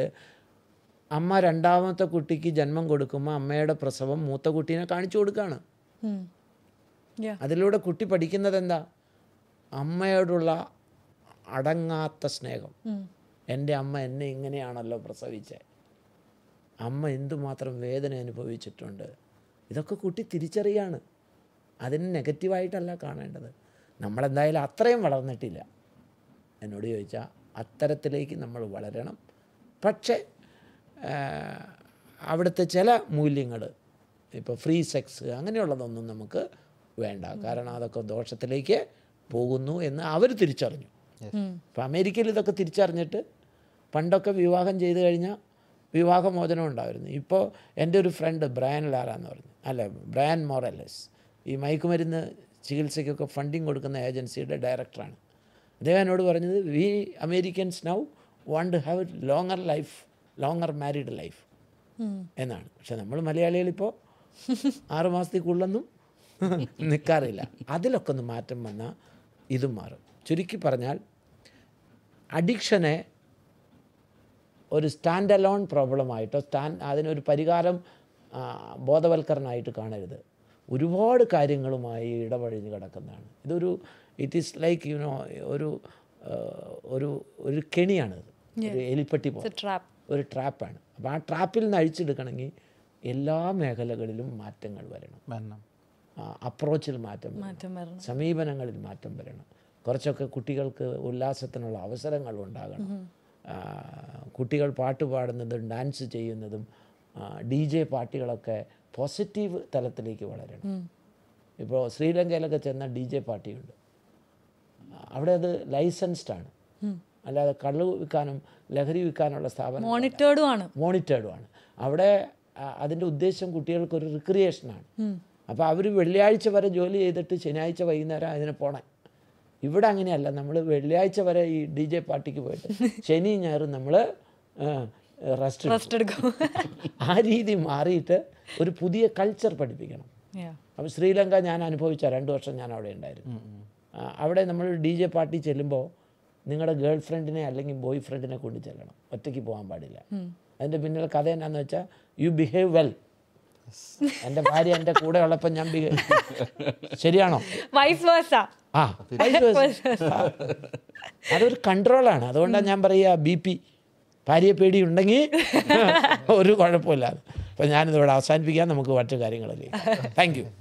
അമ്മ രണ്ടാമത്തെ കുട്ടിക്ക് ജന്മം കൊടുക്കുമ്പോൾ അമ്മയുടെ പ്രസവം മൂത്ത കുട്ടീനെ കാണിച്ചു കൊടുക്കുകയാണ്. അതിലൂടെ കുട്ടി പഠിക്കുന്നത് എന്താ? അമ്മയോടുള്ള അടങ്ങാത്ത സ്നേഹം. എൻ്റെ അമ്മ എന്നെ ഇങ്ങനെയാണല്ലോ പ്രസവിച്ചത്, അമ്മ എന്തുമാത്രം വേദന അനുഭവിച്ചിട്ടുണ്ട്, ഇതൊക്കെ കുട്ടി തിരിച്ചറിയാണ്. അതിന് നെഗറ്റീവായിട്ടല്ല കാണേണ്ടത്. നമ്മളെന്തായാലും അത്രയും വളർന്നിട്ടില്ല. എന്നോട് ചോദിച്ചാൽ അത്തരത്തിലേക്ക് നമ്മൾ വളരണം. പക്ഷേ അവിടുത്തെ ചില മൂല്യങ്ങൾ, ഇപ്പോൾ ഫ്രീ സെക്സ് അങ്ങനെയുള്ളതൊന്നും നമുക്ക് വേണ്ട. കാരണം അതൊക്കെ ദോഷത്തിലേക്ക് പോകുന്നു എന്ന് അവർ തിരിച്ചറിഞ്ഞു. ഇപ്പം അമേരിക്കയിൽ ഇതൊക്കെ തിരിച്ചറിഞ്ഞിട്ട് പണ്ടൊക്കെ വിവാഹം ചെയ്ത് കഴിഞ്ഞാൽ വിവാഹമോചനം ഉണ്ടായിരുന്നു. ഇപ്പോൾ എൻ്റെ ഒരു ഫ്രണ്ട് ബ്രയൻ ലാര എന്ന് പറഞ്ഞു, അല്ല ബ്രയൻ മോറലസ്, ഈ മയക്കുമരുന്ന് ചികിത്സയ്ക്കൊക്കെ ഫണ്ടിങ് കൊടുക്കുന്ന ഏജൻസിയുടെ ഡയറക്ടറാണ്. അദ്ദേഹം എന്നോട് പറഞ്ഞത്, we Americans now want to have longer life, longer married life എന്നാണ്. പക്ഷെ നമ്മൾ മലയാളികളിപ്പോൾ ആറ് മാസത്തിൽ കൂടുതലൊന്നും നിൽക്കാറില്ല. അതിലൊക്കെ ഒന്ന് മാറ്റം വന്നാൽ ഇതും മാറും. ചുരുക്കി പറഞ്ഞാൽ അഡിക്ഷനെ ഒരു സ്റ്റാൻഡ് അലോൺ പ്രോബ്ലമായിട്ടോ സ്റ്റാൻഡ് അതിനൊരു പരിഹാരം ബോധവൽക്കരണമായിട്ട് കാണരുത്. ഒരുപാട് കാര്യങ്ങളുമായി ഇടപഴഞ്ഞ് കിടക്കുന്നതാണ് ഇതൊരു. ഇറ്റ് ഈസ് ലൈക്ക് യുനോ ഒരു ഒരു ഒരു കെണിയാണിത്, ഒരു എലിപ്പെട്ടി പോലെ ഒരു ട്രാപ്പാണ്. അപ്പോൾ ആ ട്രാപ്പിൽ നിന്ന് അഴിച്ചെടുക്കണമെങ്കിൽ എല്ലാ മേഖലകളിലും മാറ്റങ്ങൾ വരണം. അപ്രോച്ചിൽ മാറ്റം വരണം, സമീപനങ്ങളിൽ മാറ്റം വരണം. കുറച്ചൊക്കെ കുട്ടികൾക്ക് ഉല്ലാസത്തിനുള്ള അവസരങ്ങൾ ഉണ്ടാകണം. കുട്ടികൾ പാട്ട് പാടുന്നതും ഡാൻസ് ചെയ്യുന്നതും ഡി ജെ പാർട്ടികളൊക്കെ പോസിറ്റീവ് തലത്തിലേക്ക് വളരണം. ഇപ്പോൾ ശ്രീലങ്കയിലൊക്കെ ചെന്ന ഡി ജെ പാർട്ടിയുണ്ട്, അവിടെ അത് ലൈസൻസ്ഡാണ്, അല്ലാതെ കള്ളു വിൽക്കാനും ലഹരി വിൽക്കാനുള്ള സ്ഥാപനം മോണിറ്റേർഡും ആണ് മോണിറ്റേർഡും ആണ് അവിടെ. അതിൻ്റെ ഉദ്ദേശം കുട്ടികൾക്കൊരു റിക്രിയേഷനാണ്. അപ്പോൾ അവർ വെള്ളിയാഴ്ച വരെ ജോലി ചെയ്തിട്ട് ശനിയാഴ്ച വൈകുന്നേരം അതിന് പോണേ. ഇവിടെ അങ്ങനെയല്ല, നമ്മൾ വെള്ളിയാഴ്ച വരെ ഈ ഡി ജെ പാർട്ടിക്ക് പോയിട്ട് ശനി ഞായറും നമ്മൾ റെസ്റ്റ് എടുക്കും. ആ രീതി മാറിയിട്ട് ഒരു പുതിയ കൾച്ചർ പഠിപ്പിക്കണം. അപ്പോൾ ശ്രീലങ്ക ഞാൻ അനുഭവിച്ച രണ്ട് വർഷം ഞാൻ അവിടെ ഉണ്ടായിരുന്നു. അവിടെ നമ്മൾ ഡി ജെ പാർട്ടി ചെല്ലുമ്പോൾ നിങ്ങളുടെ ഗേൾ ഫ്രണ്ടിനെ അല്ലെങ്കിൽ ബോയ് ഫ്രണ്ടിനെ കൊണ്ട് ചെല്ലണം, ഒറ്റയ്ക്ക് പോകാൻ പാടില്ല. അതിൻ്റെ പിന്നിലെ കഥ എന്നാന്ന് വെച്ചാൽ യു ബിഹേവ് വെൽ. എൻ്റെ ഭാര്യ എൻ്റെ കൂടെ ഉള്ളപ്പോൾ ഞാൻ ബിഹേവ് ശരിയാണോ? ആ അതൊരു കൺട്രോളാണ്. അതുകൊണ്ടാണ് ഞാൻ പറയുക, ബി പി ഭാര്യയെ പേടിയുണ്ടെങ്കിൽ ഒരു കുഴപ്പമില്ല. അപ്പം ഞാനിതിവിടെ അവസാനിപ്പിക്കാൻ, നമുക്ക് മറ്റു കാര്യങ്ങളില്ലേ. Thank you.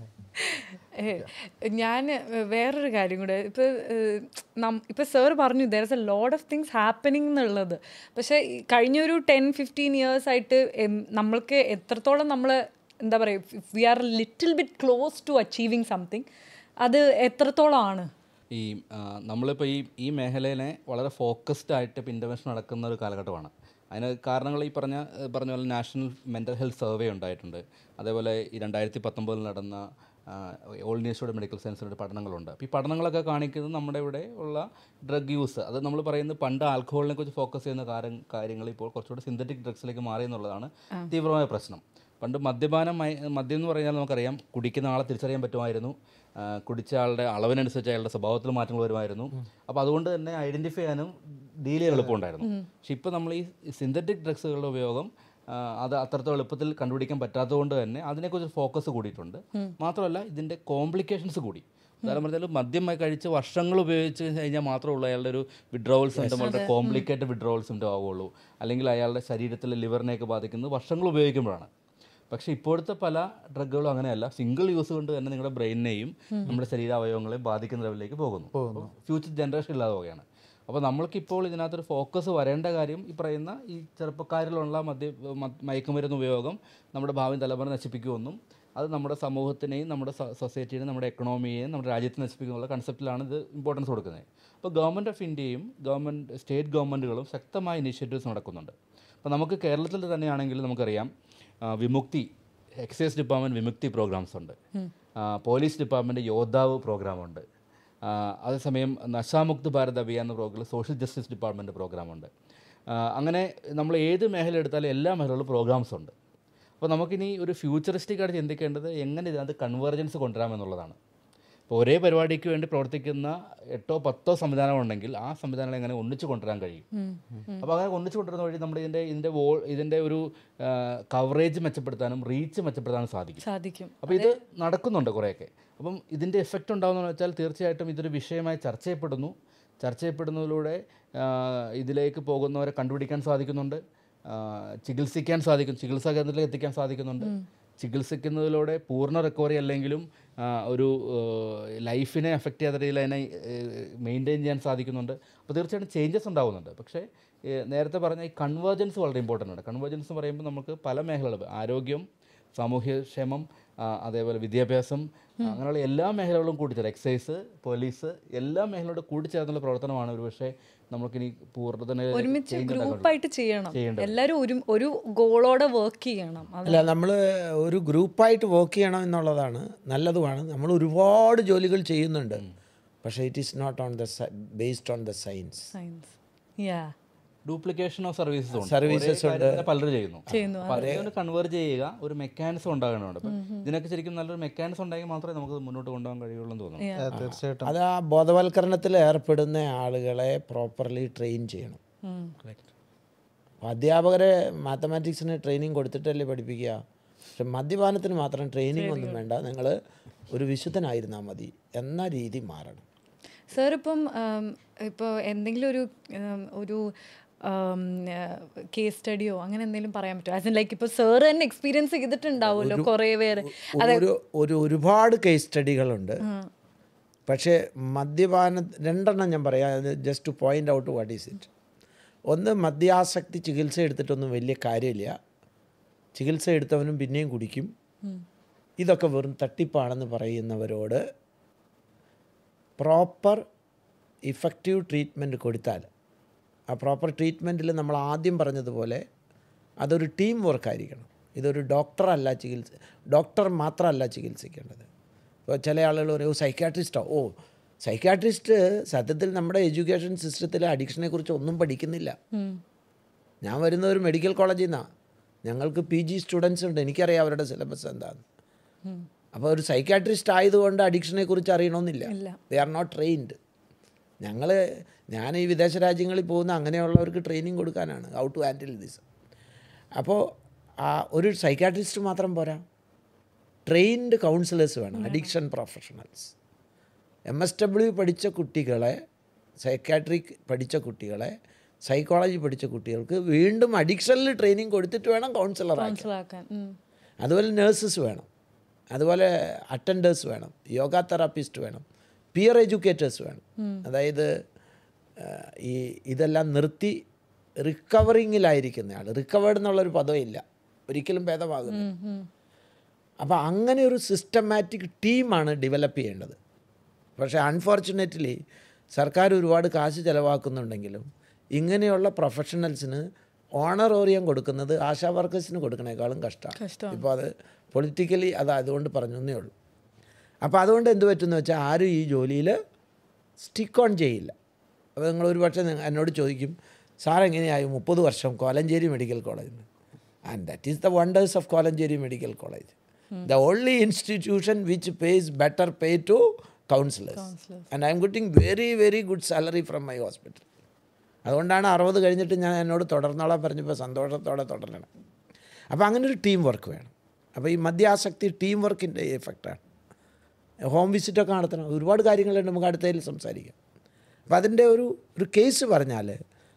ഞാൻ വേറൊരു കാര്യം കൂടെ, ഇപ്പോൾ നം ഇപ്പോൾ സാർ പറഞ്ഞു there is a lot of things happening എന്നുള്ളത്. പക്ഷേ കഴിഞ്ഞൊരു ടെൻ ഫിഫ്റ്റീൻ ഇയേഴ്സ് ആയിട്ട് നമ്മൾക്ക് എത്രത്തോളം നമ്മൾ എന്താ പറയുക, we are little bit close to achieving something, അത് എത്രത്തോളമാണ്? ഈ നമ്മളിപ്പോൾ ഈ ഈ മേഖലയിലെ വളരെ ഫോക്കസ്ഡ് ആയിട്ട് ഇപ്പോൾ ഇൻ്റർവെൻഷൻ നടക്കുന്ന ഒരു കാലഘട്ടമാണ്. അതിന് കാരണങ്ങൾ ഈ പറഞ്ഞ പറഞ്ഞ പോലെ നാഷണൽ മെൻ്റൽ ഹെൽത്ത് സർവേ ഉണ്ടായിട്ടുണ്ട്. അതേപോലെ ഈ രണ്ടായിരത്തി പത്തൊമ്പതിൽ നടന്ന All India Institute of Medical സയൻസിൻ്റെ പഠനങ്ങളുണ്ട്. അപ്പോൾ ഈ പഠനങ്ങളൊക്കെ കാണിക്കുന്നത് നമ്മുടെ ഇവിടെ ഉള്ള ഡ്രഗ് യൂസ്, അത് നമ്മൾ പറയുന്നത് പണ്ട് ആൽക്കഹോളിനെ കുറിച്ച് ഫോക്കസ് ചെയ്യുന്ന കാര്യം കാര്യങ്ങൾ ഇപ്പോൾ കുറച്ചുകൂടി സിന്തറ്റിക് ഡ്രഗ്സിലേക്ക് മാറി എന്നുള്ളതാണ് തീവ്രമായ പ്രശ്നം. പണ്ട് മദ്യപാനം മദ്യം എന്ന് പറഞ്ഞാൽ നമുക്കറിയാം, കുടിക്കുന്ന ആളെ തിരിച്ചറിയാൻ പറ്റുമായിരുന്നു, കുടിച്ച ആളുടെ അളവിനനുസരിച്ച് അയാളുടെ സ്വഭാവത്തിൽ മാറ്റങ്ങൾ വരുമായിരുന്നു. അപ്പോൾ അതുകൊണ്ട് തന്നെ ഐഡൻറ്റിഫൈ ചെയ്യാനും ഡീൽ ചെയ്യാൻ എളുപ്പമുണ്ടായിരുന്നു. പക്ഷേ ഇപ്പോൾ നമ്മൾ ഈ സിന്തറ്റിക് ഡ്രഗ്സുകളുടെ ഉപയോഗം അത് അത്രത്തോളം എളുപ്പത്തിൽ കണ്ടുപിടിക്കാൻ പറ്റാത്തതുകൊണ്ട് തന്നെ അതിനെക്കുറിച്ച് ഫോക്കസ് കൂടിയിട്ടുണ്ട്. മാത്രമല്ല ഇതിൻ്റെ കോംപ്ലിക്കേഷൻസ് കൂടി. ഉദാഹരണം പറഞ്ഞാൽ മദ്യം കഴിച്ച് വർഷങ്ങൾ ഉപയോഗിച്ച് കഴിഞ്ഞാൽ മാത്രമുള്ള അയാളുടെ ഒരു വിഡ്രോവൽ സിംറ്റം വളരെ കോംപ്ലിക്കേറ്റഡ് വിഡ്രോവൽ സിംറ്റം ആവുകയുള്ളൂ. അല്ലെങ്കിൽ അയാളുടെ ശരീരത്തിലെ ലിവറിനെയൊക്കെ ബാധിക്കുന്നത് വർഷങ്ങൾ ഉപയോഗിക്കുമ്പോഴാണ്. പക്ഷേ ഇപ്പോഴത്തെ പല ഡ്രഗുകളും അങ്ങനെയല്ല, സിംഗിൾ യൂസ് കൊണ്ട് തന്നെ നിങ്ങളുടെ ബ്രെയിനെയും നമ്മുടെ ശരീരാവയവങ്ങളെയും ബാധിക്കുന്ന ലെവലിലേക്ക് പോകുന്നു. ഫ്യൂച്ചർ ജനറേഷൻ ഇല്ലാതെ പോവുകയാണ്. അപ്പോൾ നമ്മൾക്കിപ്പോൾ ഇതിനകത്തൊരു ഫോക്കസ് വരേണ്ട കാര്യം ഈ പറയുന്ന ഈ ചെറുപ്പക്കാരിലുള്ള മദ്യ മയക്കുമരുന്ന് ഉപയോഗം നമ്മുടെ ഭാവി തലമുറ നശിപ്പിക്കുമെന്നും അത് നമ്മുടെ സമൂഹത്തിനെയും നമ്മുടെ സൊസൈറ്റിയെയും നമ്മുടെ എക്കണോമിയെയും നമ്മുടെ രാജ്യത്തെ നശിപ്പിക്കുന്നുള്ള കൺസെപ്റ്റിലാണ് ഇത് ഇമ്പോർട്ടൻസ് കൊടുക്കുന്നത്. അപ്പോൾ ഗവൺമെൻറ് ഓഫ് ഇന്ത്യയും ഗവൺമെൻറ് സ്റ്റേറ്റ് ഗവൺമെൻറ്റുകളും ശക്തമായ ഇനിഷ്യേറ്റീവ്സ് നടക്കുന്നുണ്ട്. അപ്പോൾ നമുക്ക് കേരളത്തിൽ തന്നെയാണെങ്കിൽ നമുക്കറിയാം, Vimukthi excise department Vimukthi programmes ഉണ്ട്, പോലീസ് ഡിപ്പാർട്ട്മെൻറ്റ് യോദ്ധാവ് പ്രോഗ്രാമുണ്ട്, അതേസമയം നശാമുക്ത് ഭാരത് അഭിയാൻ എന്ന പ്രോഗ്രാം സോഷ്യൽ ജസ്റ്റിസ് ഡിപ്പാർട്ട്മെൻറ്റ് പ്രോഗ്രാമുണ്ട്. അങ്ങനെ നമ്മൾ ഏത് മേഖല എടുത്താലും എല്ലാ മേഖലകളിലും പ്രോഗ്രാംസ് ഉണ്ട്. അപ്പോൾ നമുക്കിനി ഒരു ഫ്യൂച്ചറിസ്റ്റിക് ആയിട്ട് ചിന്തിക്കേണ്ടത് എങ്ങനെ ഇതിനകത്ത് കൺവേർജൻസ് കൊണ്ടുവരാമെന്നുള്ളതാണ്. ഇപ്പോൾ ഒരേ പരിപാടിക്ക് വേണ്ടി പ്രവർത്തിക്കുന്ന എട്ടോ പത്തോ സംവിധാനം ഉണ്ടെങ്കിൽ ആ സംവിധാനങ്ങൾ എങ്ങനെ ഒന്നിച്ച് കൊണ്ടുവരാൻ കഴിയും. അപ്പോൾ അങ്ങനെ ഒന്നിച്ച് കൊണ്ടുവരുന്ന വഴി നമ്മുടെ ഇതിൻ്റെ ഇതിൻ്റെ വോ ഇതിൻ്റെ ഒരു കവറേജ് മെച്ചപ്പെടുത്താനും റീച്ച് മെച്ചപ്പെടുത്താനും സാധിക്കും സാധിക്കും അപ്പോൾ ഇത് നടക്കുന്നുണ്ട് കുറേയൊക്കെ. അപ്പം ഇതിൻ്റെ എഫക്റ്റ് ഉണ്ടാകുന്നതെന്ന് വെച്ചാൽ തീർച്ചയായിട്ടും ഇതൊരു വിഷയമായി ചർച്ച ചെയ്യപ്പെടുന്നു. ചർച്ച ചെയ്യപ്പെടുന്നതിലൂടെ ഇതിലേക്ക് പോകുന്നവരെ കണ്ടുപിടിക്കാൻ സാധിക്കുന്നുണ്ട്, ചികിത്സിക്കാൻ സാധിക്കും, ചികിത്സാ കേന്ദ്രത്തിലേക്ക് എത്തിക്കാൻ സാധിക്കുന്നുണ്ട്. ചികിത്സിക്കുന്നതിലൂടെ പൂർണ്ണ റിക്കവറി അല്ലെങ്കിലും ഒരു ലൈഫിനെ എഫക്റ്റ് ചെയ്യാത്ത രീതിയിൽ അതിനെ മെയിൻറ്റെയിൻ ചെയ്യാൻ സാധിക്കുന്നുണ്ട്. അപ്പോൾ തീർച്ചയായിട്ടും ചേഞ്ചസ് ഉണ്ടാകുന്നുണ്ട്. പക്ഷേ നേരത്തെ പറഞ്ഞ ഈ കൺവേർജൻസ് വളരെ ഇമ്പോർട്ടൻ്റ് ആണ്. കൺവേർജൻസ് എന്ന് പറയുമ്പോൾ നമുക്ക് പല മേഖലകൾ, ആരോഗ്യം, സാമൂഹ്യക്ഷേമം, അതേപോലെ വിദ്യാഭ്യാസം, അങ്ങനെയുള്ള എല്ലാ മേഖലകളും കൂട്ടിച്ചേർത്ത്, എക്സൈസ്, പോലീസ്, എല്ലാ മേഖലയോടും കൂടിച്ചേർന്നുള്ള പ്രവർത്തനമാണ് ഒരു പക്ഷേ നമുക്കിനി പൂർണ്ണ ഒരുമിച്ച് ഗ്രൂപ്പായിട്ട് ചെയ്യണം. എല്ലാവരും ഒരു ഒരു ഗോളോടെ വർക്ക് ചെയ്യണം. അല്ല, നമ്മൾ ഒരു ഗ്രൂപ്പായിട്ട് വർക്ക് ചെയ്യണം എന്നുള്ളതാണ് നല്ലതുമാണ്. നമ്മൾ ഒരുപാട് ജോലികൾ ചെയ്യുന്നുണ്ട്, പക്ഷേ it is not on the based on the science. Science യാ ഡ്യൂപ്ലിക്കേഷൻ ഓഫ് സർവീസസ് ഉണ്ട്, സർവീസസ് ഉണ്ട്, പലരും ചെയ്യുന്നു. പലരും കൺവേർട്ട് ചെയ്യുക, ഒരു മെക്കാനിസം ഉണ്ടാകണമുണ്ട്. അപ്പം ഇതിനൊക്കെ ശരിക്കും നല്ലൊരു മെക്കാനിസം ഉണ്ടെങ്കിൽ മാത്രമേ നമുക്ക് മുന്നോട്ട് കൊണ്ടുപോകാൻ കഴിയുള്ളൂ എന്ന് തോന്നുന്നു. തീർച്ചയായിട്ടും അത് ആ ബോധവൽക്കരണത്തിൽ ഏർപ്പെടുന്ന ആളുകളെ പ്രോപ്പർലി ട്രെയിൻ ചെയ്യണം. അധ്യാപകരെ മാത്തമാറ്റിക്സിന് ട്രെയിനിങ് കൊടുത്തിട്ടല്ലേ പഠിപ്പിക്കുക. പക്ഷെ മദ്യപാനത്തിന് മാത്രം ട്രെയിനിങ് ഒന്നും വേണ്ട, നിങ്ങൾ ഒരു വിശുദ്ധനായിരുന്നാൽ മതി എന്ന രീതി മാറണം. സാർ ഇപ്പം ഇപ്പോൾ എന്തെങ്കിലും ഒരു ഒരു കേസ് സ്റ്റഡിയോ അങ്ങനെ എന്തെങ്കിലും പറയാൻ പറ്റുമോ? ആസ് ഇൻ ലൈക്ക് ഇപ്പോൾ സാർ തന്നെ എക്സ്പീരിയൻസ് ചെയ്തിട്ടുണ്ടാവുമല്ലോ കുറേ പേര്. ഒരു ഒരു ഒരുപാട് കേസ് സ്റ്റഡികളുണ്ട്. പക്ഷേ മദ്യപാന രണ്ടെണ്ണം ഞാൻ പറയാം, just to point out what is it. ഒന്ന്, മദ്യാസക്തി ചികിത്സ എടുത്തിട്ടൊന്നും വലിയ കാര്യമില്ല, ചികിത്സ എടുത്തവനും പിന്നെയും കുടിക്കും, ഇതൊക്കെ വെറും തട്ടിപ്പാണെന്ന് പറയുന്നവരോട് പ്രോപ്പർ ഇഫക്റ്റീവ് ട്രീറ്റ്മെൻറ്റ് കൊടുത്താൽ, ആ പ്രോപ്പർ ട്രീറ്റ്മെൻറ്റിൽ നമ്മൾ ആദ്യം പറഞ്ഞതുപോലെ അതൊരു ടീം വർക്കായിരിക്കണം. ഇതൊരു ഡോക്ടറല്ല ചികിത്സ, ഡോക്ടർ മാത്രമല്ല ചികിത്സിക്കേണ്ടത്. ഇപ്പോൾ ചില ആളുകൾ പറയും സൈക്യാട്രിസ്റ്റോ, ഓ സൈക്യാട്രിസ്റ്റ് സത്യത്തിൽ നമ്മുടെ എഡ്യൂക്കേഷൻ സിസ്റ്റത്തിൽ അഡിക്ഷനെ കുറിച്ച് ഒന്നും പഠിക്കുന്നില്ല. ഞാൻ വരുന്ന ഒരു മെഡിക്കൽ കോളേജിൽ നിന്നാണ്, ഞങ്ങൾക്ക് പി ജി സ്റ്റുഡൻസ് ഉണ്ട്, എനിക്കറിയാം അവരുടെ സിലബസ് എന്താണെന്ന്. അപ്പോൾ ഒരു സൈക്യാട്രിസ്റ്റ് ആയതുകൊണ്ട് അഡിക്ഷനെ കുറിച്ച് അറിയണമെന്നില്ല. They are not trained. ഞങ്ങൾ ഞാൻ ഈ വിദേശ രാജ്യങ്ങളിൽ പോകുന്ന അങ്ങനെയുള്ളവർക്ക് ട്രെയിനിങ് കൊടുക്കാനാണ്, ഹൗ ടു ഹാൻഡിൽ ദിസ്. അപ്പോൾ ആ ഒരു സൈക്യാട്രിസ്റ്റ് മാത്രം പോരാ, ട്രെയിൻഡ് കൗൺസിലേഴ്സ് വേണം, addiction professionals. M S W പഠിച്ച കുട്ടികളെ, സൈക്യാട്രിക് പഠിച്ച കുട്ടികളെ, സൈക്കോളജി പഠിച്ച കുട്ടികൾക്ക് വീണ്ടും അഡിക്ഷനിൽ ട്രെയിനിങ് കൊടുത്തിട്ട് വേണം കൗൺസിലറാക്കാൻ. അതുപോലെ നേഴ്സസ് വേണം, അതുപോലെ അറ്റൻഡേഴ്സ് വേണം, യോഗ തെറാപ്പിസ്റ്റ് വേണം, പിയർ എഡ്യൂക്കേറ്റേഴ്സ് വേണം. അതായത് ഈ ഇതെല്ലാം നിർത്തി റിക്കവറിങ്ങിലായിരിക്കുന്ന ആൾ, റിക്കവേർഡ് എന്നുള്ളൊരു പദമില്ല, ഒരിക്കലും ഭേദമാകുന്നു. അപ്പോൾ അങ്ങനെ ഒരു സിസ്റ്റമാറ്റിക് ടീമാണ് ഡെവലപ്പ് ചെയ്യേണ്ടത്. പക്ഷേ അൺഫോർച്ചുനേറ്റ്ലി സർക്കാർ ഒരുപാട് കാശ് ചിലവാക്കുന്നുണ്ടെങ്കിലും ഇങ്ങനെയുള്ള പ്രൊഫഷണൽസിന് ഓണറോറിയം കൊടുക്കുന്നത് ആശാ വർക്കേഴ്സിന് കൊടുക്കണേക്കാളും കഷ്ടമാണ്. ഇപ്പോൾ അത് പൊളിറ്റിക്കലി അത് അതുകൊണ്ട് പറഞ്ഞു എന്നേ ഉള്ളൂ. അപ്പോൾ അതുകൊണ്ട് എന്ത് പറ്റുമെന്ന് വെച്ചാൽ ആരും ഈ ജോലിയിൽ സ്റ്റിക്ക് ഓൺ ചെയ്യില്ല. അപ്പോൾ നിങ്ങൾ ഒരു പക്ഷേ എന്നോട് ചോദിക്കും, സാർ എങ്ങനെയായി മുപ്പത് വർഷം കോലഞ്ചേരി മെഡിക്കൽ കോളേജിൽ? And that is the wonders of Kolenchery medical college, the only institution which pays better pay to counsellors, and I am getting very very good salary from my hospital. അതുകൊണ്ടാണ് അറുപത് കഴിഞ്ഞിട്ട് ഞാൻ എന്നോട് തുടർന്നോളാൻ പറഞ്ഞപ്പോൾ സന്തോഷത്തോടെ തുടരണം. അപ്പോൾ അങ്ങനെ ഒരു ടീം വർക്ക് വേണം. അപ്പോൾ ഈ മദ്യാസക്തി ടീം വർക്കിൻ്റെ എഫക്റ്റാണ്. ഹോം വിസിറ്റൊക്കെ നടത്തണം, ഒരുപാട് കാര്യങ്ങളുണ്ട്, നമുക്ക് അടുത്തതിൽ സംസാരിക്കാം. അപ്പോൾ അതിൻ്റെ ഒരു ഒരു കേസ് പറഞ്ഞാൽ,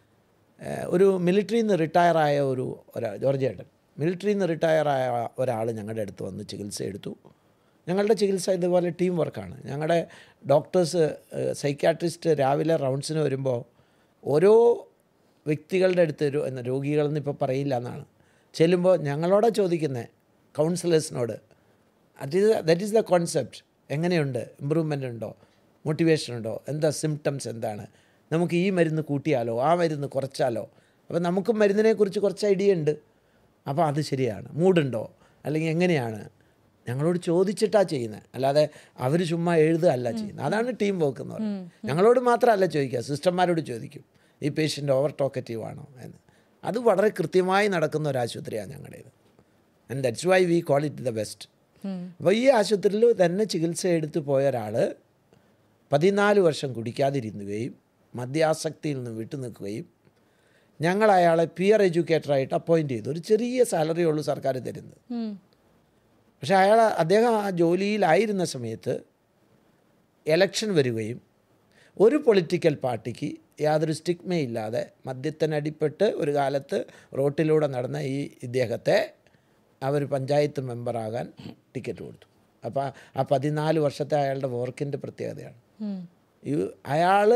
ഒരു മിലിറ്ററിയിൽ നിന്ന് റിട്ടയറായ ഒരു ഒരാൾ, ജോർജ് ഏട്ടൻ, മിലിറ്ററിയിൽ നിന്ന് റിട്ടയറായ ഒരാൾ ഞങ്ങളുടെ അടുത്ത് വന്ന് ചികിത്സ എടുത്തു. ഞങ്ങളുടെ ചികിത്സ ഇതുപോലെ ടീം വർക്കാണ്. ഞങ്ങളുടെ ഡോക്ടേഴ്സ്, സൈക്യാട്രിസ്റ്റ് രാവിലെ റൗണ്ട്സിന് വരുമ്പോൾ ഓരോ വ്യക്തികളുടെ അടുത്ത് ഒരു എന്ന രോഗികളെന്ന് ഇപ്പോൾ പറയില്ല എന്നാണ്, ചെല്ലുമ്പോൾ ഞങ്ങളോടെ ചോദിക്കുന്നത് കൗൺസിലേഴ്സിനോട്, അത് is that is the concept. എങ്ങനെയുണ്ട്, ഇമ്പ്രൂവ്മെൻ്റ് ഉണ്ടോ, മോട്ടിവേഷൻ ഉണ്ടോ, എന്താ സിംറ്റംസ് എന്താണ്, നമുക്ക് ഈ മരുന്ന് കൂട്ടിയാലോ ആ മരുന്ന് കുറച്ചാലോ. അപ്പോൾ നമുക്കും മരുന്നിനെക്കുറിച്ച് കുറച്ച് ഐഡിയ ഉണ്ട്. അപ്പോൾ അത് ശരിയാണ്, മൂഡുണ്ടോ അല്ലെങ്കിൽ എങ്ങനെയാണ്, ഞങ്ങളോട് ചോദിച്ചിട്ടാണ് ചെയ്യുന്നത്, അല്ലാതെ അവർ ചുമ്മാ എഴുതുകയല്ല ചെയ്യുന്നത്. അതാണ് ടീം വർക്ക് എന്ന് പറയുന്നത്. ഞങ്ങളോട് മാത്രമല്ല ചോദിക്കുക, സിസ്റ്റർമാരോട് ചോദിക്കും ഈ പേഷ്യൻ്റ് ഓവർ ടോക്കറ്റീവ് ആണോ എന്ന്. അത് വളരെ കൃത്യമായി നടക്കുന്ന ഒരു ആശുപത്രിയാണ് ഞങ്ങളുടേത്. And that's why we call it the best. അപ്പോൾ ഈ ആശുപത്രിയിൽ തന്നെ ചികിത്സ എടുത്തു പോയ ഒരാൾ പതിനാല് വർഷം കുടിക്കാതിരുന്നുകയും മദ്യാസക്തിയിൽ നിന്ന് വിട്ടു നിൽക്കുകയും ഞങ്ങൾ അയാളെ പിയർ എഡ്യൂക്കേറ്ററായിട്ട് അപ്പോയിൻ്റ് ചെയ്തു. ഒരു ചെറിയ സാലറി ഉള്ളൂ സർക്കാർ തരുന്നത്. പക്ഷേ അയാൾ അദ്ദേഹം ആ ജോലിയിലായിരുന്ന സമയത്ത് എലക്ഷൻ വരികയും ഒരു പൊളിറ്റിക്കൽ പാർട്ടിക്ക് യാതൊരു സ്റ്റിഗ്മയില്ലാതെ മദ്യത്തിനടിപ്പെട്ട് ഒരു കാലത്ത് റോട്ടിലൂടെ നടന്ന ഈ ഇദ്ദേഹത്തെ അവർ പഞ്ചായത്ത് മെമ്പറാകാൻ ടിക്കറ്റ് കൊടുത്തു. അപ്പോൾ ആ പതിനാല് വർഷത്തെ അയാളുടെ വർക്കിൻ്റെ പ്രത്യേകതയാണ്. ഈ അയാൾ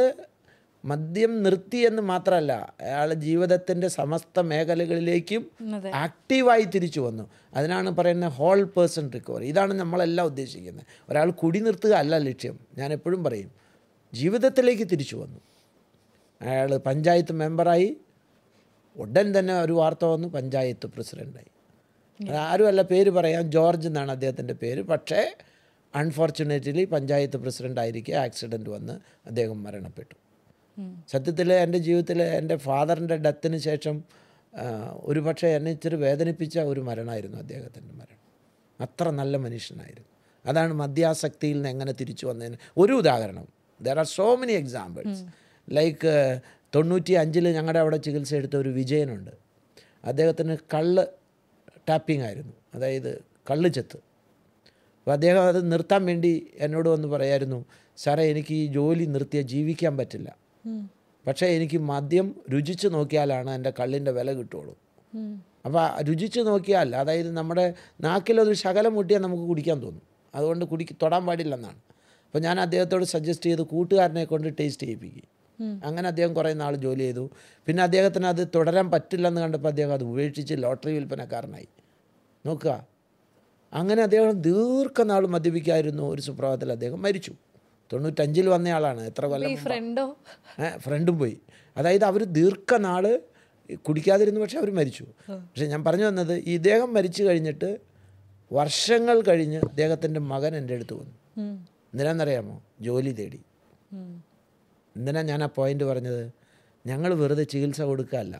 മദ്യം നിർത്തി എന്ന് മാത്രമല്ല, അയാൾ ജീവിതത്തിൻ്റെ സമസ്ത മേഖലകളിലേക്കും ആക്റ്റീവായി തിരിച്ചു വന്നു. അതിനാണ് പറയുന്നത് ഹോൾ പേഴ്സൺ റിക്കവറി. ഇതാണ് നമ്മളെല്ലാം ഉദ്ദേശിക്കുന്നത്. ഒരാൾ കുടി നിർത്തുക അല്ല ലക്ഷ്യം. ഞാൻ എപ്പോഴും പറയും, ജീവിതത്തിലേക്ക് തിരിച്ചു വന്നു. അയാൾ പഞ്ചായത്ത് മെമ്പറായി, ഉടൻ തന്നെ ഒരു വാർത്ത വന്നു, പഞ്ചായത്ത് പ്രസിഡൻ്റായി. ആരുമല്ല പേര് പറയാം, ജോർജ് എന്നാണ് അദ്ദേഹത്തിൻ്റെ പേര്. പക്ഷേ അൺഫോർച്ചുനേറ്റ്ലി പഞ്ചായത്ത് പ്രസിഡൻ്റായിരിക്കെ ആക്സിഡൻറ്റ് വന്ന് അദ്ദേഹം മരണപ്പെട്ടു. സത്യത്തിൽ എൻ്റെ ജീവിതത്തിൽ എൻ്റെ ഫാദറിൻ്റെ ഡെത്തിന് ശേഷം ഒരു പക്ഷേ എന്നെ ഇച്ചിരി വേദനിപ്പിച്ച ഒരു മരണമായിരുന്നു അദ്ദേഹത്തിൻ്റെ മരണം. അത്ര നല്ല മനുഷ്യനായിരുന്നു. അതാണ് മദ്യാസക്തിയിൽ നിന്ന് എങ്ങനെ തിരിച്ചു വന്നതിന് ഒരു ഉദാഹരണം. There are so many examples. Like തൊണ്ണൂറ്റി അഞ്ചിൽ ഞങ്ങളുടെ അവിടെ ചികിത്സ എടുത്ത ഒരു വിജയനുണ്ട്. അദ്ദേഹത്തിന് കള്ള് ടാപ്പിംഗ് ആയിരുന്നു, അതായത് കള്ള് ചെത്ത്. അപ്പോൾ അദ്ദേഹം അത് നിർത്താൻ വേണ്ടി എന്നോട് വന്ന് പറയായിരുന്നു, സാറേ എനിക്ക് ഈ ജോലി നിർത്തിയാൽ ജീവിക്കാൻ പറ്റില്ല, പക്ഷേ എനിക്ക് മദ്യം രുചിച്ച് നോക്കിയാലാണ് എൻ്റെ കള്ളിൻ്റെ വില കിട്ടുള്ളൂ. അപ്പോൾ രുചിച്ച് നോക്കിയാൽ, അതായത് നമ്മുടെ നാക്കിലൊരു ശകലം മുട്ടിയാൽ നമുക്ക് കുടിക്കാൻ തോന്നും, അതുകൊണ്ട് കുടി തൊടാൻ പാടില്ലെന്നാണ്. അപ്പോൾ ഞാൻ അദ്ദേഹത്തോട് സജസ്റ്റ് ചെയ്ത് കൂട്ടുകാരനെ കൊണ്ട് ടേസ്റ്റ് ചെയ്യിപ്പിക്കും. അങ്ങനെ അദ്ദേഹം കുറേ നാൾ ജോലി ചെയ്തു. പിന്നെ അദ്ദേഹത്തിന് അത് തുടരാൻ പറ്റില്ലെന്ന് കണ്ടപ്പോൾ അദ്ദേഹം അത് ഉപേക്ഷിച്ച് ലോട്ടറി വിൽപ്പനക്കാരനായി. നോക്കുക, അങ്ങനെ അദ്ദേഹം ദീർഘനാൾ മദ്യപിക്കായിരുന്നു. ഒരു സുപ്രഭാതത്തിൽ അദ്ദേഹം മരിച്ചു. തൊണ്ണൂറ്റഞ്ചിൽ വന്നയാളാണ്. എത്ര കൊല്ലം ഫ്രണ്ടോ ഫ്രണ്ടും പോയി. അതായത് അവർ ദീർഘനാൾ കുടിക്കാതിരുന്നു, പക്ഷെ അവർ മരിച്ചു. പക്ഷെ ഞാൻ പറഞ്ഞു വന്നത്, ഈ ഇദ്ദേഹം മരിച്ചു കഴിഞ്ഞിട്ട് വർഷങ്ങൾ കഴിഞ്ഞ് അദ്ദേഹത്തിൻ്റെ മകൻ എൻ്റെ അടുത്ത് വന്നു. എന്തിനാണെന്നറിയാമോ? ജോലി തേടി. എന്തിനാ ഞാൻ ആ പോയിന്റ് പറഞ്ഞത്? ഞങ്ങൾ വെറുതെ ചികിത്സ കൊടുക്കുകയല്ല,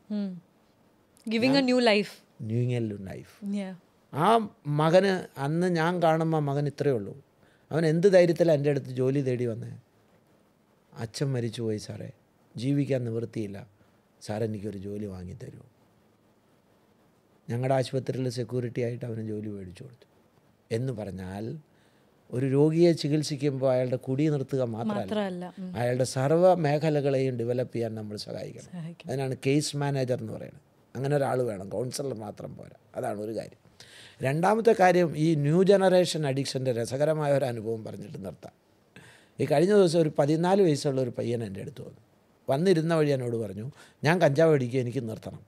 ഗിവിങ് എ ന്യൂ ലൈഫ്. ന്യൂയിങ് എ ലൈഫ്. ആ മകന് അന്ന് ഞാൻ കാണുമ്പോൾ മകൻ ഇത്രയേ ഉള്ളൂ. അവൻ എന്ത് ധൈര്യത്തിലാണ് എൻ്റെ അടുത്ത് ജോലി തേടി വന്നേ? അച്ഛൻ മരിച്ചു പോയി സാറേ, ജീവിക്കാൻ നിവൃത്തിയില്ല, സാർ എനിക്കൊരു ജോലി വാങ്ങിത്തരുമോ? ഞങ്ങളുടെ ആശുപത്രിയിൽ സെക്യൂരിറ്റി ആയിട്ട് അവന് ജോലി മേടിച്ചു കൊടുത്തു. എന്ന് പറഞ്ഞാൽ ഒരു രോഗിയെ ചികിത്സിക്കുമ്പോൾ അയാളുടെ കുടി നിർത്തുക മാത്രമല്ല, അയാളുടെ സർവ്വ മേഖലകളെയും ഡെവലപ്പ് ചെയ്യാൻ നമ്മൾ സഹായിക്കണം. അതിനാണ് കേസ് മാനേജർ എന്ന് പറയുന്നത്. അങ്ങനെ ഒരാൾ വേണം, കൗൺസിലർ മാത്രം പോരാ. അതാണ് ഒരു കാര്യം. രണ്ടാമത്തെ കാര്യം, ഈ ന്യൂ ജനറേഷൻ അഡിക്ഷൻ്റെ രസകരമായ ഒരു അനുഭവം പറഞ്ഞിട്ട് നിർത്താം. ഈ കഴിഞ്ഞ ദിവസം ഒരു പതിനാല് വയസ്സുള്ള ഒരു പയ്യൻ എൻ്റെ അടുത്ത് വന്നു. വന്നിരുന്ന വഴി എന്നോട് പറഞ്ഞു, ഞാൻ കഞ്ചാവ് അടിക്കുക, എനിക്ക് നിർത്തണം.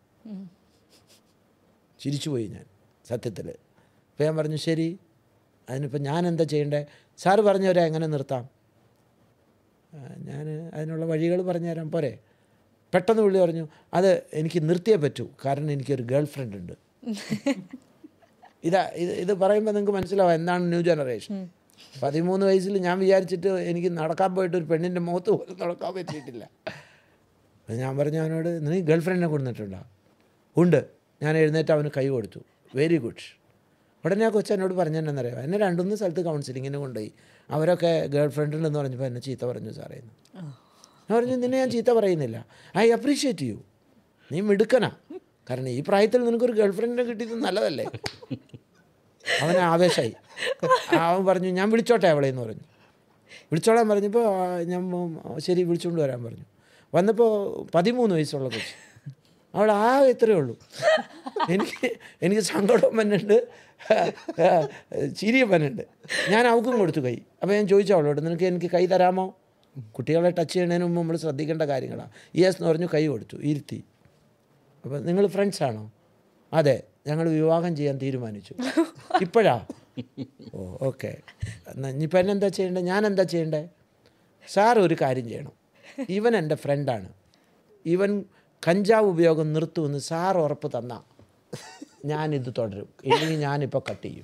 ചിരിച്ചുപോയി ഞാൻ സത്യത്തിൽ. അപ്പോൾ ഞാൻ പറഞ്ഞു, ശരി, അതിനിപ്പോൾ ഞാൻ എന്താ ചെയ്യേണ്ടത്? സാറ് പറഞ്ഞവരെ എങ്ങനെ നിർത്താം? ഞാൻ അതിനുള്ള വഴികൾ പറഞ്ഞുതരാം പോരെ? പെട്ടെന്ന് പുള്ളി പറഞ്ഞു, അത് എനിക്ക് നിർത്തിയേ പറ്റൂ, കാരണം എനിക്കൊരു ഗേൾ ഫ്രണ്ട് ഉണ്ട്. ഇതാ ഇത് ഇത് പറയുമ്പോൾ നിങ്ങൾക്ക് മനസ്സിലാവും എന്താണ് ന്യൂ ജനറേഷൻ. പതിമൂന്ന് വയസ്സിൽ ഞാൻ വിചാരിച്ചിട്ട് എനിക്ക് നടക്കാൻ പോയിട്ട് ഒരു പെണ്ണിൻ്റെ മുഖത്ത് പോലും നടക്കാൻ പറ്റിയിട്ടില്ല. ഞാൻ പറഞ്ഞു അവനോട്, നീ ഗേൾ ഫ്രണ്ടിനെ കൊടുത്തിട്ടുണ്ടോ? ഉണ്ട്. ഞാൻ എഴുന്നേറ്റ് അവന് കൈ കൊടുത്തു. Very good. ഉടനെ ആ കൊച്ചെന്നോട് പറഞ്ഞെന്നറിയാം, എന്നെ രണ്ടുമൂന്ന് സ്ഥലത്ത് കൗൺസിലിങ്ങിന് കൊണ്ടുപോയി. അവരൊക്കെ ഗേൾ ഫ്രണ്ടുണ്ടെന്ന് പറഞ്ഞപ്പോൾ എന്നെ ചീത്ത പറഞ്ഞു സാറേ. ഞാൻ പറഞ്ഞു, നിന്നെ ഞാൻ ചീത്ത പറയുന്നില്ല, ഐ അപ്രീഷിയേറ്റ് യു, നീ മിടുക്കനാ, കാരണം ഈ പ്രായത്തിൽ നിനക്കൊരു ഗേൾ ഫ്രണ്ടിനെ കിട്ടിയത് നല്ലതല്ലേ. അവനെ ആവേശമായി. അവൻ പറഞ്ഞു, ഞാൻ വിളിച്ചോട്ടെ അവളെ എന്ന് പറഞ്ഞു. വിളിച്ചോളാൻ പറഞ്ഞപ്പോൾ ഞാൻ ശരി വിളിച്ചുകൊണ്ട് വരാൻ പറഞ്ഞു. വന്നപ്പോൾ പതിമൂന്ന് വയസ്സുള്ള കൊച്ച്. അവൾ ആ ഇത്രയേ ഉള്ളൂ. എനിക്ക് എനിക്ക് സങ്കടം വന്നിട്ടുണ്ട്, ചിരിയും വന്നിട്ടുണ്ട്. ഞാൻ അവൾക്കും കൊടുത്തു കൈ. അപ്പോൾ ഞാൻ ചോദിച്ചു അവളോട്, നിനക്ക് എനിക്ക് കൈ തരാമോ? കുട്ടികളെ ടച്ച് ചെയ്യുന്നതിന് മുമ്പ് നമ്മൾ ശ്രദ്ധിക്കേണ്ട കാര്യങ്ങളാണ്. യെസ് എന്ന് പറഞ്ഞു, കൈ കൊടുത്തു, ഇരുത്തി. അപ്പോൾ നിങ്ങൾ ഫ്രണ്ട്സാണോ? അതെ, ഞങ്ങൾ വിവാഹം ചെയ്യാൻ തീരുമാനിച്ചു. ഇപ്പോഴാ? Oh okay. എന്നാൽ ഇനിയിപ്പോൾ എന്നെ എന്താ ചെയ്യേണ്ടത്? ഞാൻ എന്താ ചെയ്യേണ്ടത്? സാർ ഒരു കാര്യം ചെയ്യണം, ഇവൻ എൻ്റെ ഫ്രണ്ടാണ്, ഇവൻ കഞ്ചാവ് ഉപയോഗം നിർത്തുമെന്ന് സാർ ഉറപ്പ് തന്നാൽ ഞാനിത് തുടരും, ഇല്ലെങ്കിൽ ഞാനിപ്പോൾ കട്ട് ചെയ്യും.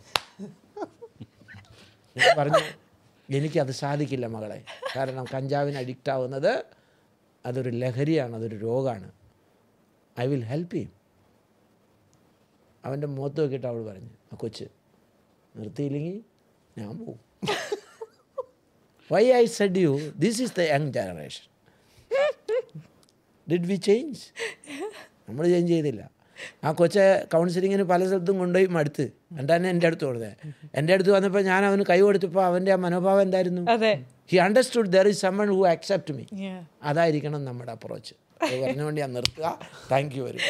ഞാൻ പറഞ്ഞു, എനിക്കത് സാധിക്കില്ല മകളെ, കാരണം കഞ്ചാവിന് അഡിക്റ്റ് ആവുന്നത് അതൊരു ലഹരിയാണ്, അതൊരു രോഗമാണ്. I will help him. അവൻ്റെ മുഖത്ത് നോക്കിയിട്ട് അവൾ പറഞ്ഞു, ആ കൊച്ച് നിർത്തിയില്ലെങ്കിൽ ഞാൻ പോവും. Why I said you this is the young generation. Did we change? നമ്മൾ ചേഞ്ച് ചെയ്തില്ല. ആ കൊച്ചെ കൗൺസിലിങ്ങിന് പല സ്ഥലത്തും കൊണ്ടുപോയി മടുത്ത് എന്നിട്ടാണ് എൻ്റെ അടുത്ത് കൊടുത്തത്. എൻ്റെ അടുത്ത് വന്നപ്പോൾ ഞാൻ അവന് കൈ കൊടുത്തപ്പോൾ അവൻ്റെ ആ മനോഭാവം എന്തായിരുന്നു? He understood there is someone who accept me. Yeah. അതായിരിക്കണം നമ്മുടെ അപ്രോച്ച്. അത് പറഞ്ഞുകൊണ്ട് ഞാൻ നിർത്തുക. താങ്ക് യു വെരി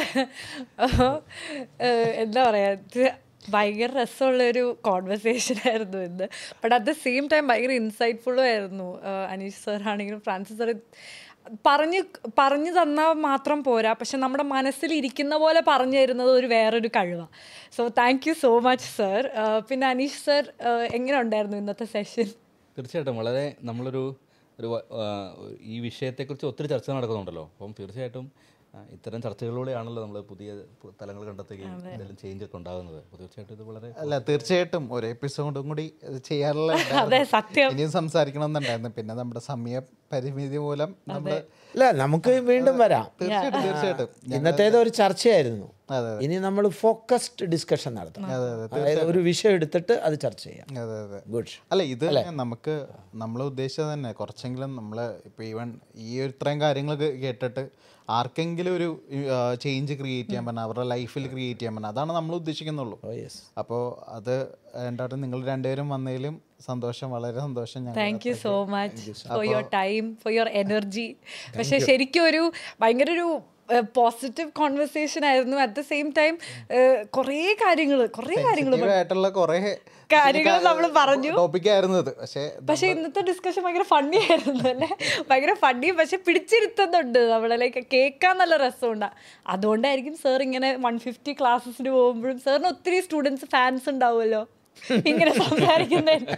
എന്താ പറയുക, ഇത് ഭയങ്കര രസമുള്ളൊരു കോൺവെർസേഷൻ ആയിരുന്നു ഇന്ന്. But at the same time ഭയങ്കര ഇൻസൈറ്റ്ഫുള്ളും ആയിരുന്നു. അനീഷ് സാർ ആണെങ്കിലും ഫ്രാൻസിസ് സാർ പറഞ്ഞ് പറഞ്ഞു തന്നാൽ മാത്രം പോരാ, പക്ഷെ നമ്മുടെ മനസ്സിൽ ഇരിക്കുന്ന പോലെ പറഞ്ഞു തരുന്നത് ഒരു വേറൊരു കഴിവാണ്. So thank you so much sir. പിന്നെ അനീഷ് സർ എങ്ങനെ ഉണ്ടായിരുന്നു ഇന്നത്തെ സെഷൻ? തീർച്ചയായിട്ടും വളരെ നമ്മളൊരു ഒരു ഈ വിഷയത്തെക്കുറിച്ച് ഒത്തിരി ചർച്ച നടക്കുന്നുണ്ടല്ലോ. അപ്പം തീർച്ചയായിട്ടും ഇത്തരം ചർച്ചകളിലൂടെയാണല്ലോ നമ്മൾ പുതിയ തലങ്ങൾ കണ്ടെത്തുകയും എന്തെങ്കിലും ചേഞ്ച് ഒക്കെ ഉണ്ടാകുന്നത്. അപ്പോൾ തീർച്ചയായിട്ടും ഇത് വളരെ അല്ല തീർച്ചയായിട്ടും ഒരു എപ്പിസോഡും കൂടി ചെയ്യാറുള്ള ഇനിയും സംസാരിക്കണം എന്നുണ്ടായിരുന്നു. പിന്നെ നമ്മുടെ സമയ പരിമിതി മൂലം നമ്മൾ അല്ല, നമുക്ക് വീണ്ടും വരാം. തീർച്ചയായിട്ടും തീർച്ചയായിട്ടും ഇന്നത്തേത് ഒരു ചർച്ചയായിരുന്നു. ഇനി നമ്മൾ ഫോക്കസ്ഡ് ഡിസ്കഷൻ നടത്തണം. അതായത് ഒരു വിഷയം എടുത്തിട്ട് അത് ചർച്ച ചെയ്യാം. അതെ അതെ ഗുഡ്. അല്ല ഇത് നമുക്ക് നമ്മൾ ഉദ്ദേശിച്ചത് തന്നെ കുറച്ചെങ്കിലും നമ്മൾ ഇപ്പോൾ ഈവൻ ഈ ഒരു ഇത്രയും കാര്യങ്ങൾ കേട്ടിട്ട് ആർക്കെങ്കിലും ഒരു ചേഞ്ച് ക്രിയേറ്റ് ചെയ്യാൻ പറഞ്ഞാൽ അവരുടെ ലൈഫിൽ ക്രിയേറ്റ് ചെയ്യാൻ പറഞ്ഞാൽ അതാണ് നമ്മൾ ഉദ്ദേശിക്കുന്നുള്ളൂ. അപ്പോൾ അത് എന്തായിട്ടും നിങ്ങൾ രണ്ടുപേരും വന്നതിലും സന്തോഷം, വളരെ സന്തോഷം. Thank you so much for your time, for your energy. പക്ഷെ ശരിക്കും ഒരു ഭയങ്കര ഒരു പോസിറ്റീവ് കോൺവെർസേഷൻ ആയിരുന്നു. അറ്റ് ദ സെയിം ടൈം കുറേ കാര്യങ്ങൾ കുറേ കാര്യങ്ങൾ ആയിട്ടുള്ള കുറേ കാര്യങ്ങൾ നമ്മൾ പറഞ്ഞു. ടോപ്പിക്കായിരുന്നു അത്. പക്ഷേ പക്ഷേ ഇന്നത്തെ ഡിസ്കഷൻ ഭയങ്കര ഫണ്ണി ആയിരുന്നു അല്ലേ? ഭയങ്കര ഫണ്ണി, പക്ഷെ പിടിച്ചിരുത്തുന്നുണ്ട് നമ്മളെ. ലൈക്ക് കേൾക്കാൻ നല്ല രസമുണ്ടാ. അതുകൊണ്ടായിരിക്കും സാർ ഇങ്ങനെ വൺ ഫിഫ്റ്റി ക്ലാസ്സസിന് പോകുമ്പോഴും സാറിന് ഒത്തിരി സ്റ്റുഡൻസ് ഫാൻസ് ഉണ്ടാവുമല്ലോ ഇങ്ങനെ സംസാരിക്കുന്നതിന്.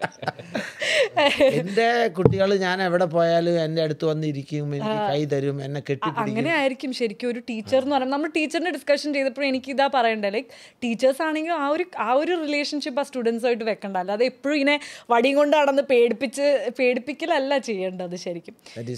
എൻ്റെ കുട്ടികൾ ഞാൻ എവിടെ പോയാലും എൻ്റെ അടുത്ത് വന്നിരിക്കും, എനിക്ക് കൈ തരും, എന്നെ കെട്ടിപ്പിടിക്കും. അങ്ങനെ ആയിരിക്കും ശരിക്കും ഒരു ടീച്ചർ എന്ന് പറയുന്നത്. നമ്മൾ ടീച്ചറിന്റെ ഡിസ്കഷൻ ചെയ്തപ്പോൾ എനിക്ക് ഇതാ പറയണ്ടേ, ലൈക്ക് ടീച്ചേഴ്സ് ആണെങ്കിൽ ആ ഒരു ആ ഒരു റിലേഷൻഷിപ്പ് ആ സ്റ്റുഡൻസുമായിട്ട് വെക്കണ്ട. അല്ലാതെ എപ്പോഴും ഇങ്ങനെ വടിയും കൊണ്ട് നടന്ന് പേടിപ്പിച്ച് പേടിപ്പിക്കലല്ല ചെയ്യേണ്ടത് ശരിക്കും.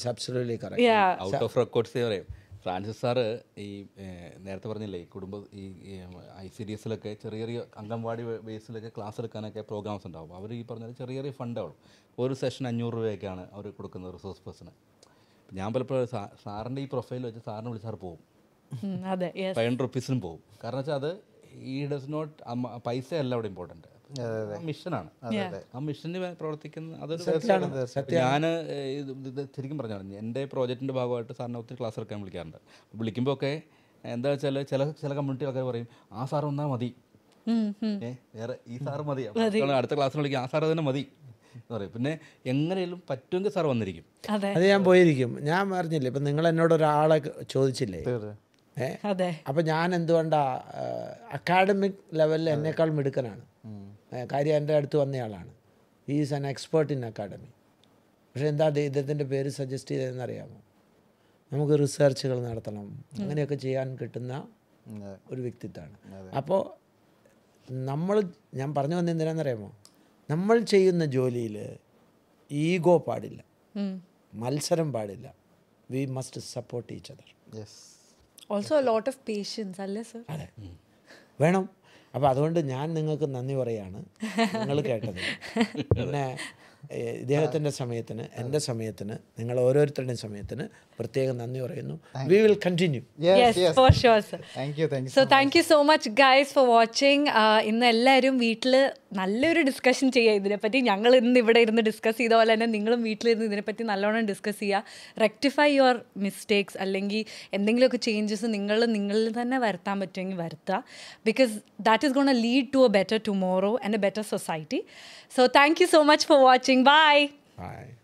ഔട്ട് ഓഫ് റെക്കോർഡ്സ് പറയും. ഫ്രാൻസിസ് സാറ് ഈ നേരത്തെ പറഞ്ഞില്ലേ ഈ കുടുംബ ഈ ഐ സി ഡി എസിലൊക്കെ ചെറിയ ചെറിയ അംഗൻവാടി ബേസിലൊക്കെ ക്ലാസ് എടുക്കാനൊക്കെ പ്രോഗ്രാംസ് ഉണ്ടാവും. അവർ ഈ പറഞ്ഞാൽ ചെറിയ ചെറിയ ഫണ്ടാവും. ഒരു സെഷൻ അഞ്ഞൂറ് രൂപയൊക്കെയാണ് അവർ കൊടുക്കുന്നത് റിസോഴ്സ് പേഴ്സണ്. ഞാൻ പലപ്പോഴും സാറിൻ്റെ ഈ പ്രൊഫൈൽ വെച്ച് സാറിനെ വിളിച്ചാൽ പോകും, ഫൈവ് ഹൺഡ്രഡ് റുപ്പീസിനും പോകും. കാരണം വെച്ചാൽ അത് ഈ ഡസ് നോട്ട് പൈസ അല്ല അവിടെ ഇമ്പോർട്ടൻറ്റ്, മിഷനാണ്. ആ മിഷന് പ്രവർത്തിക്കുന്ന അതൊരു ഞാൻ ഇത് ശരിക്കും പറഞ്ഞാണ് എൻ്റെ പ്രോജക്റ്റിൻ്റെ ഭാഗമായിട്ട് സാറിനെ ഒത്തിരി ക്ലാസ് എടുക്കാൻ വിളിക്കാറുണ്ട്. വിളിക്കുമ്പോൾ ഒക്കെ എന്താ വെച്ചാൽ ചില ചില കമ്മ്യൂണിറ്റികളൊക്കെ പറയും ആ സാർ വന്നാൽ മതി, ഏഹ് വേറെ ഈ സാറ് മതി, അടുത്ത ക്ലാസ്സിന് വിളിക്കും ആ സാർ തന്നെ മതി എന്ന് പറയും. പിന്നെ എങ്ങനെയും പറ്റുമെങ്കിൽ സാർ വന്നിരിക്കും. അത് ഞാൻ പോയിരിക്കും. ഞാൻ പറഞ്ഞില്ലേ ഇപ്പം നിങ്ങൾ എന്നോട് ഒരാളെ ചോദിച്ചില്ലേ, ഏഹ് അപ്പം ഞാൻ എന്തുകൊണ്ടാ അക്കാഡമിക് ലെവലിൽ എന്നേക്കാൾ മിടുക്കനാണ്. കാര്യം എൻ്റെ അടുത്ത് വന്നയാളാണ്. He is an expert in academy. പക്ഷേ എന്താ ഇദ്ദേഹത്തിൻ്റെ പേര് സജസ്റ്റ് ചെയ്തതെന്നറിയാമോ? നമുക്ക് റിസർച്ചുകൾ നടത്തണം, അങ്ങനെയൊക്കെ ചെയ്യാൻ കിട്ടുന്ന ഒരു വ്യക്തിത്വമാണ്. അപ്പോൾ നമ്മൾ ഞാൻ പറഞ്ഞു വന്ന എന്തിനാണെന്നറിയാമോ, നമ്മൾ ചെയ്യുന്ന ജോലിയിൽ ഈഗോ പാടില്ല, മത്സരം പാടില്ല. We must support each other. Also a lot of patience അല്ലേ സർ? അതെ, വേണം. അപ്പോൾ അതുകൊണ്ട് ഞാൻ നിങ്ങൾക്ക് നന്ദി പറയാണ് നിങ്ങൾ കേട്ടത്. പിന്നെ ഇദ്ദേഹത്തിൻ്റെ സമയത്തിന്, എൻ്റെ സമയത്തിന്, നിങ്ങൾ ഓരോരുത്തരുടെയും സമയത്തിന് പ്രത്യേകം നന്ദി പറയുന്നു. We will continue. For sure sir. So thank you so much guys for watching. ഇന്ന് എല്ലാവരും വീട്ടിൽ നല്ലൊരു ഡിസ്കഷൻ ചെയ്യുക ഇതിനെപ്പറ്റി. ഞങ്ങൾ ഇന്ന് ഇവിടെ ഇരുന്ന് ഡിസ്കസ് ചെയ്ത പോലെ തന്നെ നിങ്ങളും വീട്ടിലിരുന്ന് ഇതിനെപ്പറ്റി നല്ലോണം ഡിസ്കസ് ചെയ്യുക. റെക്ടിഫൈ യുവർ മിസ്റ്റേക്സ്, അല്ലെങ്കിൽ എന്തെങ്കിലുമൊക്കെ ചേഞ്ചസ് നിങ്ങൾ നിങ്ങളിൽ തന്നെ വരുത്താൻ പറ്റുമെങ്കിൽ വരുത്തുക. Because that is gonna lead to a better tomorrow and a better society. So thank you so much for watching. Bye. Bye.